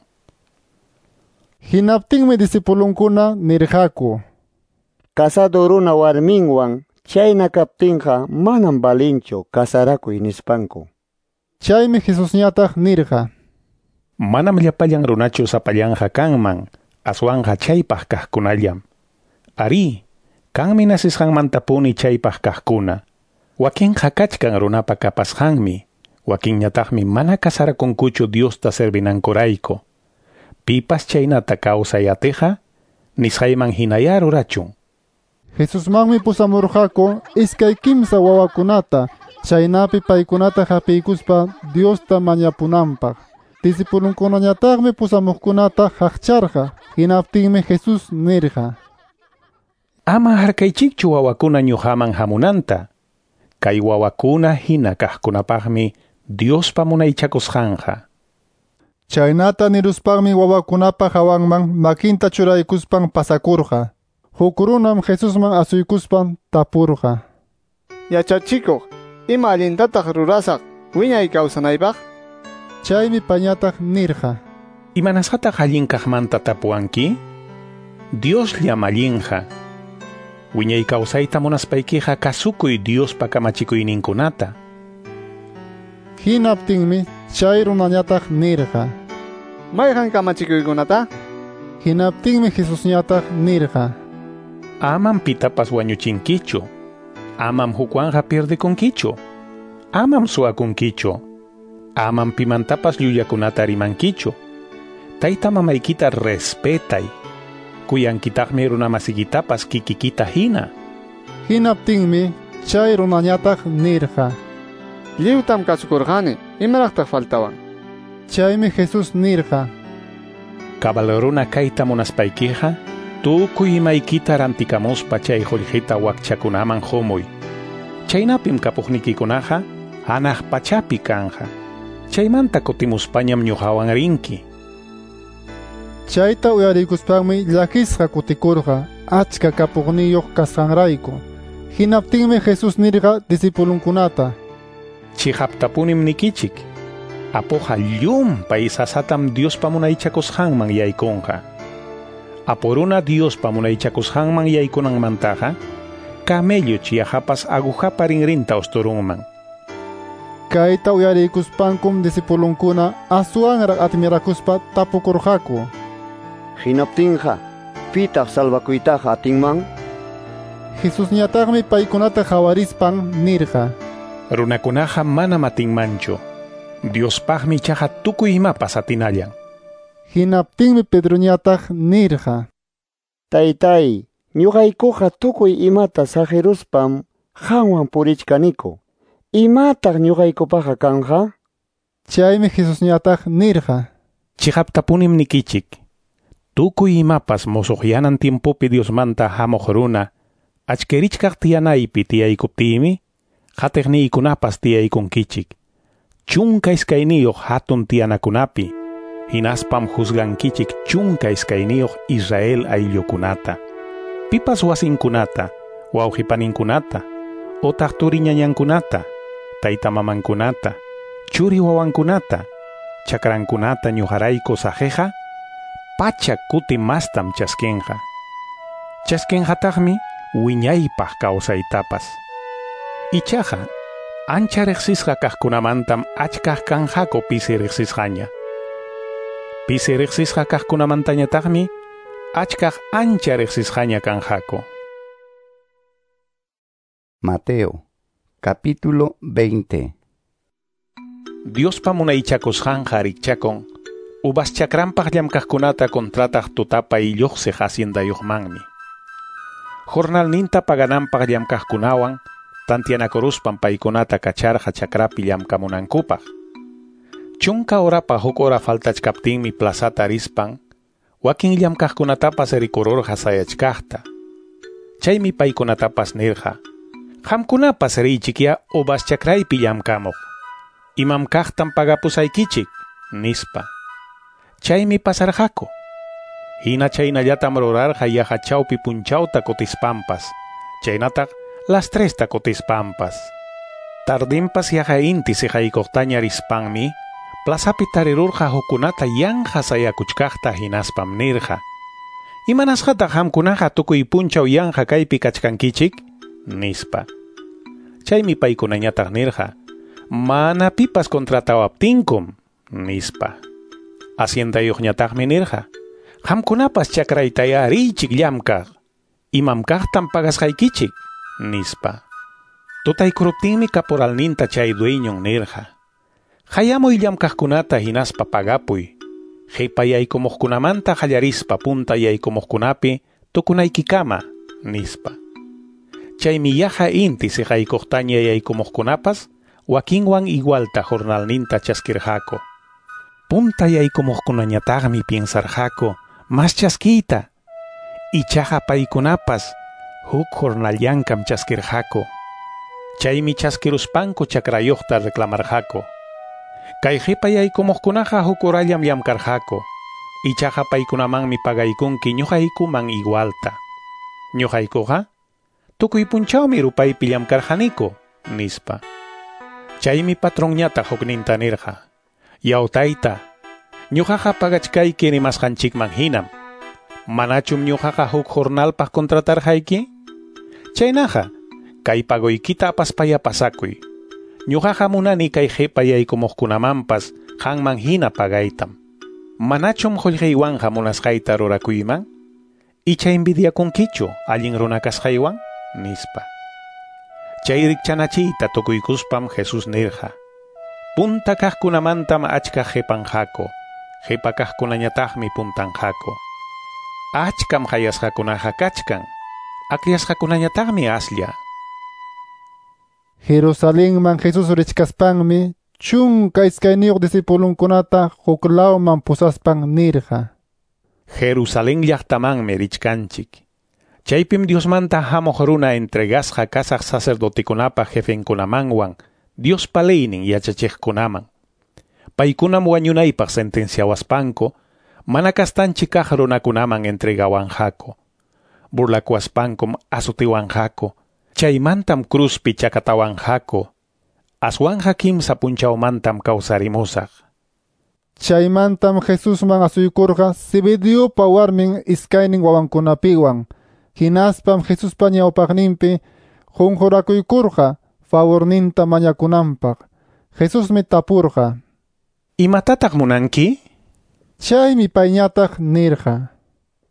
Hinaptinmi disipulunkuna nirqaku. Casado runa warminwan chayna kaptinqa manam balinchu kasarakuy nispanku. Chaymi Jesusñataq nirqa. Manam llapallan runachu sapallanqa kanman, aswanqa chaypaq kaqkunallam. Ari, kanmi nasisqanmantapuni chaypaq kaqkuna. Wakinqa kachkan runapa kapasqanmi, wakinñataqmi mana kasarakunkuchu Diosta servinankurayku. Pipas chaynata kawsayatiqa, nisqayman hinaya rurachun. Jesusmanmi pusamurqaku iskay kimsa wawakunata, chaynapi paykunata hapiykuspa Diosta mañapunanpaq. Disipulunkunañataqmi pusamuqkunata haqcharqa, hinaptinmi Jesus nirqa. Ama harkaychikchu wawakuna ñuqaman hamunanta. Kay wawakuna hina kaqkunapaqmi Diospa munaychakusqanqa. Chaynata niruspaqmi wawakunapa hawanman makinta churaykuspan pasakurqa. Huk runam Jesusman asuykuspan tapurqa. Yachachikuq, ima allintataq rurasaq wiñay kawsanaypaq? Chaymi pañataq nirqa. Imanasqataq allin kaqmanta tapuanki? Dios llamallinqa. Wiñay kawsayta munaspaykiqa kasukuy Diospa kamachikuyninkunata. Hinaptinmi chay runañataq nirqa. Mayqan kamachikuykunata? Hinaptinmi Jesusñataq nirqa. Amam pitapas wañuchinkichu. Amam hukwanqa pirdikunkichu. Amam suwakunkichu. Amam pimantapas llullakunata rimankichu. Tayta mamaykita respetay. Kuyankitaqmi runamasikitapas kikikita hina. Hinaptinmi chay runañataq nirqa. Lliwtam kasukurqani, imaraqtaq faltawan? Chaymi Jesus nirqa. Caballeruna kayta munaspaykiqa, tukuy imaykita rantikamuspa chay qullqita wakchakunaman humuy. Chaynapim kapuqnikikunaqa hanaq pachapi kanqa. Chaymanta kutimuspañam ñuqawan rinki. Chayta uyariykuspaqmi llakisqa kutikurqa achka kapuqniyuq kasqanrayku. Hinaptinmi Jesus nirqa disipulunkunata. Chihaptapunim nikichik. Apoqa llumpay sasatam Diospa munaychakusqanman yaykunqa. Apuruna Diospa munaychakusqanman yaykunanmantaqa, camello chiyahapas agujapa rinrinta usturunman. Kayta uyariykuspankum disipulunkuna asuwanraq atmirakuspa tapukurqaku. Hinaptinqa, pipita salvakuytaqa atinman? Jesus ñataqmi paykunata hawarispan nirqa. Runakunaqa mana matinmanchu. Diospaqmi ichaqa tukuy imapas atinallan. Hinaptinmi Pedro ñataq nirqa. Taytay, ñuqaykuqa tukuy imata saqiruspam qanwan purichkaniko. ¿Imataq ñuqaykupaqa kanja? Chaymi Jesus ñataq nirqa. Chihaptapunim nikichik. Tukuy imapas mosoqyanan tiempopi Diosmanta hamuq runa achkerichkaq tiyanaypi tiyaykuptiymi qatiqniykunapas tiyaykunkichik. Chunka iskayniyuq hatun tiyanakunapi hinaspam juzgankichik chunka iskayniyuq Israel ayllukunata. Pipas wasinkunata, wawqipaninkunata, otaq turiñañankunata, taytamamankunata, churi wawankunata, chakrankunata ñuqarayku saqiqa pacha kuti mastam chaskinqa. Chaskinqataqmi wiñaypaq kawsaytapas. Ichaqa ancha riqsisqa kaqkunamantam achkaq kanjako pisi riqsisqaña. Pisi riqsisqa kaqkunamantañataqmi achkaq ancha riqsisqaña kanjako. Mateo, capítulo 20. Diospa munaychakusqanqa rikchakun ubas chakranpaq llamkaqkunata kontrataq tutapay lluqsiq haciendayuqmanmi. Jornalninta pagananpaq llamkaqkunawan tantianakuruspan paykunata kacharqa chakrapi llamkamunankupaq. Chunka orapa huk hora faltachkaptinmi plazata rispan wakin llamkaqkunatapas rikururqa sayachkaqta. Chaymi paykunatapas nirqa: qamkunapas riychikya ubas chakraypi llamkamuq. Imam kaqtan pagapusaykichik nispa. Chaymi pasarqaku. Hina chaynallatam rurarqa yaqa chawpi punchawta kutispampas. Chaynataq las 3 kutispampas. Tardimpas yaqa inti siqaykuqtaña rispanmi plazapi tarirurqa hukunata yanja sayakuchkaqta hinaspam nirqa: ¿imanasqataq qamkunaqa tukuy punchaw yanja kaypi kachkankichik? Nispa. Chaymi paykunañataq nirqa: mana pipas kontratawaptinkum nispa. Haciendayuqñataqmi nirqa: qamkunapas chakraytaya riychik llamkaq, imam kaqtan pagasqaykichik nispa. Tutaykuruptinmi caporalninta chay dueñon nirqa: hayamuy llamkaqkunata hinaspa pagapuy, qhipa yaykumuqkunamanta qallarispa punta yaykumuqkunapi tukunaykikama nispa. Chaymi yaqa inti siqaykuqtaña yaykumuqkunapas wakinwan igualta jornalninta chaskirqaku. Punta yaykumuqkunañataqmi piensarqaku mas chaskiyta. Ichaqa paykunapas huk jornallankam chaskirqaku. Chaymi chaskiruspanku chakrayuqta reclamarqaku. Kay qhipa yaykumuqkunaqa huk horallam llamkarqaku. Ichaqa paykunamanmi pagaykunki ñuqaykuman igualta. Ñuqaykuqa tukuy punchawmi rupaypi llamkarqaniku nispa. Chaymi patronñata hukninta nirqa: yautayta, ñuqaqa pagachkayki rimasqanchikman hinam. ¿Manachum ñuqaqa huk jornalpaq kontratarqayki? Chaynaqa kay pagoykita apaspaya pasakuy. Ñuqaqa munani kay qhipa yaykumuqkunamanpas qanman hina pagaytam. ¿Manachum qullqiywanja munasqayta rurakuyman? ¿Icha envidiakunkichu allin runa kasqaywan? Nispa. Chay rikchanachiyta tukuykuspam Jesus nirqa: punta kaqkunamantam achka qhipanqaku, qhipa kaqkunañataqmi puntanqaku. Achkam hayasqakunaqa kachkan, akyasqakunañataqmi aslla. Jerusalenman Jesus richkaspanmi chunka iskayniyuq disipulunkunata huklawman pusaspan nirqa: Jerusalén llaqtamanmi richkanchik. Chaypim Diosmanta hamuq runa entregasqa kasaq sacerdotikunapa jefenkunamanwan Diospa leynin yachachiqkunaman. Paykunam wañunaypaq sentenciawaspanku, mana kastanchik kaq runakunaman entregawanqaku. Burlakuwaspankum asutiwanqaku. Chaymantam cruzpi chakatawanqaku. Aswanja kimsa punchawmantam kawsarimusaq. Chaymantam Jesusman asuykurqa Zebediopa warmin iskaynin wawankunapiwan. Hinaspam Jesuspa ñawpaqninpi qunqurakuykurqa favorninta mañakunanpaq. Jesusmi tapurqa: ¿imatataq munanki? Chaymi payñataq nirqa: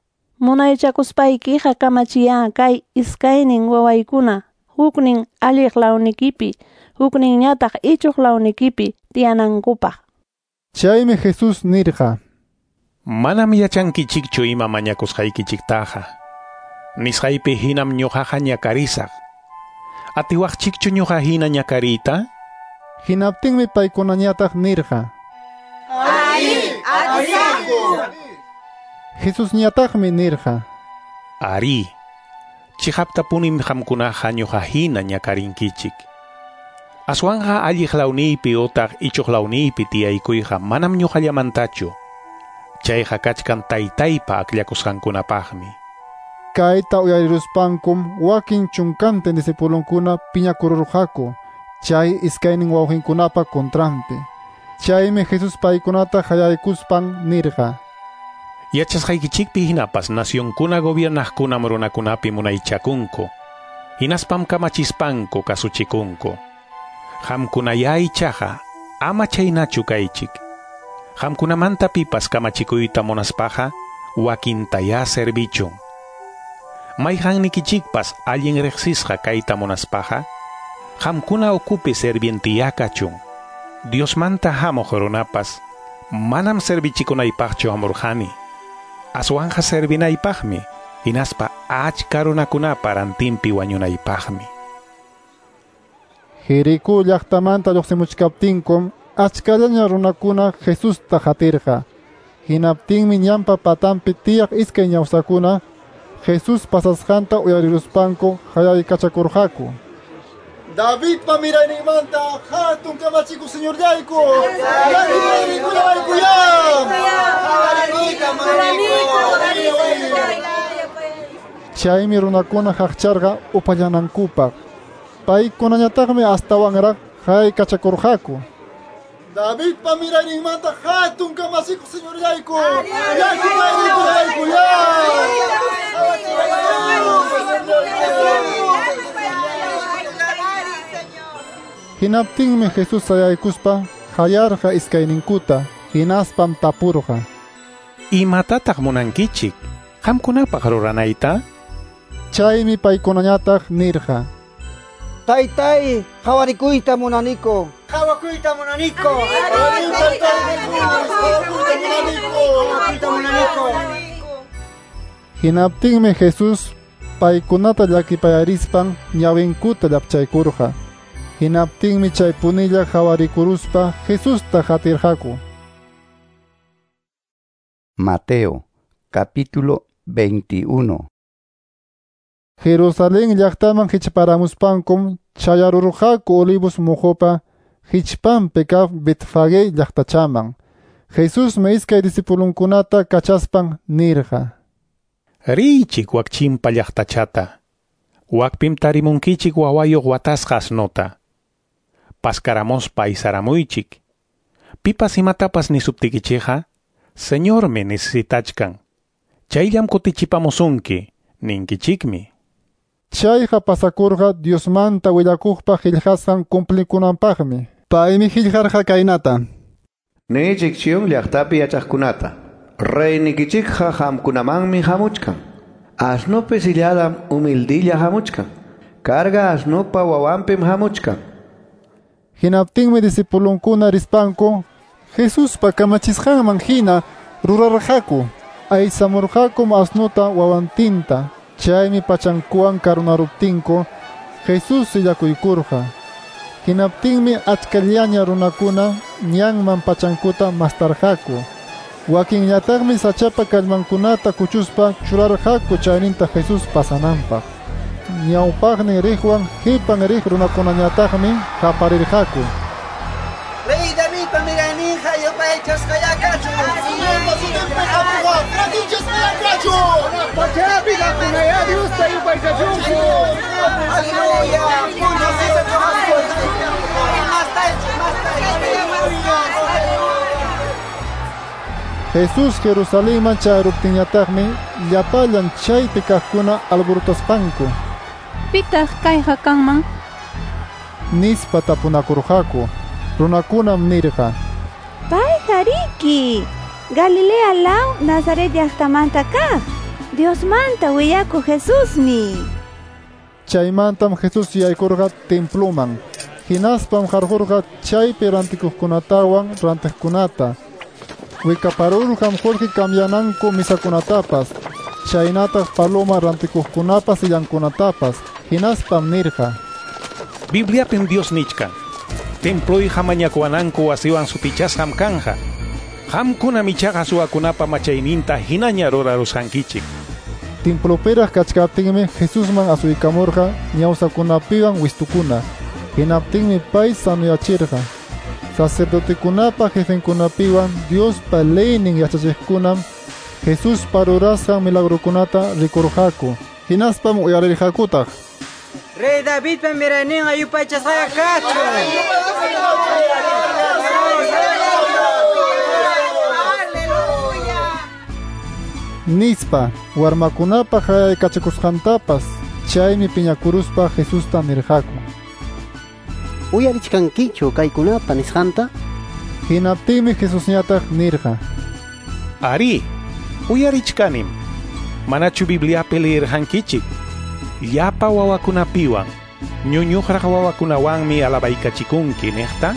munaychakuspaykiqa kamachiya kay iskaynin wawaykuna, huknin alliq lawnikipi, huknin ñataq ichuq lawnikipi tiyanankupaq. Chaymi Jesus nirqa: Manam yachankichikchu ima mañakusqaykichiktaqa. Nisqaypi hinam ñuqaqa ñakarisaq. Atiwaqchikchu ñuqa hina ñakariyta? Hinaptinmi paykunañataq nirqa: Ari, atisaqku. Jesus ñataqmi nirqa: Ari, chihaptapunim hamkunaqa ñuqa hina ñakarinkichik. Aswanja alliq lawniypi utaq ichuq lawniypi tiyaykuyqa manam ñuqallamantachu. Chayqa kachkan taytaypa aklakusqankunapaqmi. Kayta uyariruspankum wakin chunkante disipulunkuna piñakururqaku, chay iskaynin wawqinkunapa kontranpi. Chaymi Jesus paykunata hayaykuspan nirqa: Yachasqaykichikpi hinapas nacionkuna gobiernaqkunam runakunapi munaychakunku. Hinaspam kamachispanku kasuchikunku. Hamkunayaychaqa ama chaynachu kaychik. Hamkunamanta pipas kamachikuyta munaspaqa wakintaya servichun. Mayqannikichikpas allin riqsisqa kayta munaspaqa hamkuna ukupi servientiyakachun. Diosmanta hamuq runapas manam servichikunaypaqchu hamurqani. Aswanja servinaypaqmi, hinaspa achka runakunapa rantinpi wañunaypaqmi. Jericó llaqtamanta lluqsimuchkaptinkum achkallaña runakuna Jesusta qatirqa. Hinaptinmi ñanpa patanpi tiyaq iskay ñawsakuna Jesus pasasqanta uyariruspanku hayaykachakurqaku: Davidpa miraynimanta hatun kamachikuq señorllayku, chaymi runakuna haqcharqa upallanankupaq. Paykunañataqmi astawanraq hayaykachakurqaku: Davidpa miraynimanta hatun kamachikuq señorllayku, Hinaptinmi Jesus sayaykuspa hayarqa iskayninkuta, hinaspam tapurqa: Imatataq munankichik? Qamkunapaq ruranayta? Chaymi paykunañataq nirqa: Taytay, hawarikuyta munaniko. Hawakuyta munaniko. Hinaptinmi Jesus paykunata llakipayarispan ñawinkuta llapchaykurqa. Hinaptinmi chay punilla hawarikuruspa Jesusta qatirqaku. Mateo, capítulo 21. Jerusalén llaqtaman hichparamuspankum chayarurqaku Olivos muhupa hichpanpi kaq Betfage llaqtachaman. Jesusmi iskay disipulunkunata kachaspan nirqa: Riychik wakchimpa llaqtachata. Wakpim tarimunkichik wawayuq watasqa asnuta. Paskaramuspa isaramuychik. Pipas imatapas nisuptikichiqa, Señormi necesitachkan. Chayllam kutichipamusunki, ninkichikmi. Chayqa pasakurqa Diosmanta willakuqpa qillqasqan cumplikunanpaqmi. Paymi qillqarqa kaynata: Nichik chiyun llaqtapi yachaqkunata, reynikichikqa hamkunamanmi hamuchkan. Asnupi silladam humildilla hamuchkan. Carga asnupa wawampim hamuchkan. Hinaptinmi disipulunkuna rispanku Jesuspa kamachisqanman hina rurarqaku. Aysamurqakum asnuta wawantinta. Chaymi pachankuwan karunaruptinku Jesus sillakuykurqa. Hinaptinmi achkallaña runakuna ñanman pachankuta mastarqaku. Wakinñataqmi sachapa kallmankunata kuchuspa churarqaku chayninta Jesus pasananpaq. Ñawpaqnin riqwan hipan riq runakunañataqmi qaparirqaku: Rey Davidpa mirayninqa yupaychasqayakachu. Aleluya. Jesus Jerusalénman chayruptinñataqmi llapallan chaypi kaqkuna alborotaspanku: Pitaq kayqa kanman? Nispa tapunakurqaku. Runakunam nirqa: Pay hariki, Galilea law Nazaret llaqtamanta kaq. Dios manta willaku Jesusmi. Chaymantam Jesus yaykurqa temploman. Hinaspam harqurqa chaypi rantikuqkunatawan rantiqkunata. Wikaparurqam Jorge kamyananku misakunatapas. Chaynataq paloma rantikuqkunapas illankunatapas. Hinaspam nirqa. Bibliapim Dios nichkan. Temploy hamañakuananku wasiwan sutichasham kanja. Hamkuna michaqa suwakunapa machayninta hinaña rurarusqankichik. Temploperaq kachkaptinmi Jesusman asuykamurqa ñawsakunapiwan wistukuna. Hinaptinmi pay sanuyachirqa. Sacerdotekunapa jefenkunapiwan Diospa leynin yachachiqkunam Jesuspa rurasqan milagrukunata rikurqaku. Hinaspam uyarirqakutaq. Rey Davidpa miraynin ayupaychasqaqa kachu. Nispa, warmakunapa hayaykachakusqantapas, chaymi piñakuruspa Jesusta nirqaku. ¿Uyarichkankichu kaykunata nisqanta? Hinaptinmi Jesusñataq nirqa. Ari, uyarichkanim. Manachu Bibliapi leerqankichik. Llapa wawakunapiwan, ñuñuqraq wawakunawanmi alabaykachikunki, niqta?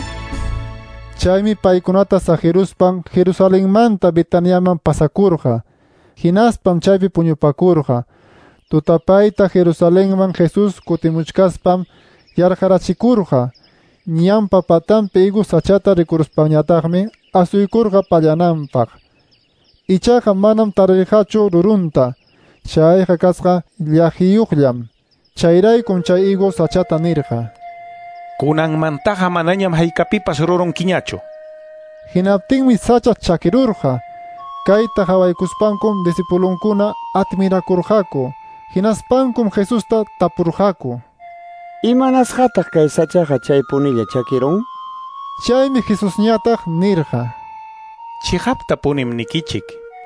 Chaymi paykunata sajeruspan Jerusalenmanta Betaniaman pasakurqa. Hinaspam chaypi puñupakurqa. Tutapayta Jerusalenman Jesus kutimuchkaspam yarqarachikurqa. Ñampa patanpi igu sachata rikuruspañataqmi asuykurqa pallananpaq. Ichaqa manam tarirqachu rurunta. Chayqa kasqa llaqiyuqllam. Chayraykum chay igu sachata nirqa. Kunanmantaqa manañam haykapipas rurunkiñachu. Hinaptinmi sacha chakirurqa. Kayta hawaykuspankum disipulunkuna admirakurqaku. Hinaspankum Jesusta tapurqaku. ¿Imanasqataq kay sachaqa chay punilla chakirun? Chaymi Jesusñataq nirqa. Chihapta punim nikichik.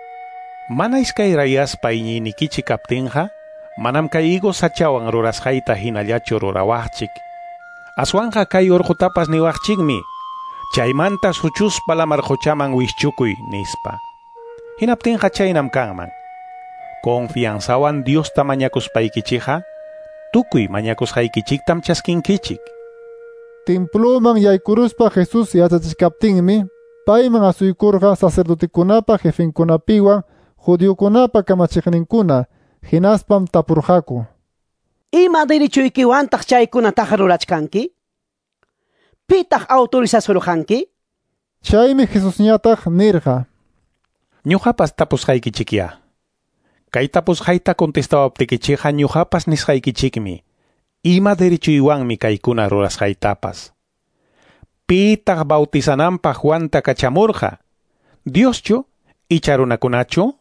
Mana iskay rayaspa iñinikichik kaptinqa, manam kay igo sachawan rurasqayta hinallachu rurawaqchik. Aswanqa kay urqutapas niwaqchikmi. Chaymanta suchuspa lamarquchaman wishchukuy nispa. Hinaptinqa chaynam kanman. Confianzawan Diosta mañakuspaykichikqa, tukuy mañakusqaykichiktam chaskinkichik. Temploman yaykuruspa Jesus yachachikaptinmi, payman asuykurqa sacerdotekunapa jefenkunapiwan judiokunapa kamachiqninkuna, hinaspam tapurqaku. ¿Ima dirichuykiwantaq chaykunataqa rurachkanki? ¿Pitaq autorizasurqanki? Chaymi Jesusñataq nirqa. Ñuqapas tapusqaykichikya. Kay tapusqayta contestawaptikichikqa ñuqapas nisqaykichikmi. Ima derichuywanmi kaykuna rurasqaytapas. Pitaq bautizananpaq Juanta kachamurqa. Dioschu icha runakunachu?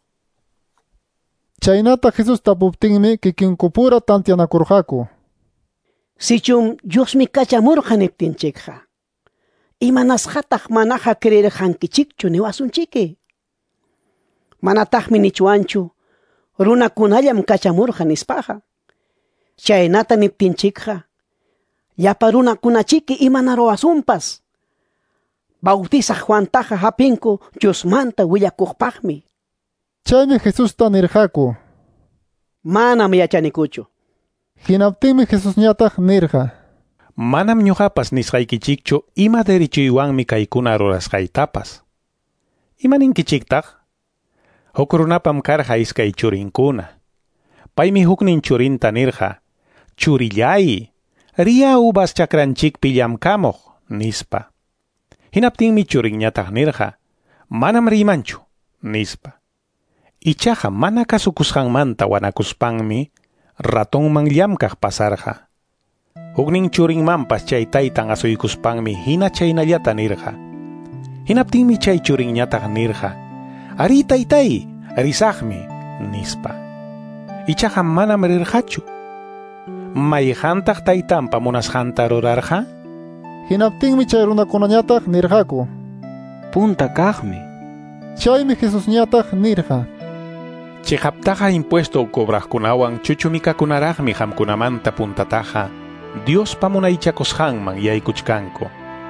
Chaynata Jesus tapuptinmi kikinkupura tantianakurqaku. Sichum Diosmi kachamurqa niptinchikqa. Imanasqataq manaqa creerqankichikchu niwasunchiki. Manataqmi nichuanchu runakunallam kachamurqa nispaqa. Chaynata niptinchikqa llapa runakunachiki imana ruwasunpas. Bautizaq Juantaqa hapinku Diosmanta willakuqpaqmi. Chaymi Jesusta nirqaku. Manam yachanikuchu. Hinaptinmi Jesusñataq nirqa. Manam ñuqapas nisqaykichikchu ima derichuywanmi kaykuna rurasqaytapas. Imaninkichiktaq? Huk runapam karqa iskay churinkuna. Paymi huknin churinta nirqa. Churillay, riya ubas chakranchikpi llamkamuq, nispa. Hinaptinmi churinñataq nirqa. Manam rimanchu, nispa. Ichaqa mana kasukusqanmanta wanakuspanmi ratonman llamkaq pasarqa. Huknin churinmanpas chay taytan asuykuspanmi hina chaynallata nirqa. Hinaptinmi chay churinñataq nirqa. Ari taytay, risaqmi, nispa. Ichaqa manam rirqachu. Mayqantaq taytanpa munasqanta rurarqa? Hinaptinmi chay runakunañataq nirqaku. Punta kaqmi. Chaymi Jesusñataq nirqa. Chihaptaqa impuesto cobraqkunawan chuchumikakunaraqmi hamkunamanta puntataqa Diospa munaychakusqanman yaykuchkanku.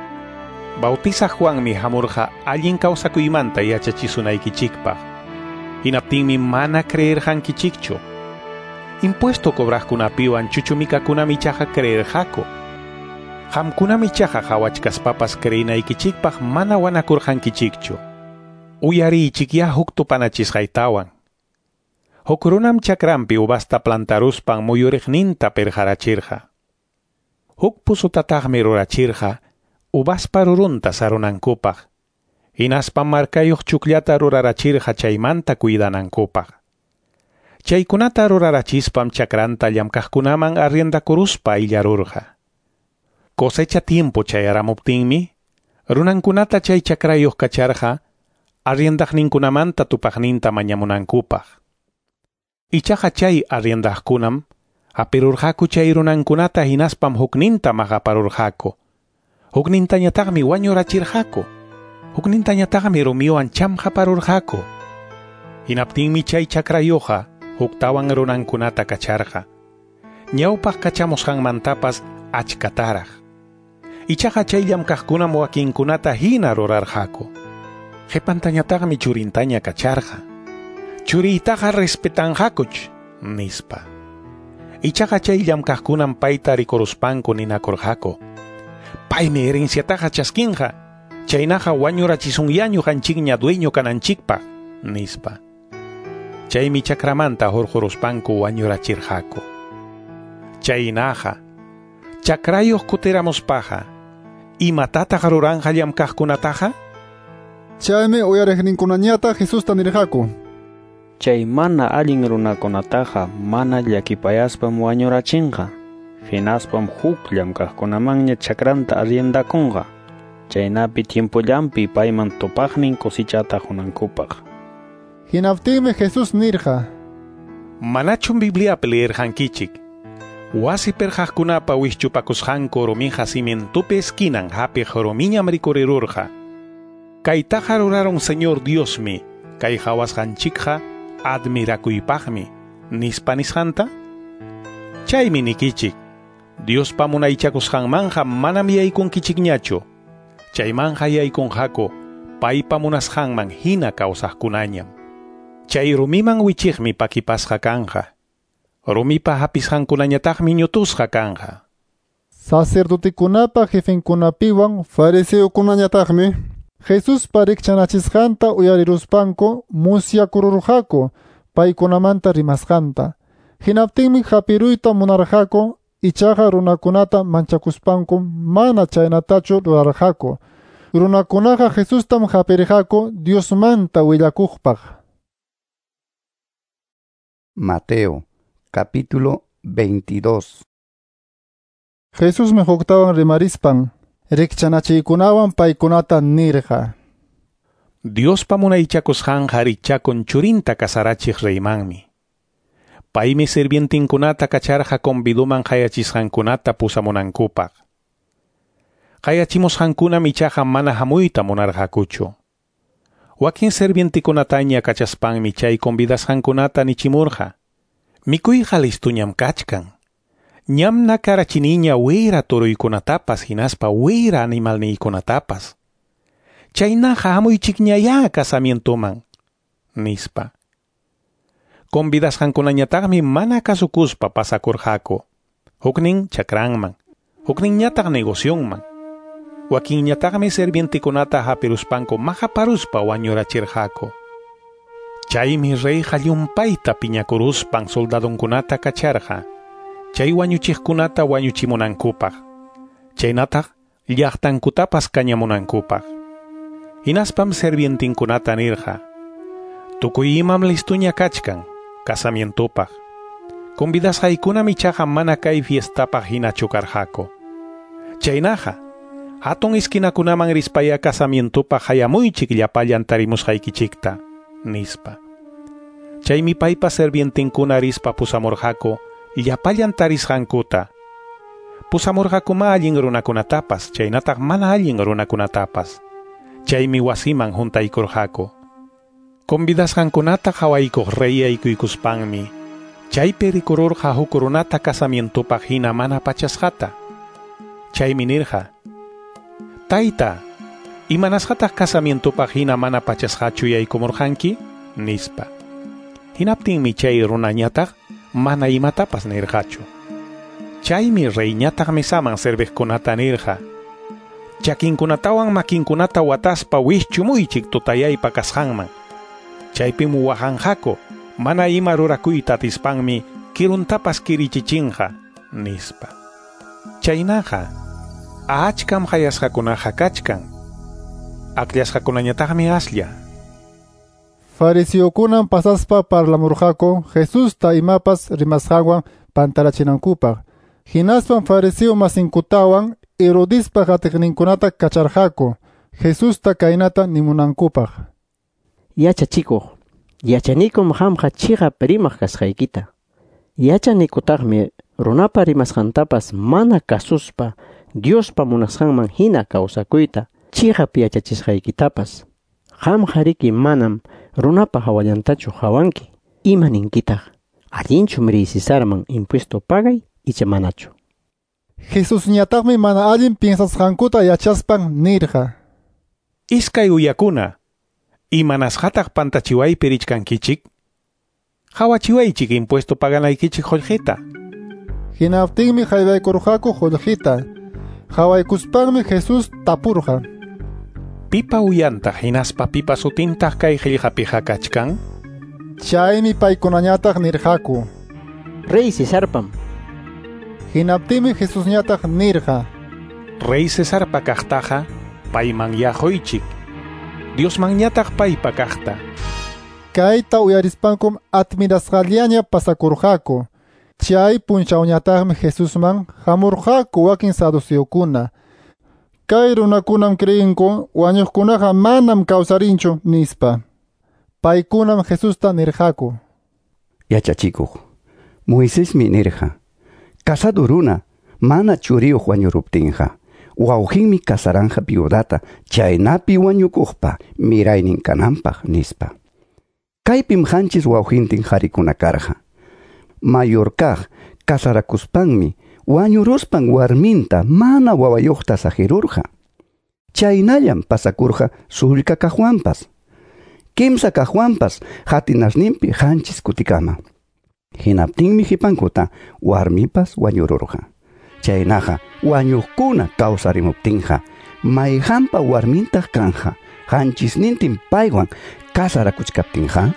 Bautizaq Juanmi hamurqa allin kawsakuymanta yachachisunaykichikpaq. Hinaptinmi mana creerjankichikchu. Impuesto cobrajkunapiwan chuchumikakunami chaja creerjako. Hamkunami chaja hawachkaspapas creinaykichikpaq mana wanakurjankichikchu. Uyarichik ya huk tupanachisqaytawan. Huk runam chakrampi ubasta plantaruspan muyuriqninta perjarachirqa. Huk pusutataqmi rurachirqa ubaspa rurunta sarunankupaq. Hinaspa markayuq chukllata rurarachirqa chaymanta cuidanankupaq. Chaykunata rurarachispam chakranta llamkaqkunaman arriendakuruspa illarurqa. Cosecha tiempo chayaramuptinmi, runankunata chay chakrayuq kacharqa arriendaqninkunamanta tupaqninta mañamunankupaq. Ichaqa chay arriendaqkunam apirurqaku chay runankunata hinaspam hukninta maqaparurqaku. Huknintañataqmi wañurachirqaku. Huknintañataqmi rumiwan chamqaparurqaku. Hinaptinmi chay chakrayuqa huktawan runankunata kacharqa. Ñawpaq kachamusqanmantapas achkataraq. Ichaqa chay llamkaqkunam wakinkunata hina rurarqaku. Qhipantañataqmi churintaña kacharqa. Churiytaqa respetanqakuch, nispa. Ichaqa chay llamkaqkunam payta rikuruspanku ninakurqaku. Paymi herenciataqa chaskinqa. Chaynaqa wañurachisunyañu qanchikña dueño kananchikpaq, nispa. Chaymi chakramanta hurquruspanku wañurachirqaku. Chaynaqa chakrayuq kutiramuspaqa imatataq ruranqa llamkaqkunataqa? Chaymi uyariqninkunañata Jesusta nirqaku. Chay mana allin runakunataqa mana llakipayaspan wañurachinqa. Hinaspam huk llamkaqkunamanña chakranta arriendakunqa. Chaynapi tiempollampi payman tupaqnin cosichata hunankupaq. Hinaptinmi Jesús nirqa: Manachun Bibliapi leerjankichik. Wasi perjaqkunapa wishchupakusqanku rumiqa cimientupi esquinan hapiq rumiñam rikurirurqa. Kaytaqa ruraron Señor Diosmi, kay hawasqanchikqa admirakuypaqmi, nispa nisqanta? Chaymi nikichik, Diospa munaychakusqanmanqa manam yaykunkichikñachu. Chaymanja yaykunqaku paypa munasqanman hina kawsaqkunañam. Chay rumiman wichiqmi pakipasqa kanqa. Rumipa hapisqankunañataqmi ñutusqa kanqa. Sacerdotekunapa jefenkunapiwan fariseukunañataqmi Jesús parikchanachisqanta uyariruspanku musyakururqaku paykunamanta rimasqanta. Hinaptinmi hapiruyta munarqaku ichaqa runakunata manchakuspanku mana chaynatachu rurarqaku. Runakunaqa Jesustam hapirqaku Diosmanta willakuqpaq. Mateo, capítulo 22. Jesús me huktawan rimarispan, rikchanachiykunawan paykunata nirqa: Diospa munaychakusqanqa richakun churinta kasarachiq reymanmi. Paymi sirvientinkunata kacharqa conviduman qayachisqankunata pusamunankupaq. Qayachimusqankuna michaqa mana hamuyta munarqakuchu. Wakin sirvientikunataña kachaspanmi chay convidasqankunata nichimurqa. Mikuyqa listuñam kachkan. Ñam nakarachiniña wira turuykunatapas hinaspa wira animalniykunatapas. Chaynaqa hamuychikñaya casamientoman, nispa. Convidasqankunañataqmi mana kasukuspa pasakurqaku. Huknin chakranman, hukninñataq negociunman. Wakinñataqmi sirvientikunata hapiruspanku maqaparuspa wañurachirqaku. Chaymi reyqa llumpayta piñakuruspan soldadunkunata kacharqa. Chay wañuchiqkunata wañuchimunankupaq. Chaynataq llaqtankutapas kañamunankupaq. Hinaspam sirvientinkunata nirqa: Tukuy imam listuña kachkan, casamientupaq. Convidasqaykuna michaqa mana kay fiestapaq hinachu karqaku. Chaynaqa hatun iskinakunaman rispaya casamientupaq hayamuychik llapallan tarimusqaykichikta, nispa. Chaymi paypa sirvientinkuna rispa pusamurqaku llapallan tarisqankuta. Pusamurqakuma allin runakunatapas, chaynataq mana allin runakunatapas. Chaymi wasiman juntaykurqaku. Convidasqankunata hawaykuq reyaykuykuspanmi chaypi rikururqa huk runata casamientupaq hina mana pachasqata. Chaymi nirqa: Tayta, imanasqataq casamientupaq hina mana pachasqachu yaykumurqanki? Nispa. Hinaptinmi chay runañataq mana imatapas nirqachu. Chaymi reyñataq mesaman cervezkunata nirqa. Chakinkunatawan makinkunata wataspa wishchumuychik tutayaypa kasqanman. Chaypim wahanqaku mana ima rurakuyta atispanmi kiruntapas kirichichinqa nispa. Chaynaqa achkam hayasqakunaqa kachkan. Akllashqakunañataqmi aslla. Fariseokunan pasaspa parlamurqaku Jesusta imapas rimasqanwan pantarachinankupaq. Hinaspan fariseo masinkutawan Herodispa qatiqninkunata kacharqaku Jesusta kaynata nimunankupaq. Yachachikuq, yachanikum hamqa chiqap rimaq kasqaykita. Yachanikutaqmi runapa rimasqantapas mana kasuspa Diospa munasqanman hina kawsakuyta chiqap yachachisqaykitapas. Hamqa riki manam runapa hawallantachu hawanki. Imaninkitaq, allinchu Mari Cesarman impuesto pagay icha manachu. Jesus ñataqmi mana allin piensasqankuta yachaspan nirqa. Iskay uyakuna, imanasqataq pantachiwaypi richkankichik? Hawachiwaychik impuesto paganaykichik qullqita. Hinaptinmi haywaykurqaku qullqita. Hawaykuspanmi Jesus tapurqa. Pipa uyantaq hinaspa pipa sutintaq kay qillqapiqa kachkan? Chaymi paykunañataq nirqaku. Rey Cesarpam. Hinaptinmi Jesus ñataq nirqa. Rey Cesarpa kaqtaqa payman yaquychik. Diosman ñataq paypa kaqta. Kayta uyarispankum admirasqallaña pasakurqaku. Chay punchawñataqmi Jesusman hamurqaku wakin saduceokuna. Kay runakunam creinku wañuqkunaqa manam kawsarinchu nispa. Paykunam Jesusta nirqaku. Yachachikuq, Moisesmi nirqa, casado runa mana churiyuq wañuruptinqa, wawqinmi kasaranqa viudata chaynapi wañukuqpa miraynin kananpaq nispa. Kaypim hanchis wawqintin qarikuna karqa. Mayor kaq kasarakuspanmi wañuruspan warminta mana wawayuqta sajirurqa. Chaynallam pasakurqa sullka kaqwanpas. Kimsa kaqwanpas hatinasninpi hanchis kutikama. Hinaptinmi hipankuta warmipas wañururqa. Chaynaqa wañuqkuna kawsarimuptinqa mayqanpa warmintaq kanqa hanchisnintin paywan kasarakuchkaptinqa.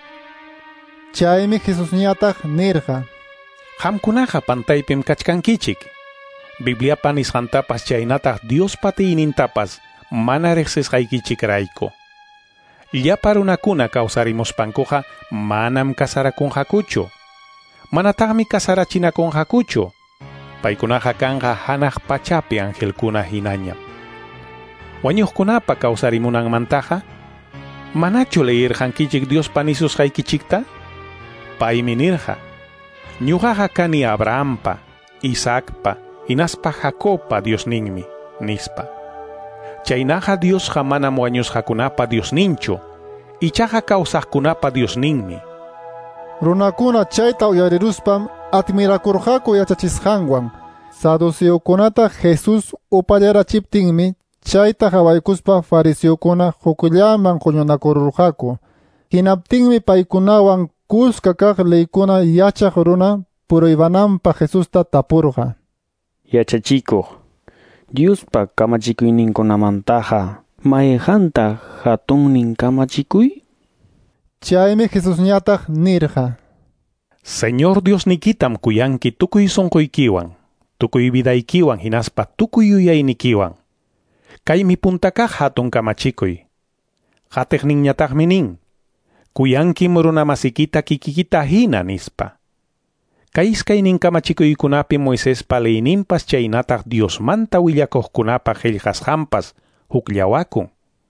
Chaymi Jesus ñataq nirqa. Hamkunaqa pantaypim kachkankichik. Bibliapa nisqantapas chaynataq Diospa tiynintapas mana riqsisqaykichikrayku. Llapa runakuna kawsarimuspankuqa manam kasarakunqakuchu. Manataqmi kasarachinakunqakuchu. Paykunaqa kanqa hanaq pachapi angelkuna hinañam. Wañuqkunapa kawsarimunanmantaqa manachu leerqankichik Diospa nisusqaykichikta? Paymi nirqa. Ñuqaqa kani Abrahampa, Isaacpa, hinaspa Jacobpa Diosninmi, nispa. Chaynaqa Diosqa manam wañusqakunapa Diosninchu, ichaqa kawsaqkunapa Diosninmi. Runakuna chayta uyariruspam admirakurqaku yachachisqanwan. Saduceokunata Jesus upallarachiptinmi chayta hawaykuspa fariseokuna hukullaman quñunakururqaku. Hinaptinmi paykunawan kuska kaq leykuna yachaq runa puruywananpa Jesusta tapurqa. Yachachikuq, Diospa kamachikuyninkunamantaqa mayqanta hatunnin kamachikuy? Chaymi Jesus ñataq nirqa. Señor Diosnikitam kuyanki tukuy sonquykiwan, tukuy vidaykiwan hinaspa tukuy uyaynikiwan. Kaymi puntakaq hatun kamachikuy. Qatiqninñataqmi nin, kuyankim runamasikita kikikita hina nispa. Kay iskaynin kamachikuykunapi Moisespa leyninpas chaynataq Diosmanta willakuqkunapa qillqasqanpas hukllawakun.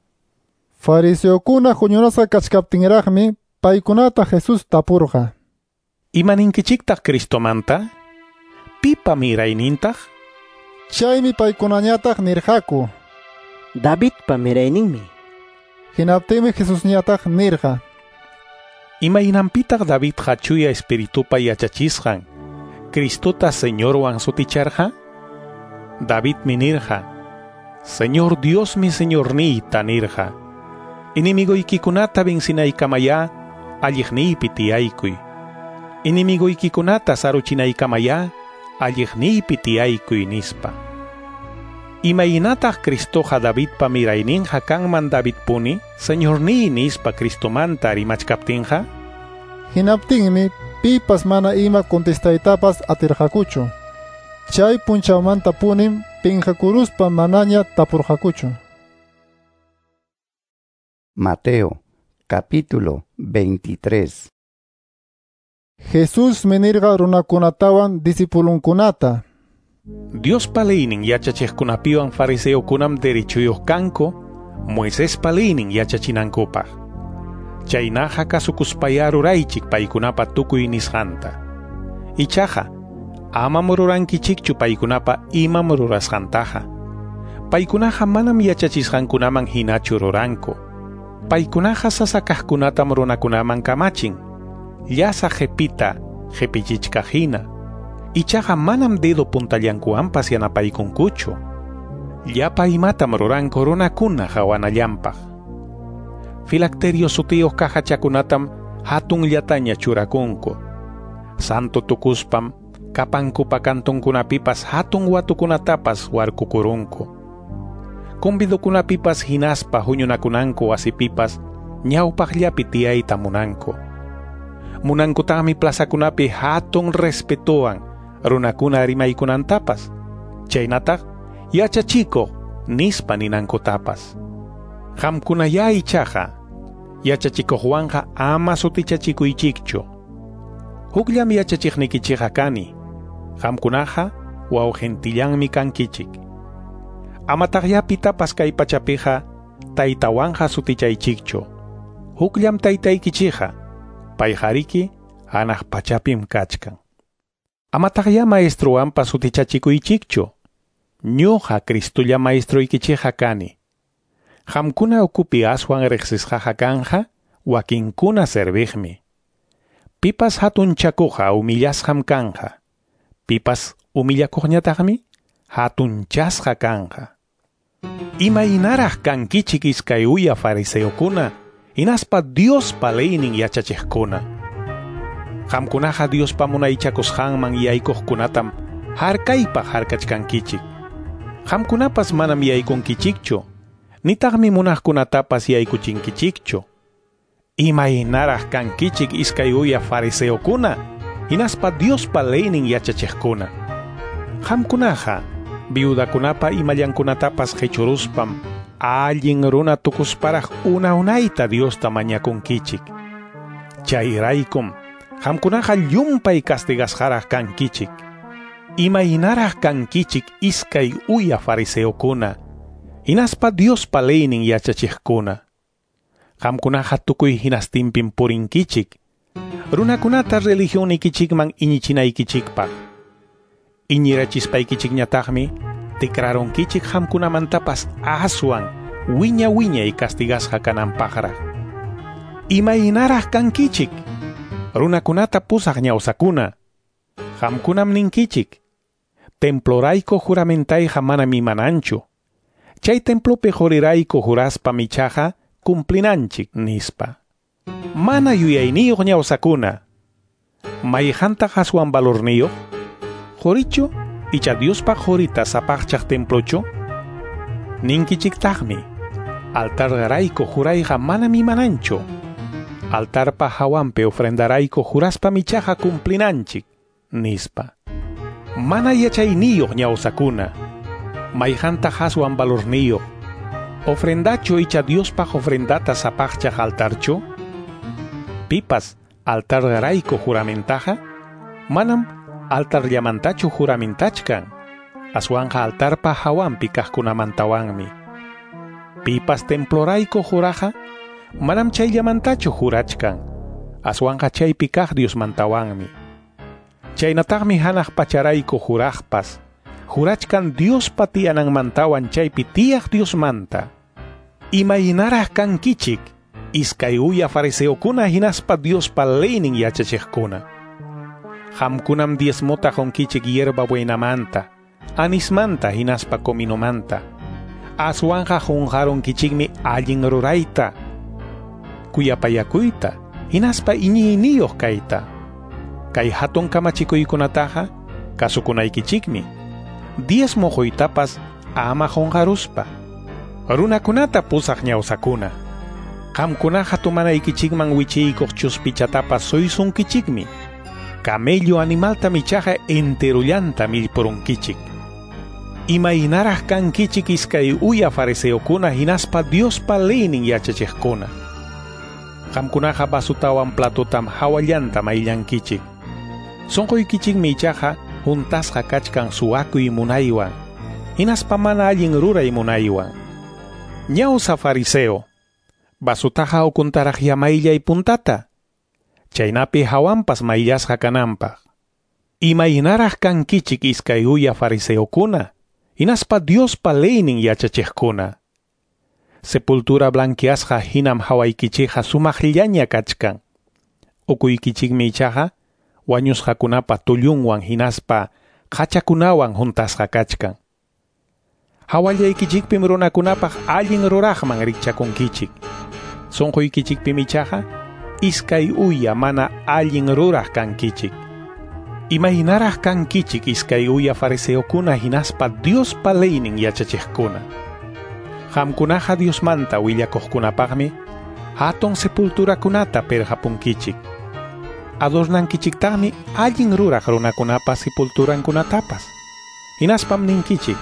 Fariseokuna huñurasqa kachkaptinraqmi paykunata Jesus tapurqa. Imaninkichiktaq Cristomanta? Pipa miraynintaq? Chaymi paykunañataq nirqaku. Davidpa mirayninmi. Hinaptinmi Jesus ñataq nirqa. Imaynanpitaq David hachuya espiritupa yachachisqan, Cristota Señorwan suticharqa? David mi nirqa, Señor Dios mi Señorniyta nirqa. Inimiguykikunata vencinaykamaya, alliqniypi tiyaykuy. Inimiguykikunata saruchinaykamaya, alliqniypi tiyaykuy nispa. Imaynataq Cristoqa Davidpa mirayninqa kanman Davidpuni, Señorniy nispa Cristomanta rimachkaptinqa? Hinaptinmi pipas mana ima contestaytapas atirqakuchu. Chay punchawmanta punim pinqakuruspa manaña tapurqakuchu. Mateo, capítulo 23. Jesús menirqa runakunatawan disipulunkunata. Dios paleynin yachachiqkunapiwan fariseokunam derechuyuq kanku, Moisés paleynin yachachinankupaq. Chaynaqa kasukuspaya ruraychik paykunapa tukuy nisqanta. Ichaqa, amam rurankichikchu paykunapa imam rurasqantaqa. Paykunaqa manam yachachisqankunaman hinachu ruranku. Paykunaqa sasakaqkunatam runakunaman kamachin. Llasa qhipita, qhipichichka hina. Ichaqa manam dedo puntallankuwanpas yanapaykunkuchu. Llapa imatam ruranku runakuna hawanallanpaq. Filacterio sutiyuq kahachakunatam hatun llataña churakunku. Santo tukuspam kapankupa kantunkunapipas hatun watukunatapas warkukurunku. Convidokunapipas hinaspa huñunakunanku wasipipas ñawpaqllapi tiyayta munanku. Munankutami plazakunapi hatun respetuan runakuna rimaykunantapas. Chaynataq yachachikuq nispa ninankutapas. Qamkunaya ichaqa yachachikuqwanqa ama sutichachikuychikchu. Hukllam yachachiqnikichiqa kani. Qamkunaqa wawqintillanmi kankichik. Amataqllapitapas kay pachapiqa taytawanqa sutichaychikchu. Hukllam taytaykichiqa payjariki hanaq pachapim kachkan. Amataqlla maestrowanpas sutichachikuychikchu. Ñuqa Cristulla maestroykichiqa kani. Qamkuna ukupi aswan riqsisqaqa kanja, wakinkuna serviqmi. Pipas hatunchakuqa humillasqam kanja. Pipas humillakuqñataqmi hatunchasqa kanja. Imaynaraq kankichik iskay uya fariseokuna, hinaspa Diospa leynin yachachiqkuna. Qamkunaqa Diospa munaychakusqanman yaykuqkunatam harkaypaq harkachkankichik. Qamkunapas manam yaykunkichikchu. Nitaqmi munaqkunatapas yaykuchinkichikchu. Imaynaraq kankichik iskay uya fariseokuna, hinaspa Diospa leynin yachachiqkuna. Qamkunaqa viudakunapa imallankunatapas qhichuruspam allin runa tukusparaq una-unayta Diosta mañakunkichik. Chayraykum qamkunaqa llumpay castigasqaraq kankichik. Imaynaraq kankichik iskay uya fariseokuna, hinaspa Diospa leynin yachachiqkuna. Qamkunaqa tukuy hinastinpin purinkichik, runakunata religionikichikman iñichinaykichikpaq. Iñirachispaykichinñataqmi tikraronkichik qamkunamantapas aswan wiña-wiñay castigasqa kananpaqraq. Imaynaraq kankichik, runakunata pusaq ñawsakuna. Qamkunam ninkichik, templorayku juramentayqa manam imananchu. Chay templopi jurirayku juraspa michaqa cumplinanchik nispa. Mana yuyayniyuq ñawsakuna. Mayjantaq aswan valorniyuq? Jurichu icha Diospa jurita sapaqchaq templochu? Ninkichiktaqmi, altargarayku jurayqa manam imananchu. Altarpa hawanpi ofrendarayku juraspa michaqa cumplinanchik nispa. Mana yachayniyuq ñawsakuna. Mayjantaq aswan valorniyuq? Ofrendachu icha Diospaq ofrendata sapaqchaq altarchu? Pipas altargarayku juramentaqa? Manam altarllamantachu juramentachkan. Aswanqa altarpa hawanpi kaqkunamantawanmi. Pipas templorayku juraqa? Manam chayllamantachu jurachkan. Aswanqa chaypi kaq Diosmantawanmi. Chaynataqmi hanaq pacharayku juraqpas, jurachkan Diospa tiyananmantawan chaypi tiyaq Diosmanta. Imaynaraq kankichik, iskay uya fariseokuna hinaspa Diospa leynin yachachiqkuna. Qamkunam diezmota qonkichik hierba buenamanta, anismanta hinaspa cominomanta. Aswanqa qunqaronkichikmi allin rurayta, kuyapayakuyta, hinaspa iñiiniyoq kayta. Kay hatun kamachikuykunataqa kasukunaykichikmi. 10 mojoytapas ama honqaruspa. Runakunata pusaq ñawsakuna. Qamkunaqa tumanaykichikman wichiykuq chuspichatapas suysunkichikmi. Camello animalta michaqa enterullanta millpurunkichik. Imaynaraq kankichik iskay uya fariseokuna hinaspa Diospa leynin yachachiqkuna. Qamkunaqa basutawan platutam hawallanta mayllankichik. Sonquykichikmi ichaqa juntasqa kachkan suwakuy munaywan, hinaspa mana allin ruray munaywan. Ñawsa fariseo, basutaqa ukuntaraq llamayllay puntata. Chaynapi hawanpas mayllasqa kananpaq. Imaynaraq kankichik iskay uya fariseokuna, hinaspa Diospa leynin yachachiqkuna. Sepultura blanqueasqa hinam hawaykichikqa sumaqllaña kachkan. Ukuykichikmi ichaqa wañusqakunapa tullunwan hinaspa qachakunawan juntasqa kachkan. Hawallaykichikpim runakunapaq allin ruraqman rikchakunkichik. Sonquykichikpim ichaqa iskay uya mana allin ruraq kankichik. Imaynaraq kankichik iskay uya fariseokuna hinaspa Diospa leynin yachachiqkuna. Qamkunaqa Diosmanta willakuqkunapaqmi hatun sepulturakunata perhapunkichik. Adornankichiktaqmi allin ruraq runakunapa sepulturankunatapas. Hinaspam ninkichik,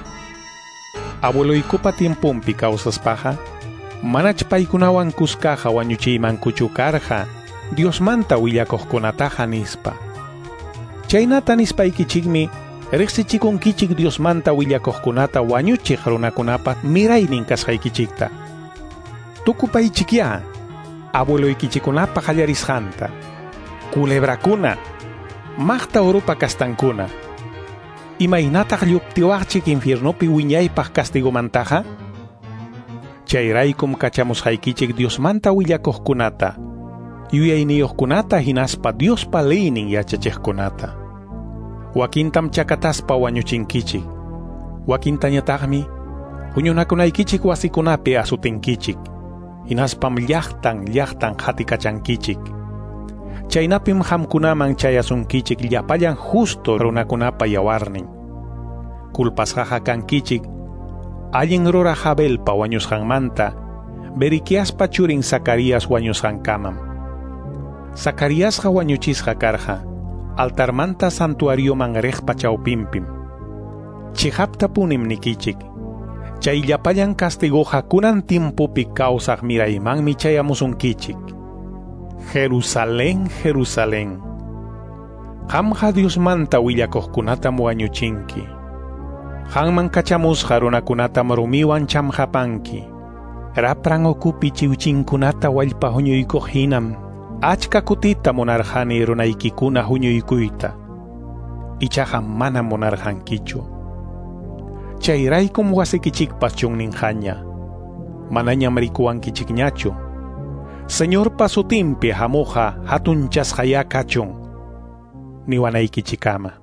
abueloykupa tiempumpi kawsaspaqa manach paykunawan kuskaqa wañuchiymankuchu karqa Diosmanta willakuqkunataqa nispa. Chaynata nispaykichikmi riqsichikunkichik Diosmanta willakuqkunata wañuchiq runakunapa miraynin kasqaykichikta. Tukupaychikya abueloykichikunapa qallarisqanta, culebrakuna, maqta urupa kastankuna. Imaynataq lluptiwaqchik infiernopi wiñaypaq castigomantaqa? Chayraykum kachamusqaykichik Diosmanta willakuqkunata, yuyayniyuqkunata hinaspa Diospa leynin yachachiqkunata. Wakintam chakataspa wañuchinkichik, wakintañataqmi huñunakunaykichik wasikunapi asutinkichik, hinaspam llaqtan qatikachankichik. Chaynapim qamkunaman chayasunkichik llapallan justo runakunapa yawarnin. Kulpasqaqa kankichik allin ruraq Abelpa wañusqanmanta Beriquiaspa churin Zacarías wañusqankamam. Zacaríasqa wañuchisqa karqa altarmanta santuarioman riqpa chawpinpim. Chihapta punim nikichik. Chay llapallan castigoqa kunan timpupi kawsaq miraymanmi chayamusunkichik. Jerusalén, Jerusalén, qamqa Diosmanta willakuqkunatam wañuchinki. Qanman kachamusqa runakunatam rumiwan chamqapanki. Rapran ukupi chiwchinkunata wallpa huñuykuq hinam achka kutita munarqani runaykikuna huñuykuyta. Ichaqa mana munarqankichu. Chayraykum wasikichikpas chunninqaña. Manañam rikuwankichikñachu. Señor pasutimpi hamuqa hatunchasqaya kachun. Niwanaykichikama.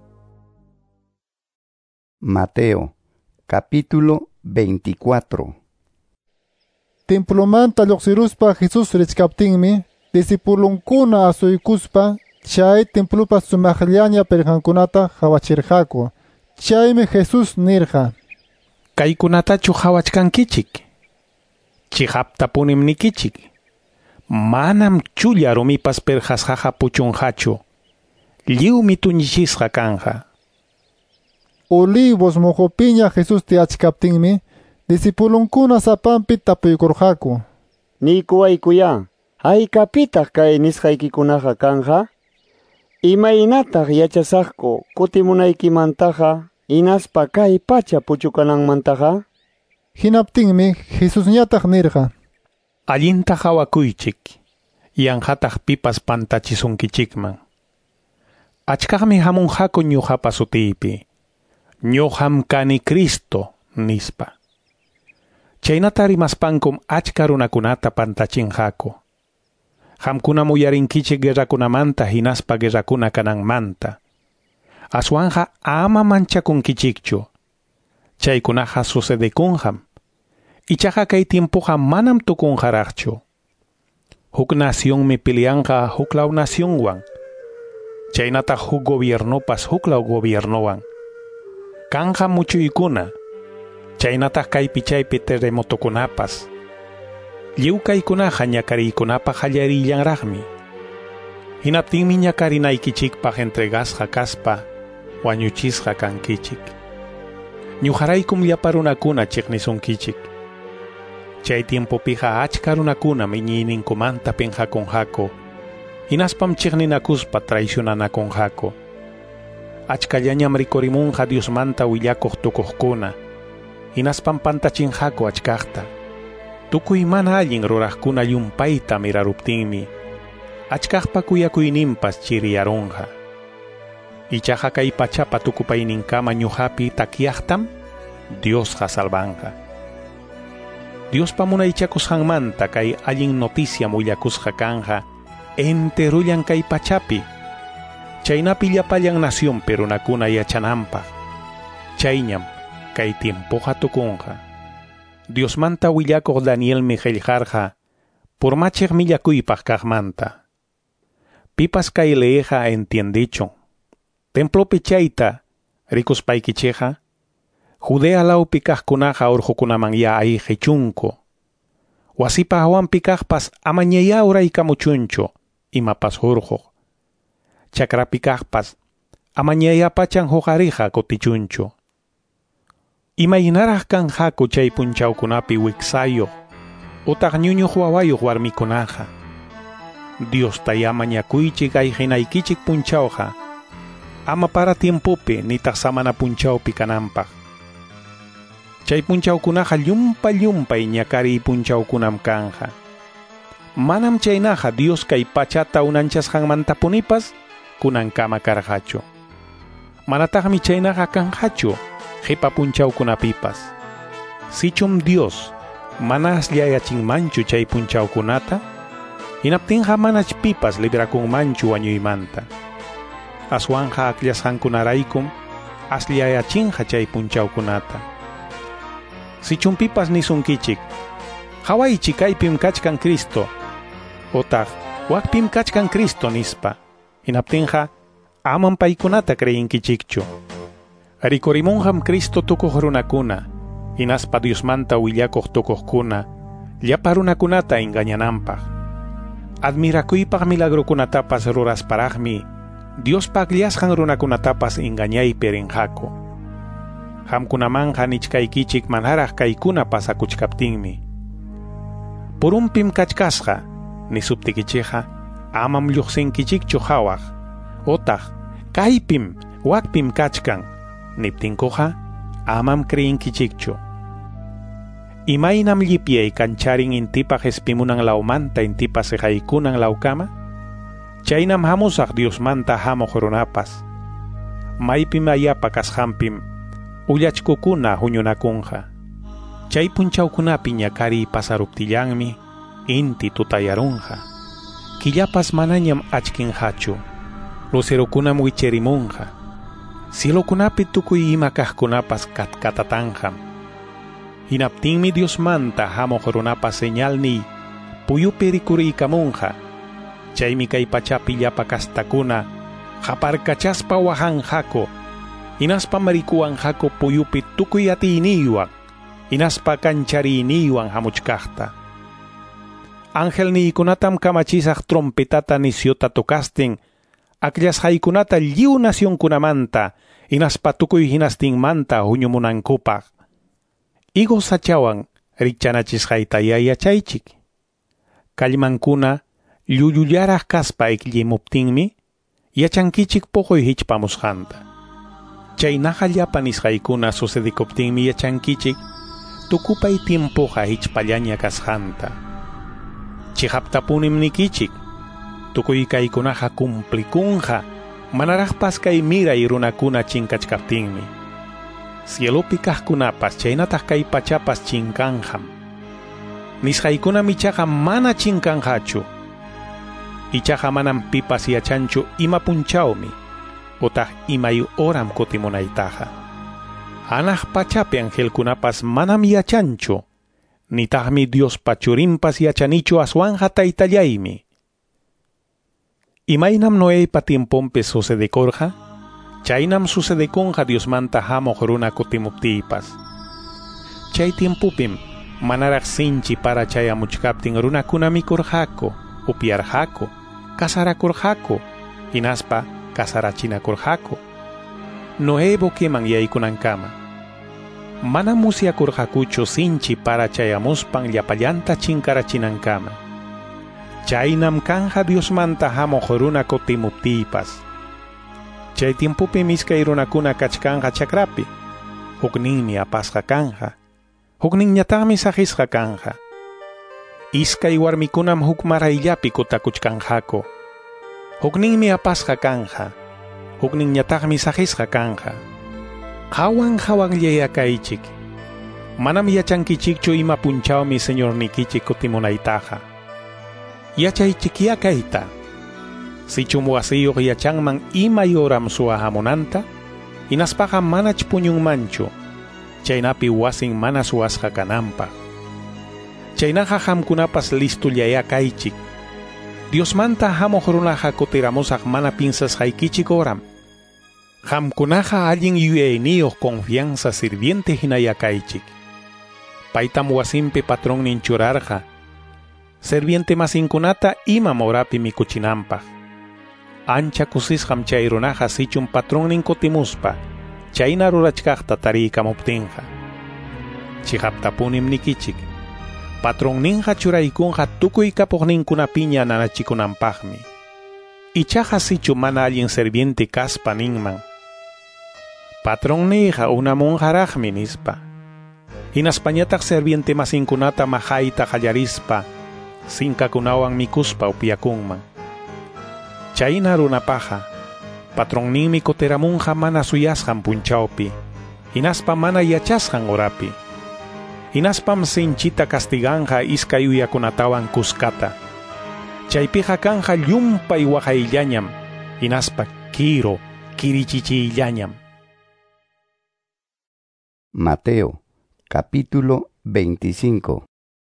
Mateo, capítulo 24. Templomanta lluqsiruspa Jesus rickaptinmi, discipulunkuna asuykuspa, chay templopa sumaqllaña perqankunata hawachirqaku. Chaymi Jesus nirqa: Kaykunatachu hawachkankichik? Chihapta punim nikichik. Manam chulla rumipas perqasqaqa puchunqachu. Lliwmi tuñichisqa kanqa. Olivos mojopiña Jesus tiachkaptinmi, discipulunkuna sapanpi tapuykurqaku: Nikuwaykuya, haykapitaq kay nisqaykikunaqa kanqa? Imaynataq yachasaqku kutimunaykimantaqa hinaspa kay pacha puchukananmantaqa? Hinaptinmi Jesus ñataq nirqa: Allinta hawakuychik, yanhataq pipas pantachisunkichikman. Achkaqmi hamunqaku ñuqapa sutiypi. Ñuqam kani Cristo nispa. Chaynata rimaspankum achka runakunata pantachinqaku. Qamkunam uyarinkichik guerrakunamanta hinaspa guerrakuna kananmanta. Aswanja ama manchakunkichikchu. Chaykunaqa sucedikunqam. Ichaqa kay tiempoqa manam tukunqaraqchu. huk nación mi pilianja huklaw nación wan. Chaynata huk gobierno pas huklaw gobierno wan. Kanja mucho ikuna. Chaynata kay pichaypi terremotokunapas. Liu kaykunaqa ñakariykunapa qallarillanraqmi. Hinaptinmi ñakarinaykichikpaq entregasqa kaspa wañuchisqa kankichik. Ñuqaraykum llapa runakuna chiqnisunkichik. Chay tiempopiqa achka runakuna miñiyninkumanta pinqakunqaku. Hinaspam chiqninakuspa traicionanakunqaku. Achkallañam rikurimunqa Diosmanta willakuq tukuqkuna. Hinaspam pantachinqaku achkaqta. Tukuy mana allin ruraqkuna llumpayta miraruptinmi achkaqpa kuyakuyninpas chiriyarunqa. Ichaqa kay pachapa tukupayninkama ñuqapi takiaqtam Diosqa salvanqa. Diospa munaychakusqanmanta kay allin noticia mullakusqa kanja enterullan kay pachapi. Chaynapi llapallan nacionpi runakuna yachananpaq. Chayñam kay tiempoqa tukunqa. Diosmanta willakuq Danielmi qillqarqa por machiq millakuypaq kaqmanta. Pipas kay leeqa entiendichun. Templopi chayta rikuspaykicheqa Judea lawpi kaqkunaqa urqukunaman ya ayqichunku. Wasipa hawanpi kaqpas amañaya uraykamuchunchu imapas urquq. Chakrapi kaqpas amañaya pachan huqariqa kutichunchu. Imaynaraq kanqaku chay punchawkunapi wiksayuq utaq ñuñuq wawayuq warmikunaqa. Diosta yamañakuychik ayqinaykichik punchawqa ama para tiempopi nitaq samana punchawpi kananpaq. Chay punchawkunaqa llumpa ñakariy punchawkunam kanja. Manam chaynaqa Dios kay pachata unanchasqanmantapunipas kunankama karqachu. Manataqmi chaynaqa kanqachu qipa punchawkunapipas. Sichum Dios mana aslliyachinmanchu chay punchawkunata, hinaptinqa manach pipas librakunmanchu wañuymanta. Aswanja akllashqankunaraykum aslliyachinqa chay punchawkunata. Sichum pipas nisunkichik, hawaychi kaypim kachkan Cristo, otaq wakpim kachkan Cristo nispa, hinaptinqa aman paykunata kreyinkichikchu. Rikurimunqam Cristo tukuq runakuna, hinaspa Diosmanta willakuq tukuqkuna, llapa runakunata engañananpaq. Admirakuypaq milagrukunatapas rurasparaqmi, Diospa akllashqan runakunatapas engañaypi rinqaku. Hamkunamanqa nichkaykichik manaraq kaykuna pasakuchkaptinmi. Purumpim kachkasqa, nisuptikichiqa, amam lluqsinkichikchu hawaq, otaq kaypim wakpim kachkan, niptinkuqa amam kreyinkichikchu. Imaynam llipyay kancharin intipaq espimunan lawmanta intipas eqaykunan lawkama, chaynam hamusaq Diosmanta hamuq runapas. Maypim ayapa kasqanpim ullachkukuna huñunakunqa. Chay punchawkunapi ñakariy pasaruptillanmi inti tutayarunqa. Killapas manañam achkinqachu, lucerokunam wicherimunqa. Cielokunapi tukuy ima kaqkunapas katkatatanqam. Hinaptinmi Diosmanta hamuq runapas señalni puyupi rikuriykamunqa. Chaymi kay pachapi llapa kastakuna qaparkachaspa wahanqaku, hinaspa marikuwanqaku puyupi tukuy atiyniywan, hinaspa kanchariyniwan hamuchkaqta. Ángel niykunatam kamachisaq trompetata nisyota tukastin, akllashqaykunata lliw nacionkunamanta, hinaspa tukuy hinastinmanta huñumunankupaq. Igo sachawan rikchanachisqayta yachaychik. Kallmankuna llullaraq kaspa ikllimuptinmi, yachankichik poqoy hichpamusqanta. Chaynaqa llapa nisqaykuna sucedikuptinmi yachankichik, tukupay tiempoqa hichpallaña kasqanta. Chihaptapunim nikichik, tukuy kaykunaqa kumplikunqa, manaraqpas kay miray runakuna chinkachkaptinmi. Cielopi kaqkunapas chaynataq kay pachapas chinkanqam. Nisqaykuna michaqa mana chinkanqachu. Ichaqa manam pipas yachanchu ima punchawmi, utaq imay oram kutimunaytaqa. Anaq pachapi angelkunapas manam yachanchu, nitaqmi Dios pachurimpas yachanichu aswanja taytallaymi. Imaynam Noépa tiempompe sucedekorja, chaynam sucedekonja Diosmanta hamoq runa kutimuptipas. Chay tiempupim manaraq sinchi para chayamuchkaptin runakuna mikurjako, upiarjako, kasarakurjako, hinaspa kasarachinakurjako. Noé boqueman yaykunankama. Mana musyakurjakuchu sinchi para chayamuspan llapallanta chinkarachinankama. Chaynam kanja Diosmanta hamoq runa kutimuptipas. Chay tiempupi miskay runakuna kachkanja chakrapi, hukninmi apasqa kanja, hukninñataqmi saqisqa kanja. Iskay warmikunam huk marayllapi kutakuchkanjako, hukninmi apasqa kanja, hukninñataqmi saqisqa kanja. Qawan qhawanllayakaychik, manam yachankichikchu ima punchawmi señornikichik kutimunaytaqa. Yachaychik yakayta, sichum wasiyuq yachanman imay horam suwahamunanta, hinaspaqa manach puñunmanchu, chaynapi wasin mana suwasqa kananpaq. Chaynaqa hamkunapas listullayakaychik, Diosmanta hamoq runaqa kutiramusaq mana pinsasqaykichik horam. Hamkunaqa allin yuyayniyuq confianza sirviente hinayakaychik. Paytam wasinpi patronnin churarqa, serviente masinkunata imam horapi mikuchinanpaq. Ancha kusisqam chay runaqa sichum patronnin kutimuspa, chayna rurachkaqta tariykamuptinqa. Chihaptapunim nikichik, patronninqa churaykunqa tukuy kapuqninkunapiña nanachikunanpaqmi. Ichaqa sichum mana allin serviente kaspa ninman, patronniqa unamunqaraqmi nispa. Hinaspañataq serviente masinkunata mahayta qallarispa, sinkakunawan mikuspa upiakunman. Chayna runapaqa, patronninmi kutiramunqa mana suyasqan punchawpi, hinaspa mana yachasqan horapi. Hinaspam sinchita castiganja iskay uyakunatawan kuskata. Chaypiqa kanja llumpay waqayllañam, hinaspa kirichichillañam. Mateo, capítulo 25.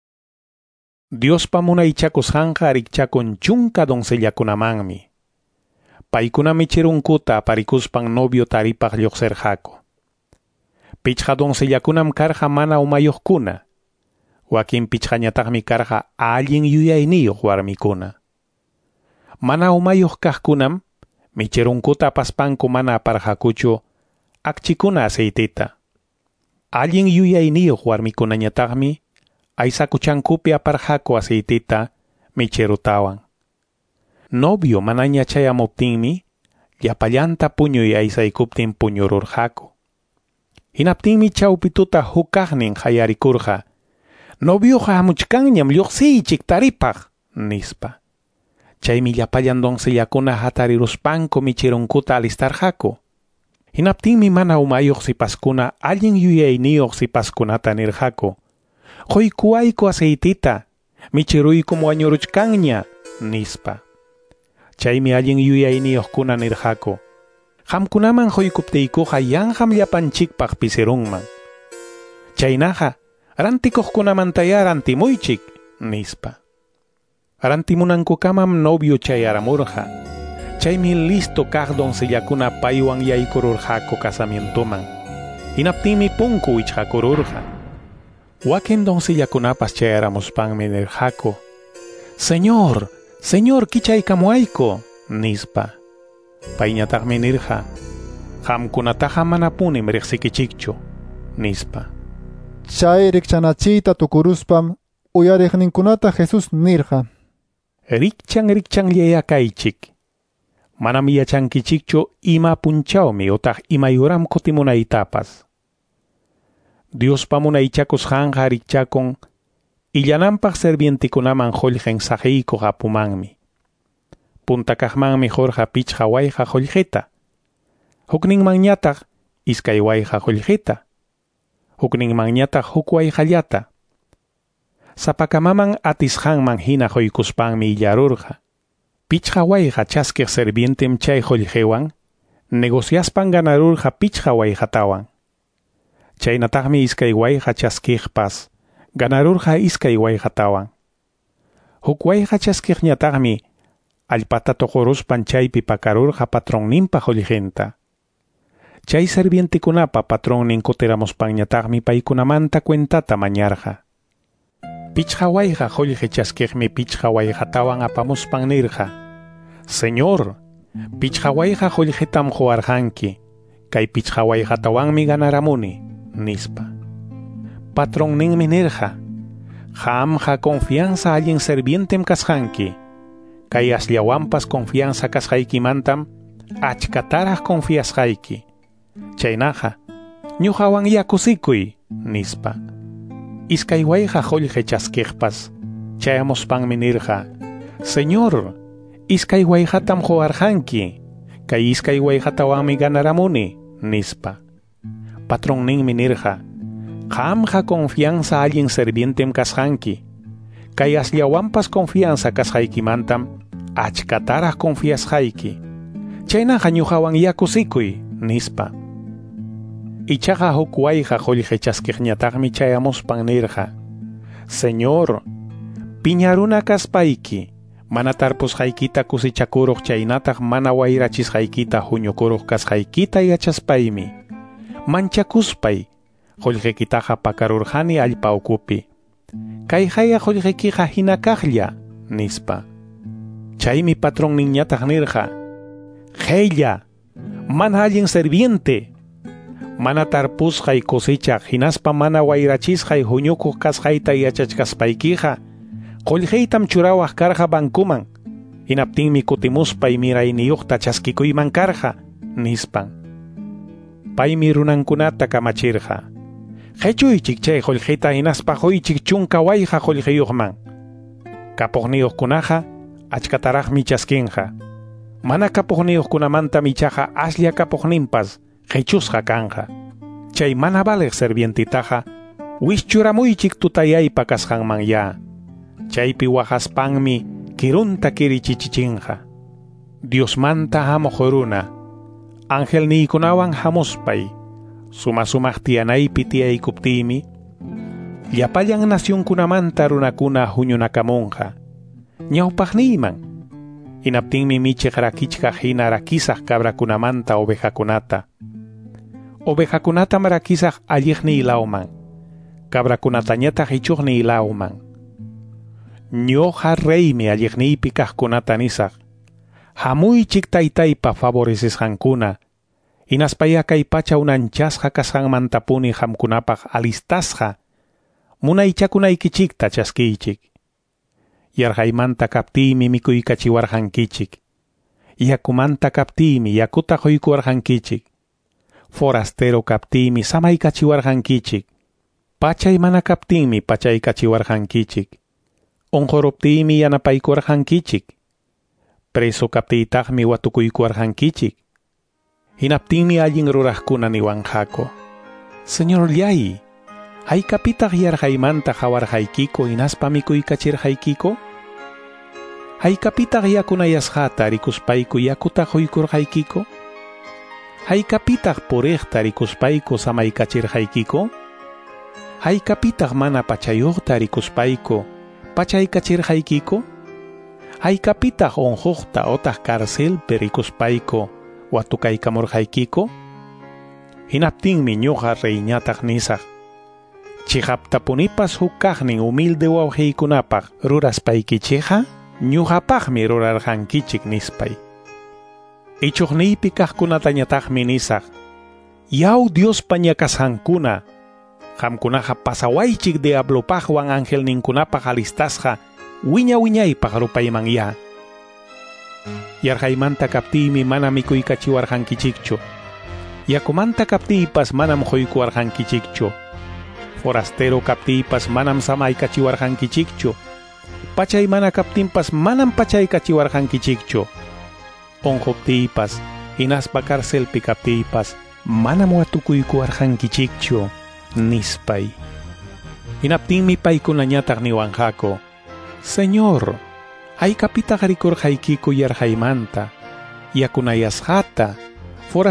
Diospa munaychakusqanqa arikchakun chunka doncellakunamanmi. Paykunami chirunkuta aparikuspan novio taripaq lluqsirqaku. Pichqa doncellakunam karqa mana umayuqkuna, wakin pichqañataqmi karqa allin yuyayniyuq warmikuna. Mana umayuq kaqkunam michirunkuta apaspanku mana aparqakuchu akchikuna aceitita. Allin yuyayniyuq warmikunañataqmi aysakuchankupi aparqaku aceitita michirutawan. Novio manaña chayamuptinmi llapallanta puñuy aysaykuptin puñururqaku. Hinaptinmi chawpituta hukaqnin hayarikurqa, novioqa hamuchkanñam lluqsiychik taripaq, nispa. Chaymi llapallan doncellakuna hatariruspanku michirunkuta alistarqaku. Hinaptinmi mana umayuq sipaskuna allin yuyayniyuq sipaskunata nirqaku, quykuwayku aceitita, michiruykum wañuruchkanña, nispa. Chaymi allin yuyayniyuqkuna nirqaku, qamkunaman quykuptiykuqa yanqam llapanchikpaq pisirunman. Chaynaqa rantikuqkunamantaya rantimuychik, nispa. Rantimunankukamam novio chayaramurqa. Chaymi listo kaq doncellakuna paywan yaykururqaku casamientoman. Hinaptinmi punku wichqakururqa. Wakin doncellakunapas chayaramuspanmi nirqaku, Señor, Señor, kichaykamuayku, nispa. Payñataqmi nirqa, qamkunataqa manapunim riqsikichikchu, nispa. Chay rikchanachiyta tukuruspam uyariqninkunata Jesus nirqa, rikchanllayakaychik, manam yachankichikchu ima punchawmi utaq imayuram kutimunaytapas. Diospa munaychakusqanqa rikchakun illananpaq servientikunaman qullqin saqiykuq apumanmi. Puntakaqmanmi jorqa pichqa wayqa qullqita. Hukninmanñataq iskay wayqa qullqita. Hukninmanñataq huk wayqallata. Sapakamaman atisqanman hina quykuspanmi illarurqa. Pichqa wayqa chaskiq servientem chay qullqiwan, negociaspan ganarurqa pichqa wayqatawan. Chaynataqmi iskay wayqa chaskiqpas ganarurqa iskay wayqatawan. Huk wayqa chaskiqñataqmi allpata toqoruspan chaypi pakarurqa patronninpa qullqinta. Chay servientekunapa patronnin kutiramuspanñataqmi paykunamanta cuentata mañarqa. Pichqa wayqa qullqi chaskiqmi pichqa wayqatawan apamuspan nirqa: Señor, pichqa wayqa qullqitam quwarqanki, kay pichqa wayqatawanmi ganaramuni, nispa. Patronninmi nirqa: Qamqa confianza allin servientem kasqanki, kay asllawanpas confianza kasqaykimantam achkataraq confiasqayki. Chaynaqa ñuqawan yakusikuy, nispa. Iskay wayqa qullqi chaskiqpas chayamuspanmi nirqa: Señor, iskay wayqatam quwarqanki, kay iskay wayqatawanmi ganaramuni, nispa. Patronninmi nirqa: Qamqa confianza allin servientem kasqanki, kay asllawanpas confianza kasqaykimantam achkataraq confiasqayki. Chaynaqa ñuqawan yakusikuy, nispa. Ichaqa huk wayqa qullqi chaskiqñataqmi chayamuspan nirqa: Señor, piñaruna kaspayki, mana tarpusqaykita kusichakuruq chaynataq mana wayrachisqaykita huñukuruq kasqaykita yachaspaymi, manchakuspay qullqikitaqa pakarurqani allpa ukupi. Kay haya qullqikiqa hina kaqlla, nispa. Chaymi patronninñataq nirqa: Qeylla, mana allin serviente, mana tarpusqay kusichaq hinaspa mana wayrachisqay huñukuq kasqayta yachachkaspaykiqa qullqiytam churawaq karqa bankuman, hinaptinmi kutimuspay mirayniyuqta chaskikuyman karqa, nispan. Paymi runankunata kamachirqa: Qhechuychik chay qullqita hinaspa quychik chunka wayqa qullqiyuqman. Kapuqniyuqkunaqa achkataraqmi chaskinqa. Mana kapuqniyuqkunamanta michaqa aslla kapuqninpas qhechusqa kanqa. Chay mana baleq servientitaqa wischuramuйchik tutayaypa kasqanman ya. Chaypi waqaspanmi kirunta kirichichichinqa. Diosmanta hamuq runa, angelniykunawan hamuspay, sumaq tiyanaypi tiyaykuptiymi, llapallan nacionkunamanta runakuna huñunakamunqa. Ñawpaqniyman, hinaptinmi michiq rakichqa hina rakisaq cabrakunamanta ovejakunata. Ovejakunatam rakisaq alliqni ilawman, cabrakunatañataq ichuqni ilawman. Ñuqa reymi alliqniypi kaqkunata nisaq: Hamuychik taytaypa favorecesqankuna, hinaspaya kay pacha unanchasqa kasqanmantapuni qamkunapaq alistasqa munaychakunaykichikta chaskiychik. Yarqaymanta kaptiymi mikuykachiwarqankichik, yakumanta kaptiymi yakuta quykuwarqankichik, forastero kaptiymi samaykachiwarqankichik, pachay mana kaptinmi pachaykachiwarqankichik, onqoroptiymi yanapaykuwarqankichik, preso kaptiytaqmi watukuykuwarqankichik. Hinaptinmi allin ruraqkuna niwanqaku: Señor llay, haykapitaq yarqaymanta qawarqaykiku hinaspa mikuykachirqaykiku? Haykapitaq yakunayasqata rikuspayku yakuta quykurqaykiku? Haykapitaq puriqta rikuspayku samaykachirqaykiku? Haykapitaq mana pachayuqta rikuspayku pachaykachirqaykiku? Haykapitaq onhuqta otaq karcelpi rikuspayku watukaykamurqaykiku? Hinaptinmi ñuqa reyñataq nisaq: Chiqaptapunipas huk kaqnin humilde wawqiykunapaq ruraspaykichikqa ñuqapaqmi rurarqankichik nispay. Ichuqniypi kaqkunatañataqmi nisaq: Yaw Diospa ñakasqankuna, qamkunaqa pasawaychik diablopaqwan angelninkunapaq alistasqa wiñaypaq rupayman ya. Yarqaymanta kaptiymi mana mikuykachiwarqankichikchu, yakumanta kaptiypas manam quykuwarqankichikchu, forastero kaptiypas manam samaykachiwarqankichikchu, pachay mana kaptinpas manam pachaykachiwarqankichikchu, onquptiypas hinaspa karcelpi kaptiypas manam watukuykuwarqankichikchu, nispay. Hinaptinmi paykunañataq niwanqaku: Señor, haykapitaq rikurqaykiku yarqaymanta, yakunayasqata,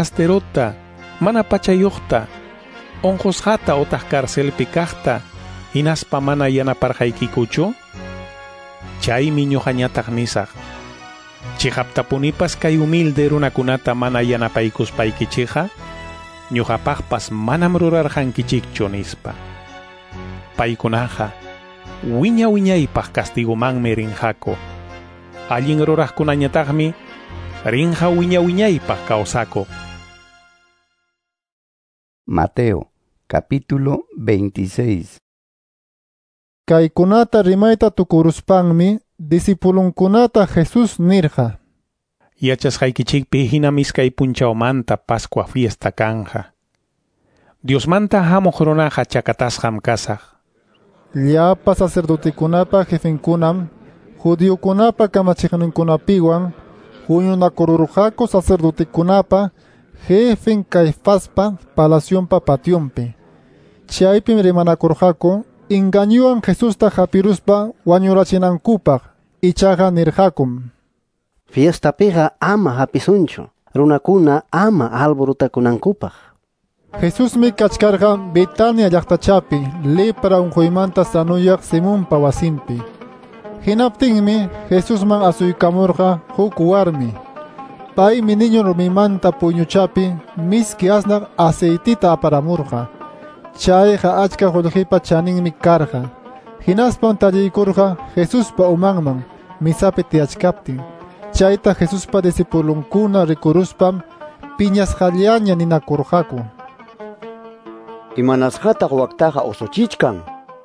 forasterota, mana pachayuqta, onqusqata otaq karcelpi kaqta, Hinaspa mana yanaparqaykikuchu? Chaymi ñuqañataq nisaq. Chihaptapunipas kay humilde runakunata mana yanapaykuspaykichiqa, ñuqapaqpas manam rurarqankichikchu nispa. Paykunaqa wiña-wiñaypaq castigumanmi rinqaku. Allin ruraqkunañataqmi rinqa wiña-wiñaypaq kawsaku. Mateo, capítulo 26. Kaykunata rimayta tukuruspanmi disipulunkunata Jesús nirqa. Yachasqaykichikpi hina miskay punchawmanta Pascua fiesta kanja. Diosmanta hamuq runaqa chakatasqam kasaq. Llapa sacerdotekunapa jefenkunam, judiokunapa kamachiqninkunapiwan, huñunakururqaku sacerdotekunapa, jefen Caifaspa palacionpa pationpi. Chaypim rimanakurqaku, engañuan Jesusta hapiruspa wañurachinankupaq, ichaqa nirqakum. Fiestapiqa ama hapisunchu, runakuna ama alborutakunankupaq. Jesusmi kachkarqa Betania llaqtachapi, lepra unquymanta sanuyaq Simonpa wasinpi. Hinaptinmi Jesusman asuykamurqa huk warmi. Paymi niño rumimanta puñuchapi miski asnaq aceitita aparamurqa. Chayqa achka qullqipa chaninmi karqa. Hinaspan tallaykurqa Jesuspa umanman, misapi tiyachkaptin. Chayta Jesuspa disipulunkuna rikuruspam piñasqallaña ninakurqaku. Imanasqataq waqtaqa usuchichkan.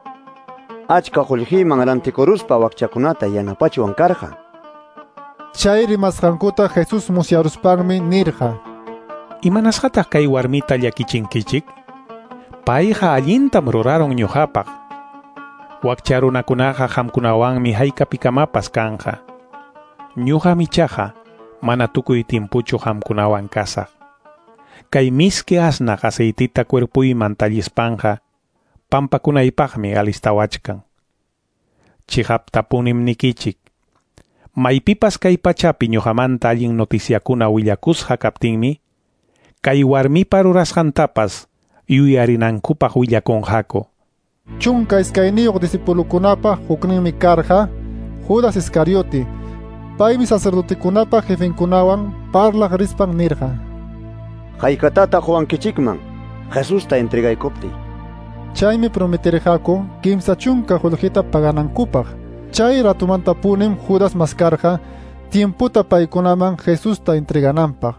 Achka qullqiman rantikuruspa waqchakunata yanapachwan karqa. Chay rimasqankuta Jesús musyaruspanmi nirqa. Imanasqataq kay warmita llakichinkichik? Payqa allintam ruraron ñuqapaq. Waqcha runakunaqa qamkunawanmi hayk'apikamapas kanqa. Ñuqami chaqa mana tukuy timpuchu qamkunawan kasaq. Kay miski asnaq aceitita cuerpuyman tallispanqa pampakunaypaqmi alistawachkan. Chihaptapunim nikichik. Maypipas kay pachapi ñuqamanta allin noticiakuna willakusqa kaptinmi, kay warmipa rurasqantapas yuyarinankupaq willakunqaku. Chunka iskayniyuq disipulukunapa hukninmi karqa, Judas Iscariote. Paymi sacerdotekunapa jefenkunawan parlaq rispan nirqa. Haykatata quwankichikman, Jesusta entregaykupti. Chaymi prometerqaku kimsa chunka qullqita paganankupaq. Chay ratumanta punim Judas maskarqa, tiemputa paykunaman Jesusta entregananpaq.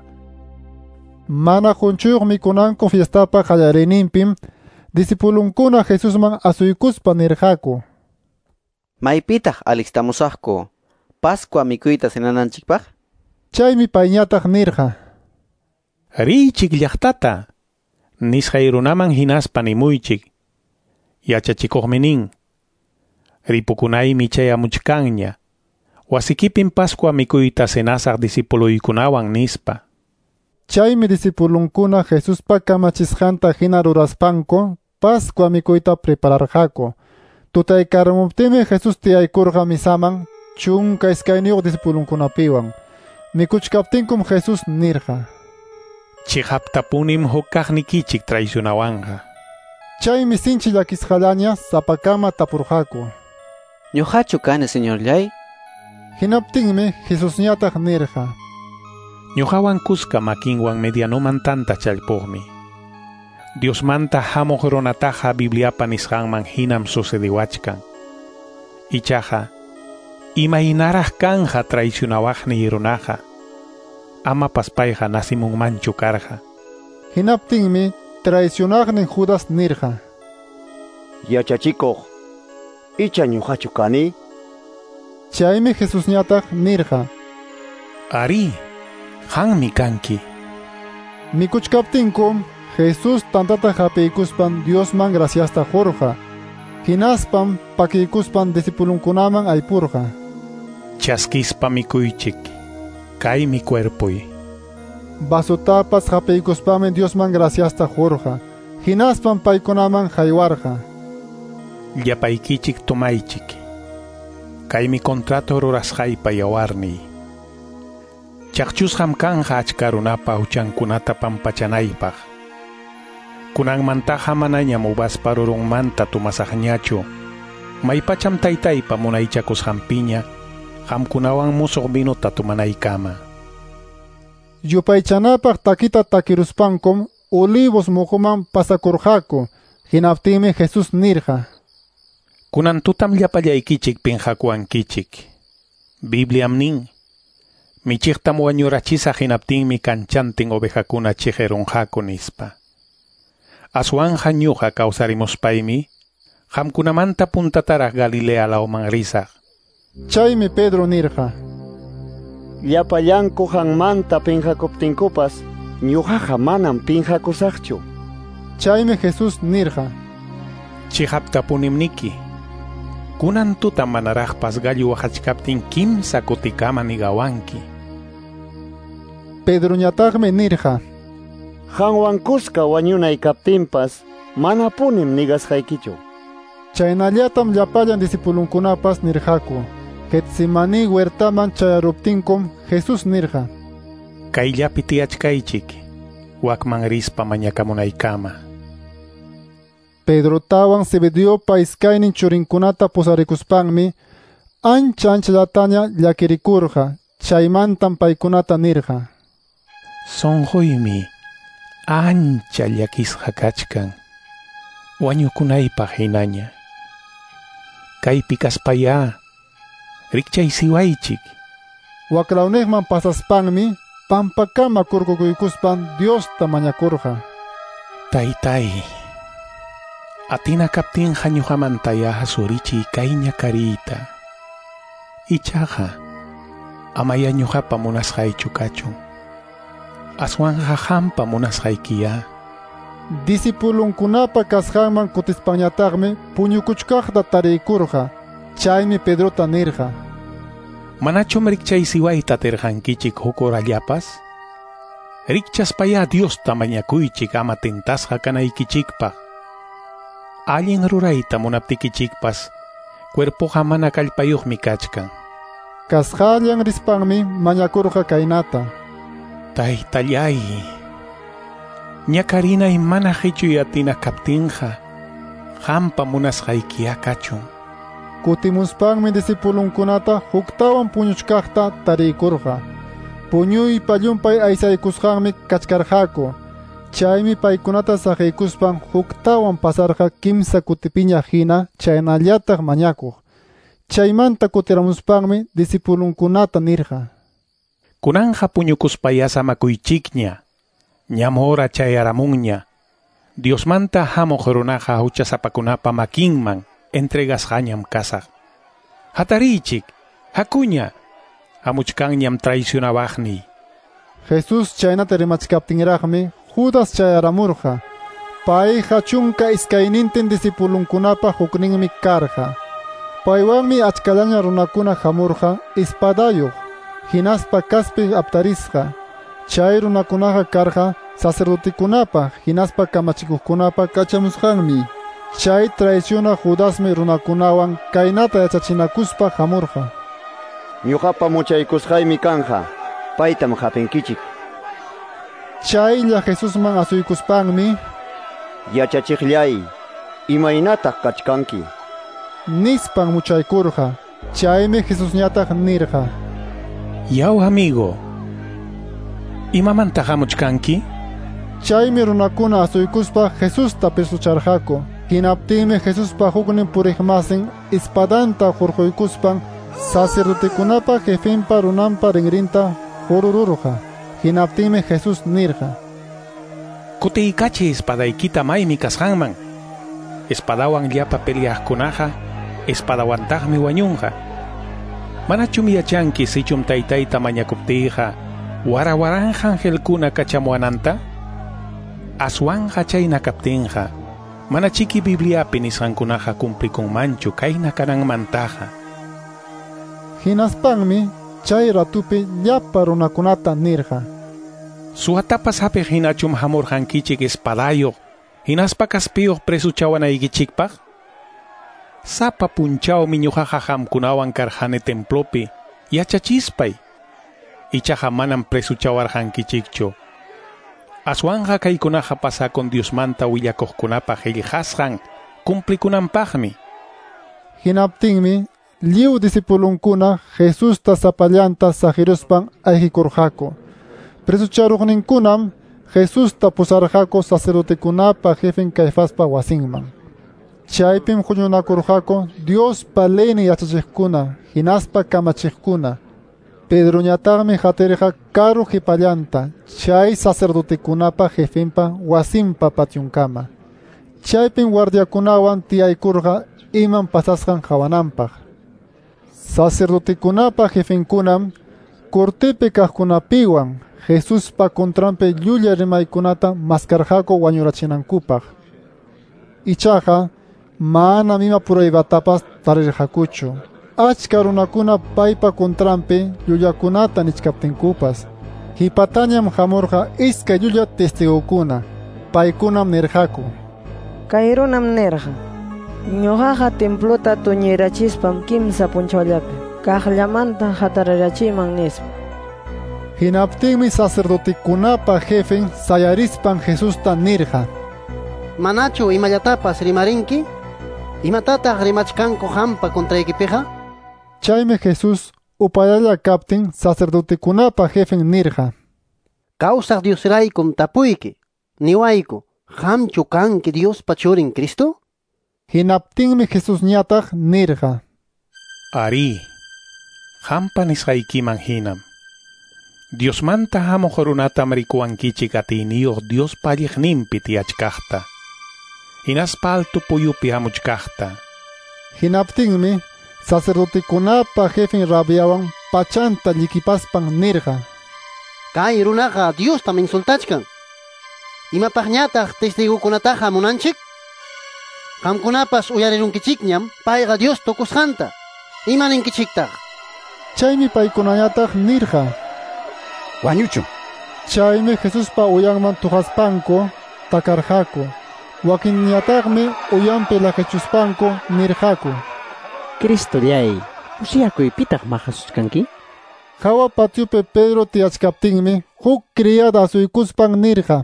Mana qunchuyuq mikunanku fiestapa qallariyninpim, disipulunkuna Jesusman asuykuspa nirqaku. Maypitaq alistamusaqku, Pascua mikuyta sinananchikpaq? Chaymi payñataq nirqa. Riychik llaqtata, nisqay runaman hinaspa nimuychik. Yachachikuqmi nin. Ripukunaymi chayamuchkanña. Wasikipin Pascua mikuyta sinasaq disipuluykunawan nispa. Chaymi disipulunkuna Jesuspa kamachisqanta hina ruraspanku, Pascua mikuyta prepararqaku. Tutaykaramuptimi Jesus tiyaykurqa misaman, chunka iskayniyuq disipulunkunapiwan. Mikuchkaptinkum Jesus nirqa. Chihaptapunim hukaqnikichik traicionawanqa. Chaymi sinchi llakisqallaña sapakama tapurqaku. Ñuqachu kani, señor llay? Hinaptinmi Jesusñataq nirqa. Ñuqawan kuska makinwan medianuman tanta challpuqmi. Diosmanta hamuq runataqa Bibliapa nisqanman hinam sucediwachkan. Ichaqa, imaynaraq kanja traicionawaqni runaqa. Ama paspayqa nasimunmanchu karqa. Hinaptinmi traicionaqnin Judas nirqa. Yachachikuq, icha ñuqachu kani? Chaymi Jesusñataq nirqa. Ari, qanmi kanki. Mikuchkaptinkum Jesus tantata hapiykuspan Diosman graciasta qurqa. Hinaspam pakiykuspan disipulunkunaman aypurqa. Chaskispa mikuychik, kay mi cuerpuy. Basutapas hapiykuspami Diosman graciasta qurqa. Hinaspam paykunaman haywarqa. Llapaykichik tumaychik, kay mi contrato rurasqaypa yawarni. Chaqchusqam kanja achka runapa uchankunata pampachanaypaq. Kunanmantaqa manañam uvaspa rurunmanta tumasaqñachu. Maypacham taytaypa munaychakusqanpiña qamkunawan musuq vinuta tumanaykama. Yupaychanapaq takita takiruspankum olivos muhuman pasakurqaku. Hinaptinmi Jesús nirqa: Kunan tutam llapallaykichik pinqakuankichik. Bibliam nin: Michiqtam wañurachisa hinaptinmi kanchantin ovejakuna chiqirunqaku nispa. Aswanja ñuqa kawsarimuspaymi qamkunamanta puntataraq Galilea lawman risaq. Chaymi Pedro nirqa: Llapallanku hanmanta pinqakuptinkupas ñuqaqa manam pinqakusaqchu. Chaymi Jesús nirqa: Chihaptapunimniki. Kunan tuta manaraqpas gallu waqachkaptin kimsa kutikama nigawanki. Pedro ñataqmi nirqa: Hanwankusqa wañunaykaptinpas mana punim nigasqaykichu. Chaynallatam llapallan disipulunkunapas nirqaku. Getsemani huertaman chayaruptinkum Jesús nirqa: Kayllapi tiyachkaychik, wakman rispa mañakamunaykama. Pedro tawan Zebediopa iskaynin churinkunata pusarikuspanmi ancha llataña llakirikurqa. Chaymantam paykunata nirqa: Sonjoymi ancha llakisqa kachkan, wañukunaypaq hinaña. Kaypi kaspaya, rikchay siwaychik. Waklawniyman pasaspanmi pampakama kurkukuykuspan Diosta mañakurqa: Taytay, atina kaptinqa ñuqamantaya hasurichiy kay ñakariyta. Ichaqa amaya ñuqapa munasqaychu kachun. Aswanja hampa munasqaykiya. Disipulunkunapa kasqanman kutispañataqmi puñukuchkaqta tariykurqa. Chaymi Pedrota nirqa: Manachum rikchay siwayta tirqankichik huk horallapas? Rikchaspaya Diosta mañakuychik ama tentasqa kanaykichikpaq. Allin rurayta munaptikichikpas cuerpoqa mana kallpayuqmi kachkan. Kasqallan rispanmi mañakurqa kaynata: Taytallay, ñakarinay mana hichuy atina kaptinqa qampa munasqaykiya kachun. Kutimuspanmi disipulunkunata huktawan puñuchkaqta tariykurqa. Puñuy pallumpay aysaykusqanmi kachkarqaku. Chaymi paykunata saqaykuspan huktawan pasarqa kimsa kutipiña hina chaynallataq mañakuq. Chaymanta kutiramuspanmi disipulunkunata nirqa: Kunanja puñukuspaya samakuychikña, ñamora chayaramunña. Diosmanta hamuq runaqa huchasapakunapa makinman entregasqañam kasaq. Hatarichik, hakuña, hamuchkanñam traicionawaqniy. Jesús chaynata rimachkaptinraqmi Judas chayaramurqa. Payqa chunka iskaynintin disipulunkunapa hukninmi karqa. Paywanmi achkalaña runakuna hamurqa ispadayuq, hinaspa kaspi aptarisqa. Chay runakunaqa karqa sacerdotikunapa, hinaspa kamachikuqkunapa kachamusqanmi. Chay traiciona Judasmi runakunawan kaynata yachachinakuspa hamurqa: Ñuqapa muchaykusqaymi kanja, paytam hapinkichik. Chaylla Jesusman asuykuspanmi: Yachachiqllay, imaynataq kachkanki nispan muchaykurqa. Chaymi Jesusñataq nirqa: Yaw amigo, imamantaq hamuchkanki? Chaymi runakuna asuykuspa Jesusta pisucharqaku. Hinaptinmi Jesuspa huknin puriqmasin ispadanta hurquykuspan sacerdotikunapa jefinpa runanpa rinrinta hurururqa. Hinaptinmi Jesús nirqa: Kutiykachiy espadaykita maymi kasqanman. Espadawan llapa peleaqkunaqa espadawantaqmi wañunqa. Manachum yachanki sichum taytayta mañakuptiyqa warawaran angelkuna kachamuananta? Aswanja chayna kaptinqa manachiki Bibliapi nisqankunaqa cumplikunmanchu kayna kananmantaqa. Hinaspanmi chay ratupi llapa runakunata nirqa: Suatapas hapiq hinachum hamurqankichik espadayuq, hinaspa kaspiyuq presuchawanaykichikpaq? Sapa punchawmi ñuqaqa hamkunawan karqani templopi yachachispay. Ichaqa manam presuchawarqankichikchu. Aswanja kaykunaqa pasakun Diosmanta willakuqkunapa qillqasqan cumplikunanpaqmi. Hinaptinmi liu disipulunkuna Jesusta sapallanta Sajirospan ayhikurqaku. Presucharuqninkunam Jesusta pusarqaku sacerdotekunapa jefen Caifaspa wasinman. Chaypim huñunakurqaku Diospa leynin yachachiqkuna, hinaspa kamachiqkuna. Pedroñataqmi hatirqa karu hipallanta, chay sacerdotekunapa jefenpa wasinpa patyunkama. Chaypim guardiakunawan tiyaykurqa iman pasasqan hawananpaq. Sacerdotekunapa jefenkunam cortepe kaqkunapiwan Jesuspa contrampe llulla rimaykunata maskarqaku wañurachinankupaq. Ichaqa mana mima puraybatapas tarirqakuchu. Achka runakuna paypa contrampe llullakunata nichkaptinkupas. Hipatañam hamurqa iskay llulla testigukuna. Paykunam nirqaku: kay runam nirqa: ñuqaqa templota tuñirachispam kimsa punchawllapi kaqllamanta hatarirachiman nispa. Hinaptinmi sacerdotekunapa jefen sayarispan Jesusta nirqa: ¿Manachu imallatapas rimarinki? ¿Imatataq rimachkanku hampa kontraykipiqa? Chaymi Jesus upayalla kaptin sacerdotekunapa jefen nirqa: Kawsaq Diosraykum tapuyki, niwayku, hamchu kanki Diospa churin Cristo? Hinaptinmi Jesus ñataq nirqa: Ari, hampa nisqaykiman hinam. Diosmanta hamuq runatam rikuwankichik atiniyuq Diospa alliqninpi tiyachkaqta. Hinaspa altu puyupi hamuchkaqta. Hinaptinmi sacerdotekunapa jefen rabiawan pachanta llikipaspan nirqa: Kay runaqa Diostam insultachkan. Imapaqñataq testigukunataqa munanchik? Qamkunapas uyarirunkichikñam payqa Dios tukusqanta. Imaninkichiktaq? Chaymi paykunañataq nirqa: wañuchu. Chaymi Jesuspa uyanman tuhaspanku takarqaku. Wakinñataqmi uyanpi laqechuspanku nirqaku: Cristo llay, usiyakuy pitaq maqasuskanki? Hawa patiupi Pedro tiyachkaptinmi huk criada asuykuspan nirqa: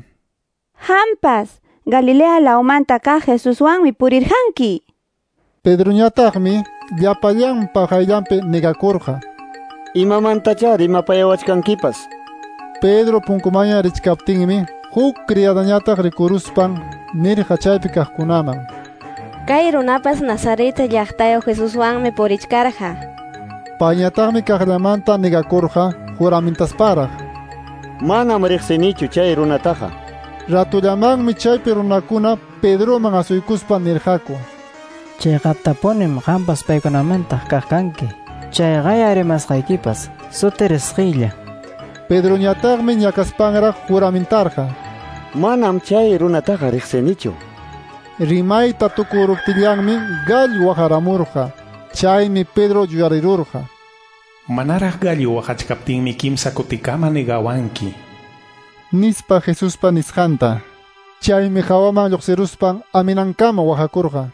Hampas, Galilea laumanta kaq Jesuswanmi purirqanki. Pedroñataqmi llapallanpa hayllanpi negakurqa: Imamantachá rimapayawachkankipas. Pedro punkumaña richkaptinmi huk criadañataq rikuruspan nirqa chaypi kaqkunaman: Kay runapas Nazareta llaqtayuq Jesuswanmi purichkarqa. Payñataqmi kaqllamanta negakurqa juramentasparaq: Manam riqsinichu chay runataqa. Ratullamanmi chaypi runakuna Pedroman asuykuspa nirqaku: Chayqatapunim qampas paykunamanta kaqkanki. Chayqaya rimasqaykipas sutirisqilla. Pedroñataqmi ñakaspanraq juramentarqa: Manam chay runataqa riqsinichu. Rimayta tukuruptillanmi gallu waqaramurqa. Chaymi Pedro yuyarirurqa: Manaraq gallu waqachkaptinmi kimsa kutikama negawanki. Nispa Jesuspa nisqanta. Chaymi hawaman lluqsiruspan aminankama waqakurqa.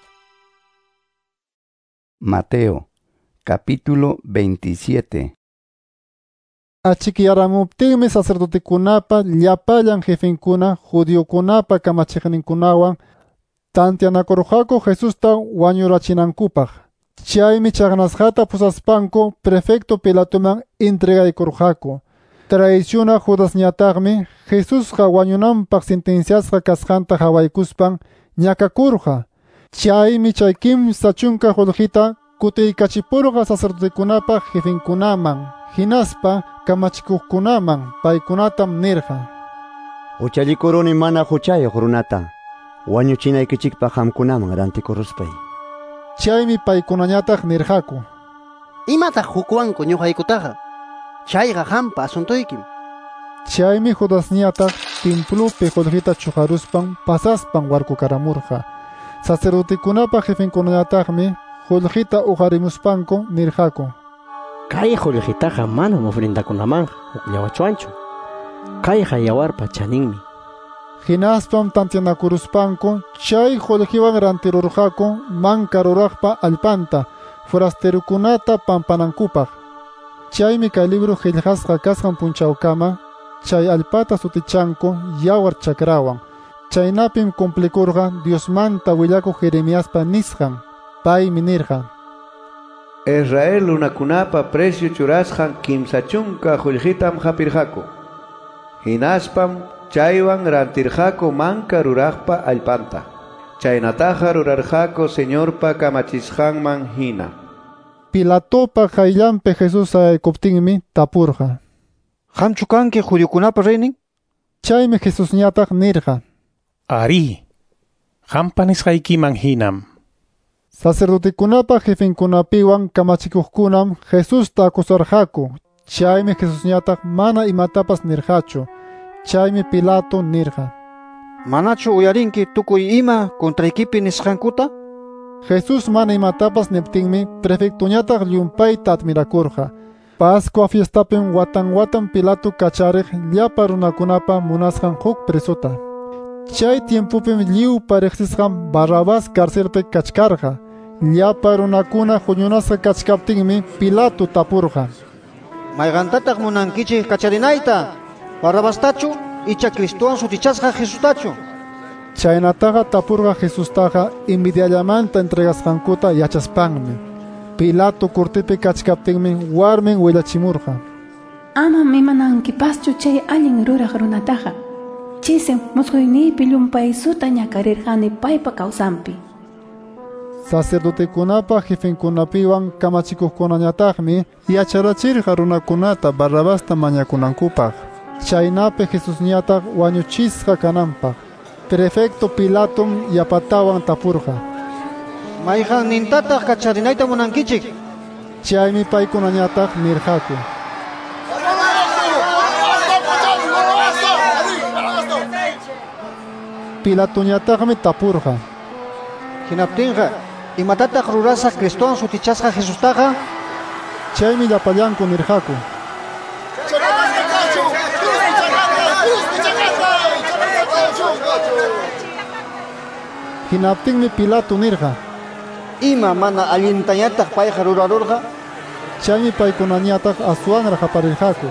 Mateo, capítulo 27. Achikiyaramuptinmi sacerdotekunapa llapallan jefenkuna judiokunapa kamachiqninkunawan tantianakurqaku Jesusta wañurachinankupaq. Chaymi chaqnasqata pusaspanku prefecto Pilatoman entregaykurqaku. Traiciona Judasñataqmi Jesusqa wañunanpaq sentenciasqa kasqanta hawaykuspan ñakakurqa. Chaymi chay kimsa chunka qulqita kutiykachipurqa sacerdotekunapa jefenkunaman, hinaspa kamachikuqkunaman paykunatam nirqa: Uchallikuruni mana huchayuq runata wañuchinaykichikpaq qamkunaman rantikuruspay. Chaymi paykunañataq nirqaku: Imataq hukwanku ñuqaykutaqa? Chayqa qampa asuntuykim. Chaymi Judasñataq templupi qulqita chuqaruspan pasaspan warkukaramurqa. Sacerdotekunapa jefenkunañataqmi qulqita uqarimuspanku nirqaku: Kay qulqitaqa manam ofrendakunamanqa hukllawachuanchu. Kayqa yawarpa chaninmi. Hinaspam tantianakuruspanku chay qulqiwan rantirurqaku manka ruraqpa allpanta forasterukunata pampanankupaq. Chaymi kay libro qillqasqa kasqan punchawkama chay allpata sutichanku yawar chakrawan. Chaynapim cumplikurqa Diosmanta willaku Jeremiaspa nisqan, paymi nirqa: Israel runakunapa precio churasqan kimsa chunka qullqitam hapirqaku. Hinaspam chaywan rantirqaku manka ruraqpa allpanta. Chaynataqa rurarqaku Señorpa kamachisqanman hina. Pilatopa qayllanpi Jesus ayaykuptinmi tapurqa: ¿Qamchu kanki judiokunapa reynin? Chaymi Jesusñataq nirqa: Ari, qampa nisqaykiman hinam. Sacerdotekunapa jefinkunapiwan kamachikuqkunam Jesusta akusarqaku. Chaymi Jesusñataq mana imatapas nirqachu. Chaymi Pilato nirqa: ¿Manachu uyarinki tukuy ima kontraykipi nisqankuta? Jesus mana imatapas niptinmi prefectuñataq llumpayta admirakurqa. Pascua fiestapim watan Pilato kachariq llapa runakunapa munasqan huk presuta. Chay tiempupim lliw pariqsisqan Barrabás carcelpi kachkarqa. Llapa runakuna huñunasqa kachkaptinmi Pilato tapurqa: ¿Mayqantataq munankichik kacharinayta? ¿Barrabastachu icha Cristowan sutichasqa Jesustachu? Chaynataqa tapurqa Jesustaqa invidiallamanta entregasqankuta yachaspanmi. Pilato kurtipi kachkaptinmi warmin willachimurqa: Ama imanankipaschu chay allin ruraq runataqa. Chisem musquynipi llumpay suta ñakarirqani paypa kawsanpi. Sacerdotekunapa jefinkunapiwan kamachikuqkunañataqmi yacharachirqa runakunata Barrabasta mañakunankupaq. Chaynapi Jesusñataq wañuchisqa kananpaq. Prefecto Pilatom yapatawan tapurqa: ¿Mayqannintataq kacharinayta munankichik? Chaymi paykunañataq nirqaku: Pilatoñataqmi tapurqa: Hinaptinqa imatataq rurasqa Cristowan sutichasqa Jesustaqa? Chaymi llapallanku nirqaku: Hinaptinmi Pilato nirqa: Ima mana allintañataq payqa rurarurqa? Chaymi paykunañataq aswanra qaparirqaku: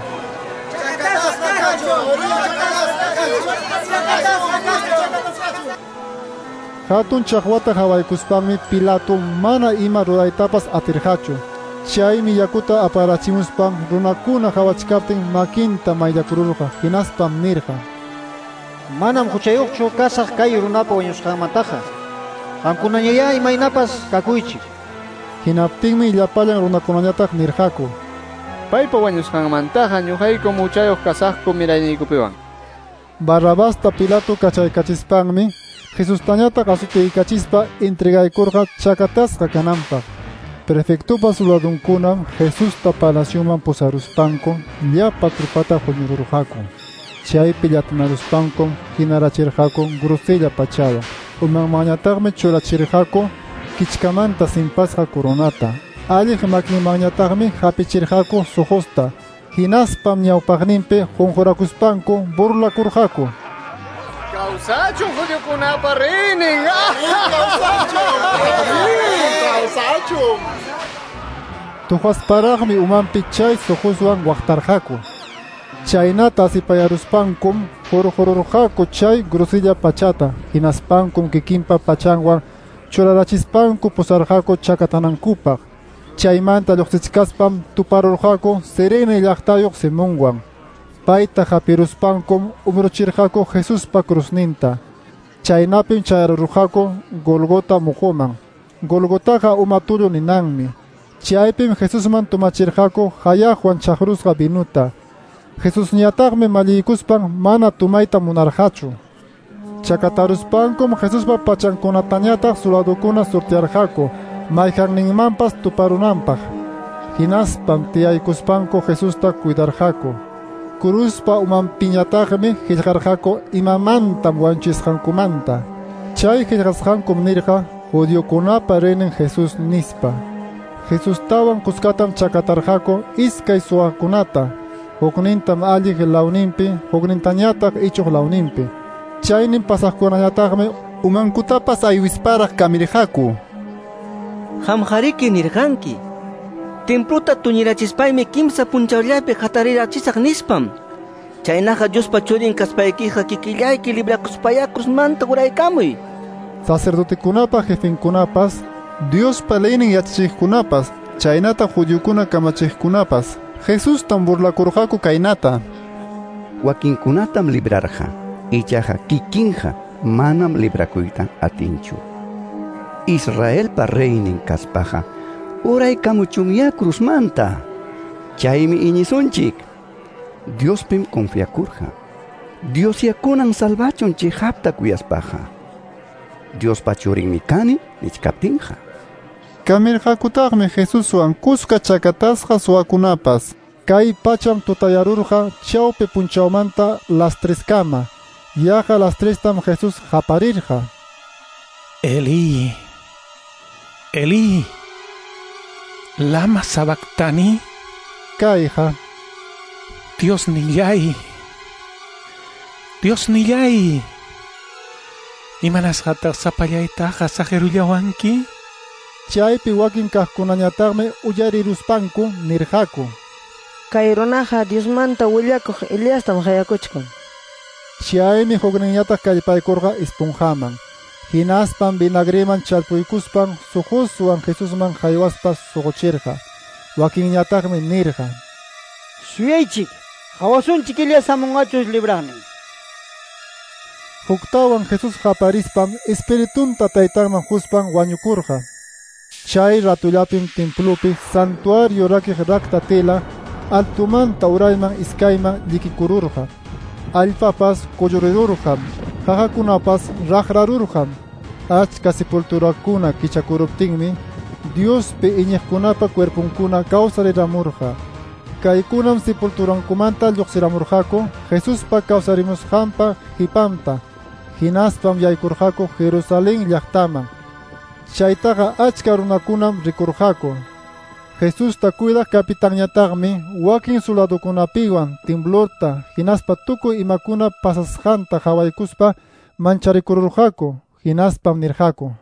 Hatun chaqwata hawaykuspanmi Pilato mana ima ruraytapas atirqachu. Chaymi yakuta aparachimuspan runakuna hawachkaptin makinta mayllakururqa. Hinaspam nirqa: Manam huchayuqchu kasaq kay runapa wañusqanmantaqa. Qamkunañaya imaynapas kakuychik. Hinaptinmi llapallan runakunañataq nirqaku: Paypa wañusqanmantaqa ñuqayku muchayuq kasaqku mirayniykupiwan. Barrabasta Pilato kachaykachispanmi Jesustañataq asutiykachispa entregaykurqa chakatasqa kananpaq. Prefectupa soldadunkunam Jesusta palacioman pusaruspanku llapa trupata huñururqaku. Chaypi llatanaruspanku hinarachirqaku grosella pachawan. Umanmañataqmi churachirqaku kichkamanta simpasqa coronata. Alliq makinmañataqmi hapichirqaku sujusta. Hinaspam ñawpaqninpi qunqurakuspanku burlakurqaku: ¡Kawsachu judiokunapa reynin! ¡Kawsachu! Tuhasparaqmi umanpi chay sujuswan waqtarqaku. Chaynata asipayaruspankum hururqaku chay grosilla pachata. Hinaspankum kikinpa pachanwan churarachispanku pusarqaku chakatanankupaq. Chaymanta lluqsichkaspam tuparurqaku Cirene llaqtayuq Simonwan. Payta hapiruspankum umruchirqaku Jesuspa cruzninta. Chaynapim chayarurqaku Golgota muhuman. Golgotaqa umatullu ninanmi. Chaypim Jesusman tumachirqaku hayaqwan chaqrusqa binuta. Jesusñataqmi malliykuspan mana tumayta munarqachu. Chakataruspankum Jesuspa pachankunatañataq soldadukuna surtiarqaku mayqanninmanpas tuparunanpaq. Hinaspam tiyaykuspanku Jesusta cuidarqaku. Cruzpa umanpiñataqmi qillqarqaku imamantam wanchisqankumanta. Chay qillqasqankum nirqa judiokunapa reynin Jesus nispa. Jesustawan qusqatam chakatarqaku iskay suwaqkunata. Huknintam alliq lawninpi, huknintañataq ichuq lawninpi. Chaynin pasaqkunañataqmi umankutapas aywisparaq kamirqaku. Hamjariki nirqanki. Templuta tuñirachispaymi kimsa punchawllapi qatarirachisaq nispam. Chaynaqa Diospa churin kaspaykiqa kikillayki librakuspaya cruzmanta uraykamuy. Sacerdotekunapa jefinkunapas, Diospa leynin yachachikkunapas, chaynata judíokuna kamachikkunapas, Jesustam burlakurqaku kaynata. Wakinkunatam librarqa, ichaqa kikinqa manam librakuyta atinchu. Israelpa reynin kaspaqa, uraykamuchunya cruzmanta. Chaymi iñisunchik. Diospim confiakurqa. Dios yakunan salvachun chihapta kuyaspaqa. Diospa churinmi kani nichkaptinqa. Kamirqakutaqmi Jesuswan kuska chakatasqa suwakunapas. Kay pacham tutayarurqa chawpi punchawmanta las 3 kama. Yaqa las 3 tam Jesus qaparirqa. Eli, Eli, lama sabactani. Kayqa. Dios nillay. Imanasqataq sapallaytaqa saqirullawanki? Chaypi wakin kaqkunañataqmi uyariruspanku nirqaku. Kay runaqa Diosmanta willakuq Eliastam hayakuchkan. Chaymi hukninñataq kallpaykurqa ispunjaman. Hinaspan vinagriman chalpuykuspan suquswan Jesusman haywaspas suquchirqa. Wakinñataqmi nirqa. Suyaychik, hawasunchik Elias hamunqachus libraqnin. Huktawan Jesus qaparispam espiritunta taytanman huspan wañukurqa. Chay ratullapim templupi santuario rakiq rakta tela altumanta urayman iskayman llikikururqa. Allpapas kullurirurqam, qaqakunapas raqrarurqam. Achka sepulturakuna kichakuruptinmi Diospi iñiqkunapa cuerpunkuna kawsariramurqa. Kaykunam sepulturankumanta lluqsiramurqaku Jesuspa kawsarimusqanpa hipamta. Hinaspam yaykurqaku Jerusalén llaqtaman. Chaytaqa achka runakunam rikurqaku. Jesusta cuidaq kapitanñataqmi wakin soladukunapiwan temblorta hinaspa tukuy imakuna pasasqanta hawaykuspa mancharikurirqaku. Hinaspam nirqaku.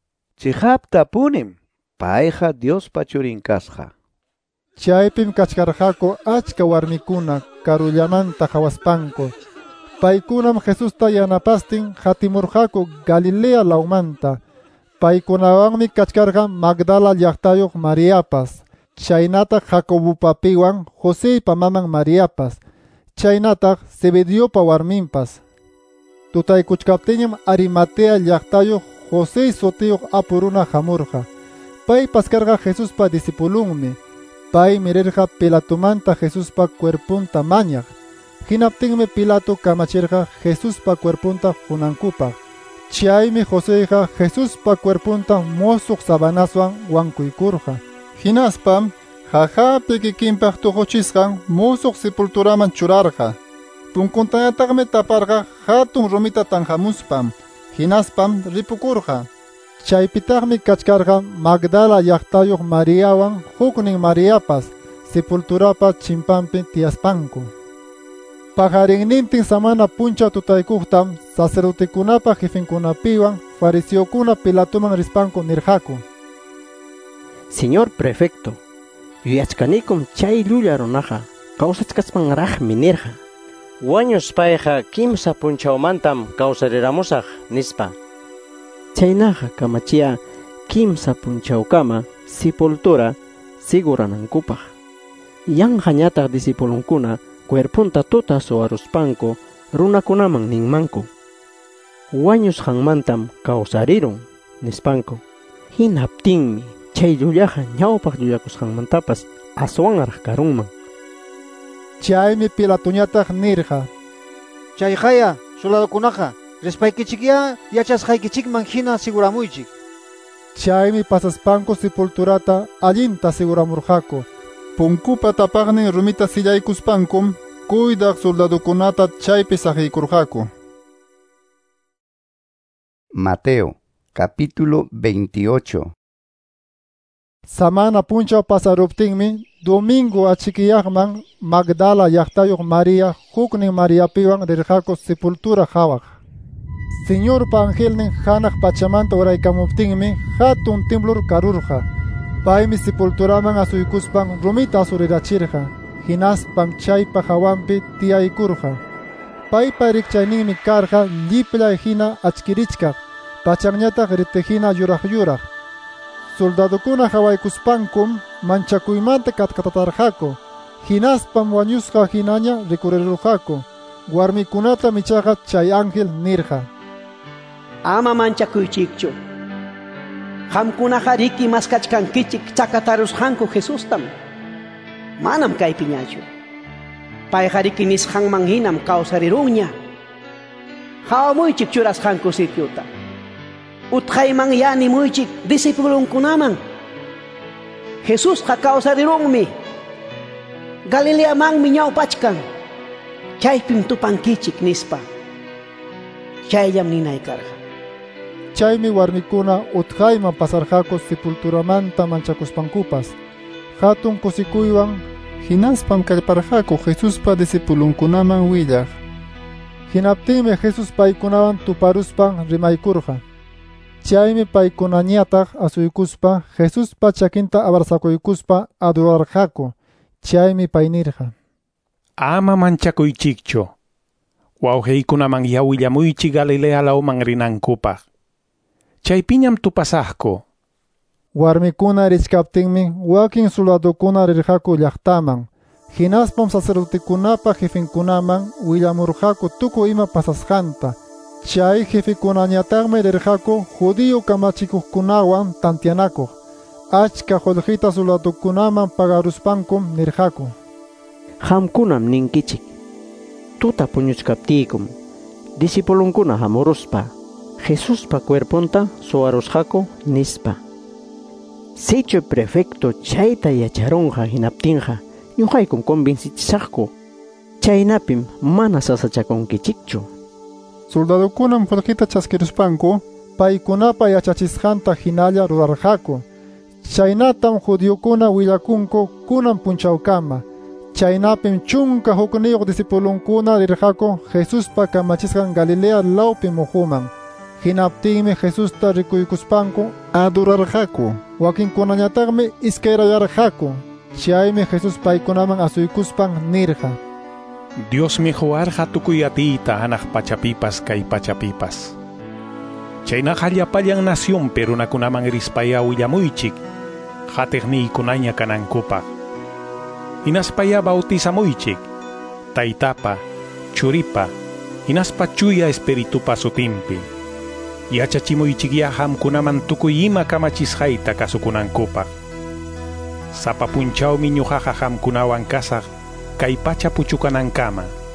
Chihapta punim, payqa Diospa churin kasqa. Chaypim kachkarqaku achka warmikuna karullamanta hawaspanku. Paykunam Jesusta yanapastin hatimurqaku Galilea lawmanta. Paykunawanmi kachkarqa Magdala llaqtayuq Mariapas. Chaynataq Jacobupapiwan Joseypa maman Mariapas. Chaynataq Zebediopa warminpas. Tutaykuchkaptiñam Arimatea llaqtayuq José sutiyuq apuruna hamurqa. Pay paskarqa Jesuspa disipulunmi. Pay mirirqa Pilatumanta Jesuspa cuerpunta mañaq. Hinaptinmi Pilato kamachirqa Jesuspa cuerpunta hunankupaq. Chaymi Joséqa Jesuspa cuerpunta musuq sabanaswan wankuykurqa. Hinaspam jajapi kikinpaq tuquchisqan musuq sepulturaman churarqa. Punkuntañataqmi taparqa hatun rumita tanhamuspam. Hinaspam ripukurqa. Chaypitaqmi kachkarqa Magdala llaqtayuq Mariawan huknin Mariapas sepulturapa chimpanpi tiyaspanku. Pajarinnintin samana puncha tutaykuqtam sacerdotekunapa jefinkunapiwan fariseokuna Pilatuman rispanku nirqaku. Señor prefecto, yuyachkanikum chay llulla runaqa kawsachkaspanraqmi nirqa. Wañus payqa kimsa punchawmantam kawsariramusaq nispa. Chaynaqa kamachiya kimsa punchawkama sepultura siguranankupaq. Yanqañataq disipulunkuna cuerpunta tuta suwaruspanku runakunaman ninmanku. Wañusqanmantam kawsarirun nispanku. Hinaptinmi chay llullaqa ñawpaq llullakusqanmantapas aswanraq karunman. Chaymi Pilatuñataq nirqa. Chayqaya soladukunaqa rispaykichikya yachasqaykichikman hina siguramuychik. Chaymi pasaspanku sepulturata allinta siguramurqaku. Punkupa tapaqnin rumita sillaykuspankum cuidaq soldadukunata chaypi saqiykurqaku. Mateo, capítulo 28. Samana punchaw pasaruptinmi domingo achikiyaqman Magdala llaqtayuq María huknin Mariapiwan rirqaku sepultura hawaq. Señorpa angelnin hanaq pachamanta uraykamuptinmi hatun temblor karurqa. Paymi sepulturaman asuykuspan rumita asurirachirqa. hinaspam chaypa hawampi tiyaykurqa. Paypa rikchayninmi karqa lliplay hina achkirichkaq, pachaqñataq ritijina yuraq. Soldadukuna hawaykuspankum manchakuymanta katkatatarqaku, hinaspam wañusqa hinaña rikurirurqaku. Warmikunata michaqa chay ángel nirqa: ama manchakuychikchu. Qamkunaqa riki maskachkankichik chakatarusqanku Jesustam. Manam kaypiñachu. Payqa riki nisqanman hinam kawsarirunña. Hawamuychik churasqanku sitiuta. Utqayman yanimuychik disipulunkunaman. Jesusqa kawsarirunmi. Galileamanmi ñawpachkan. Chaypim tupankichik nispa. Chayllam ninaykarqa. Chaymi warmikuna utqayman pasarqaku sepulturamanta manchakuspankupas. Hatun kusikuywan hinaspam kallparqaku Jesuspa disipulunkunaman willaq. Hinaptinmi Jesus paykunawan tuparuspan rimaykurqa. Chaymi paykunañataq asuykuspa Jesuspa chakinta abrazakuykuzpa adurarqaku. Chaymi pay nirqa: ama manchakuychikchu. Wawqiykunaman yawillamuychik Galilea lawman rinankupaq. Chaypiñam tupasaqku. Warmikuna richkaptinmi wakin soldadukuna rirqaku llaqtaman. Hinaspam sacerdotekunapa jefinkunaman willamurqaku tukuy ima pasasqanta. Chay jefikunañataqmi rirqaku judío kamachikuqkunawan tantianakuq. Achka qullqita soldadukunaman pagaruspankum nirqaku: qamkunam ninkichik, tuta puñuchkaptiykum disipulunkuna hamuruspa Jesuspa cuerpunta suwarusqaku nispa. Sitio prefecto chayta yacharunqa hinaptinqa ñuqaykum convencichisaqku. Chaynapim mana sasachakunkichikchu. Soldadukunam qullqita chaskiruspanku paykunapa yachachisqanta hinalla rurarqaku. Chaynatam judíokuna willakunku kunan punchawkama. Chaynapim chunka hukniyuq disipulunkuna rirqaku Jesuspa kamachisqan Galilea lawpi muhuman. Hinaptinmi Jesusta rikuykuspanku adurarqaku. Wakinkunañataqmi iskayrayarqaku. Chaymi Jesus paykunaman asuykuspan nirqa: Diosmi huarqa tukuy atiyta hanaq pachapipas kay pachapipas. Chaynaqa hallapallan nacionpi runakunaman rispaya willamuychik qatiqniykunaña kanankupaq. Hinaspaya bautizamuychik taytapa, churipa, hinaspa chuya espiritupa sutimpi. Yachachimuychikya hamkunaman tukuy ima kamachisqayta kasukunankupaq. Sapa punchawmi ñuqaqa hamkunawan kasaq kay pacha puchukanankama.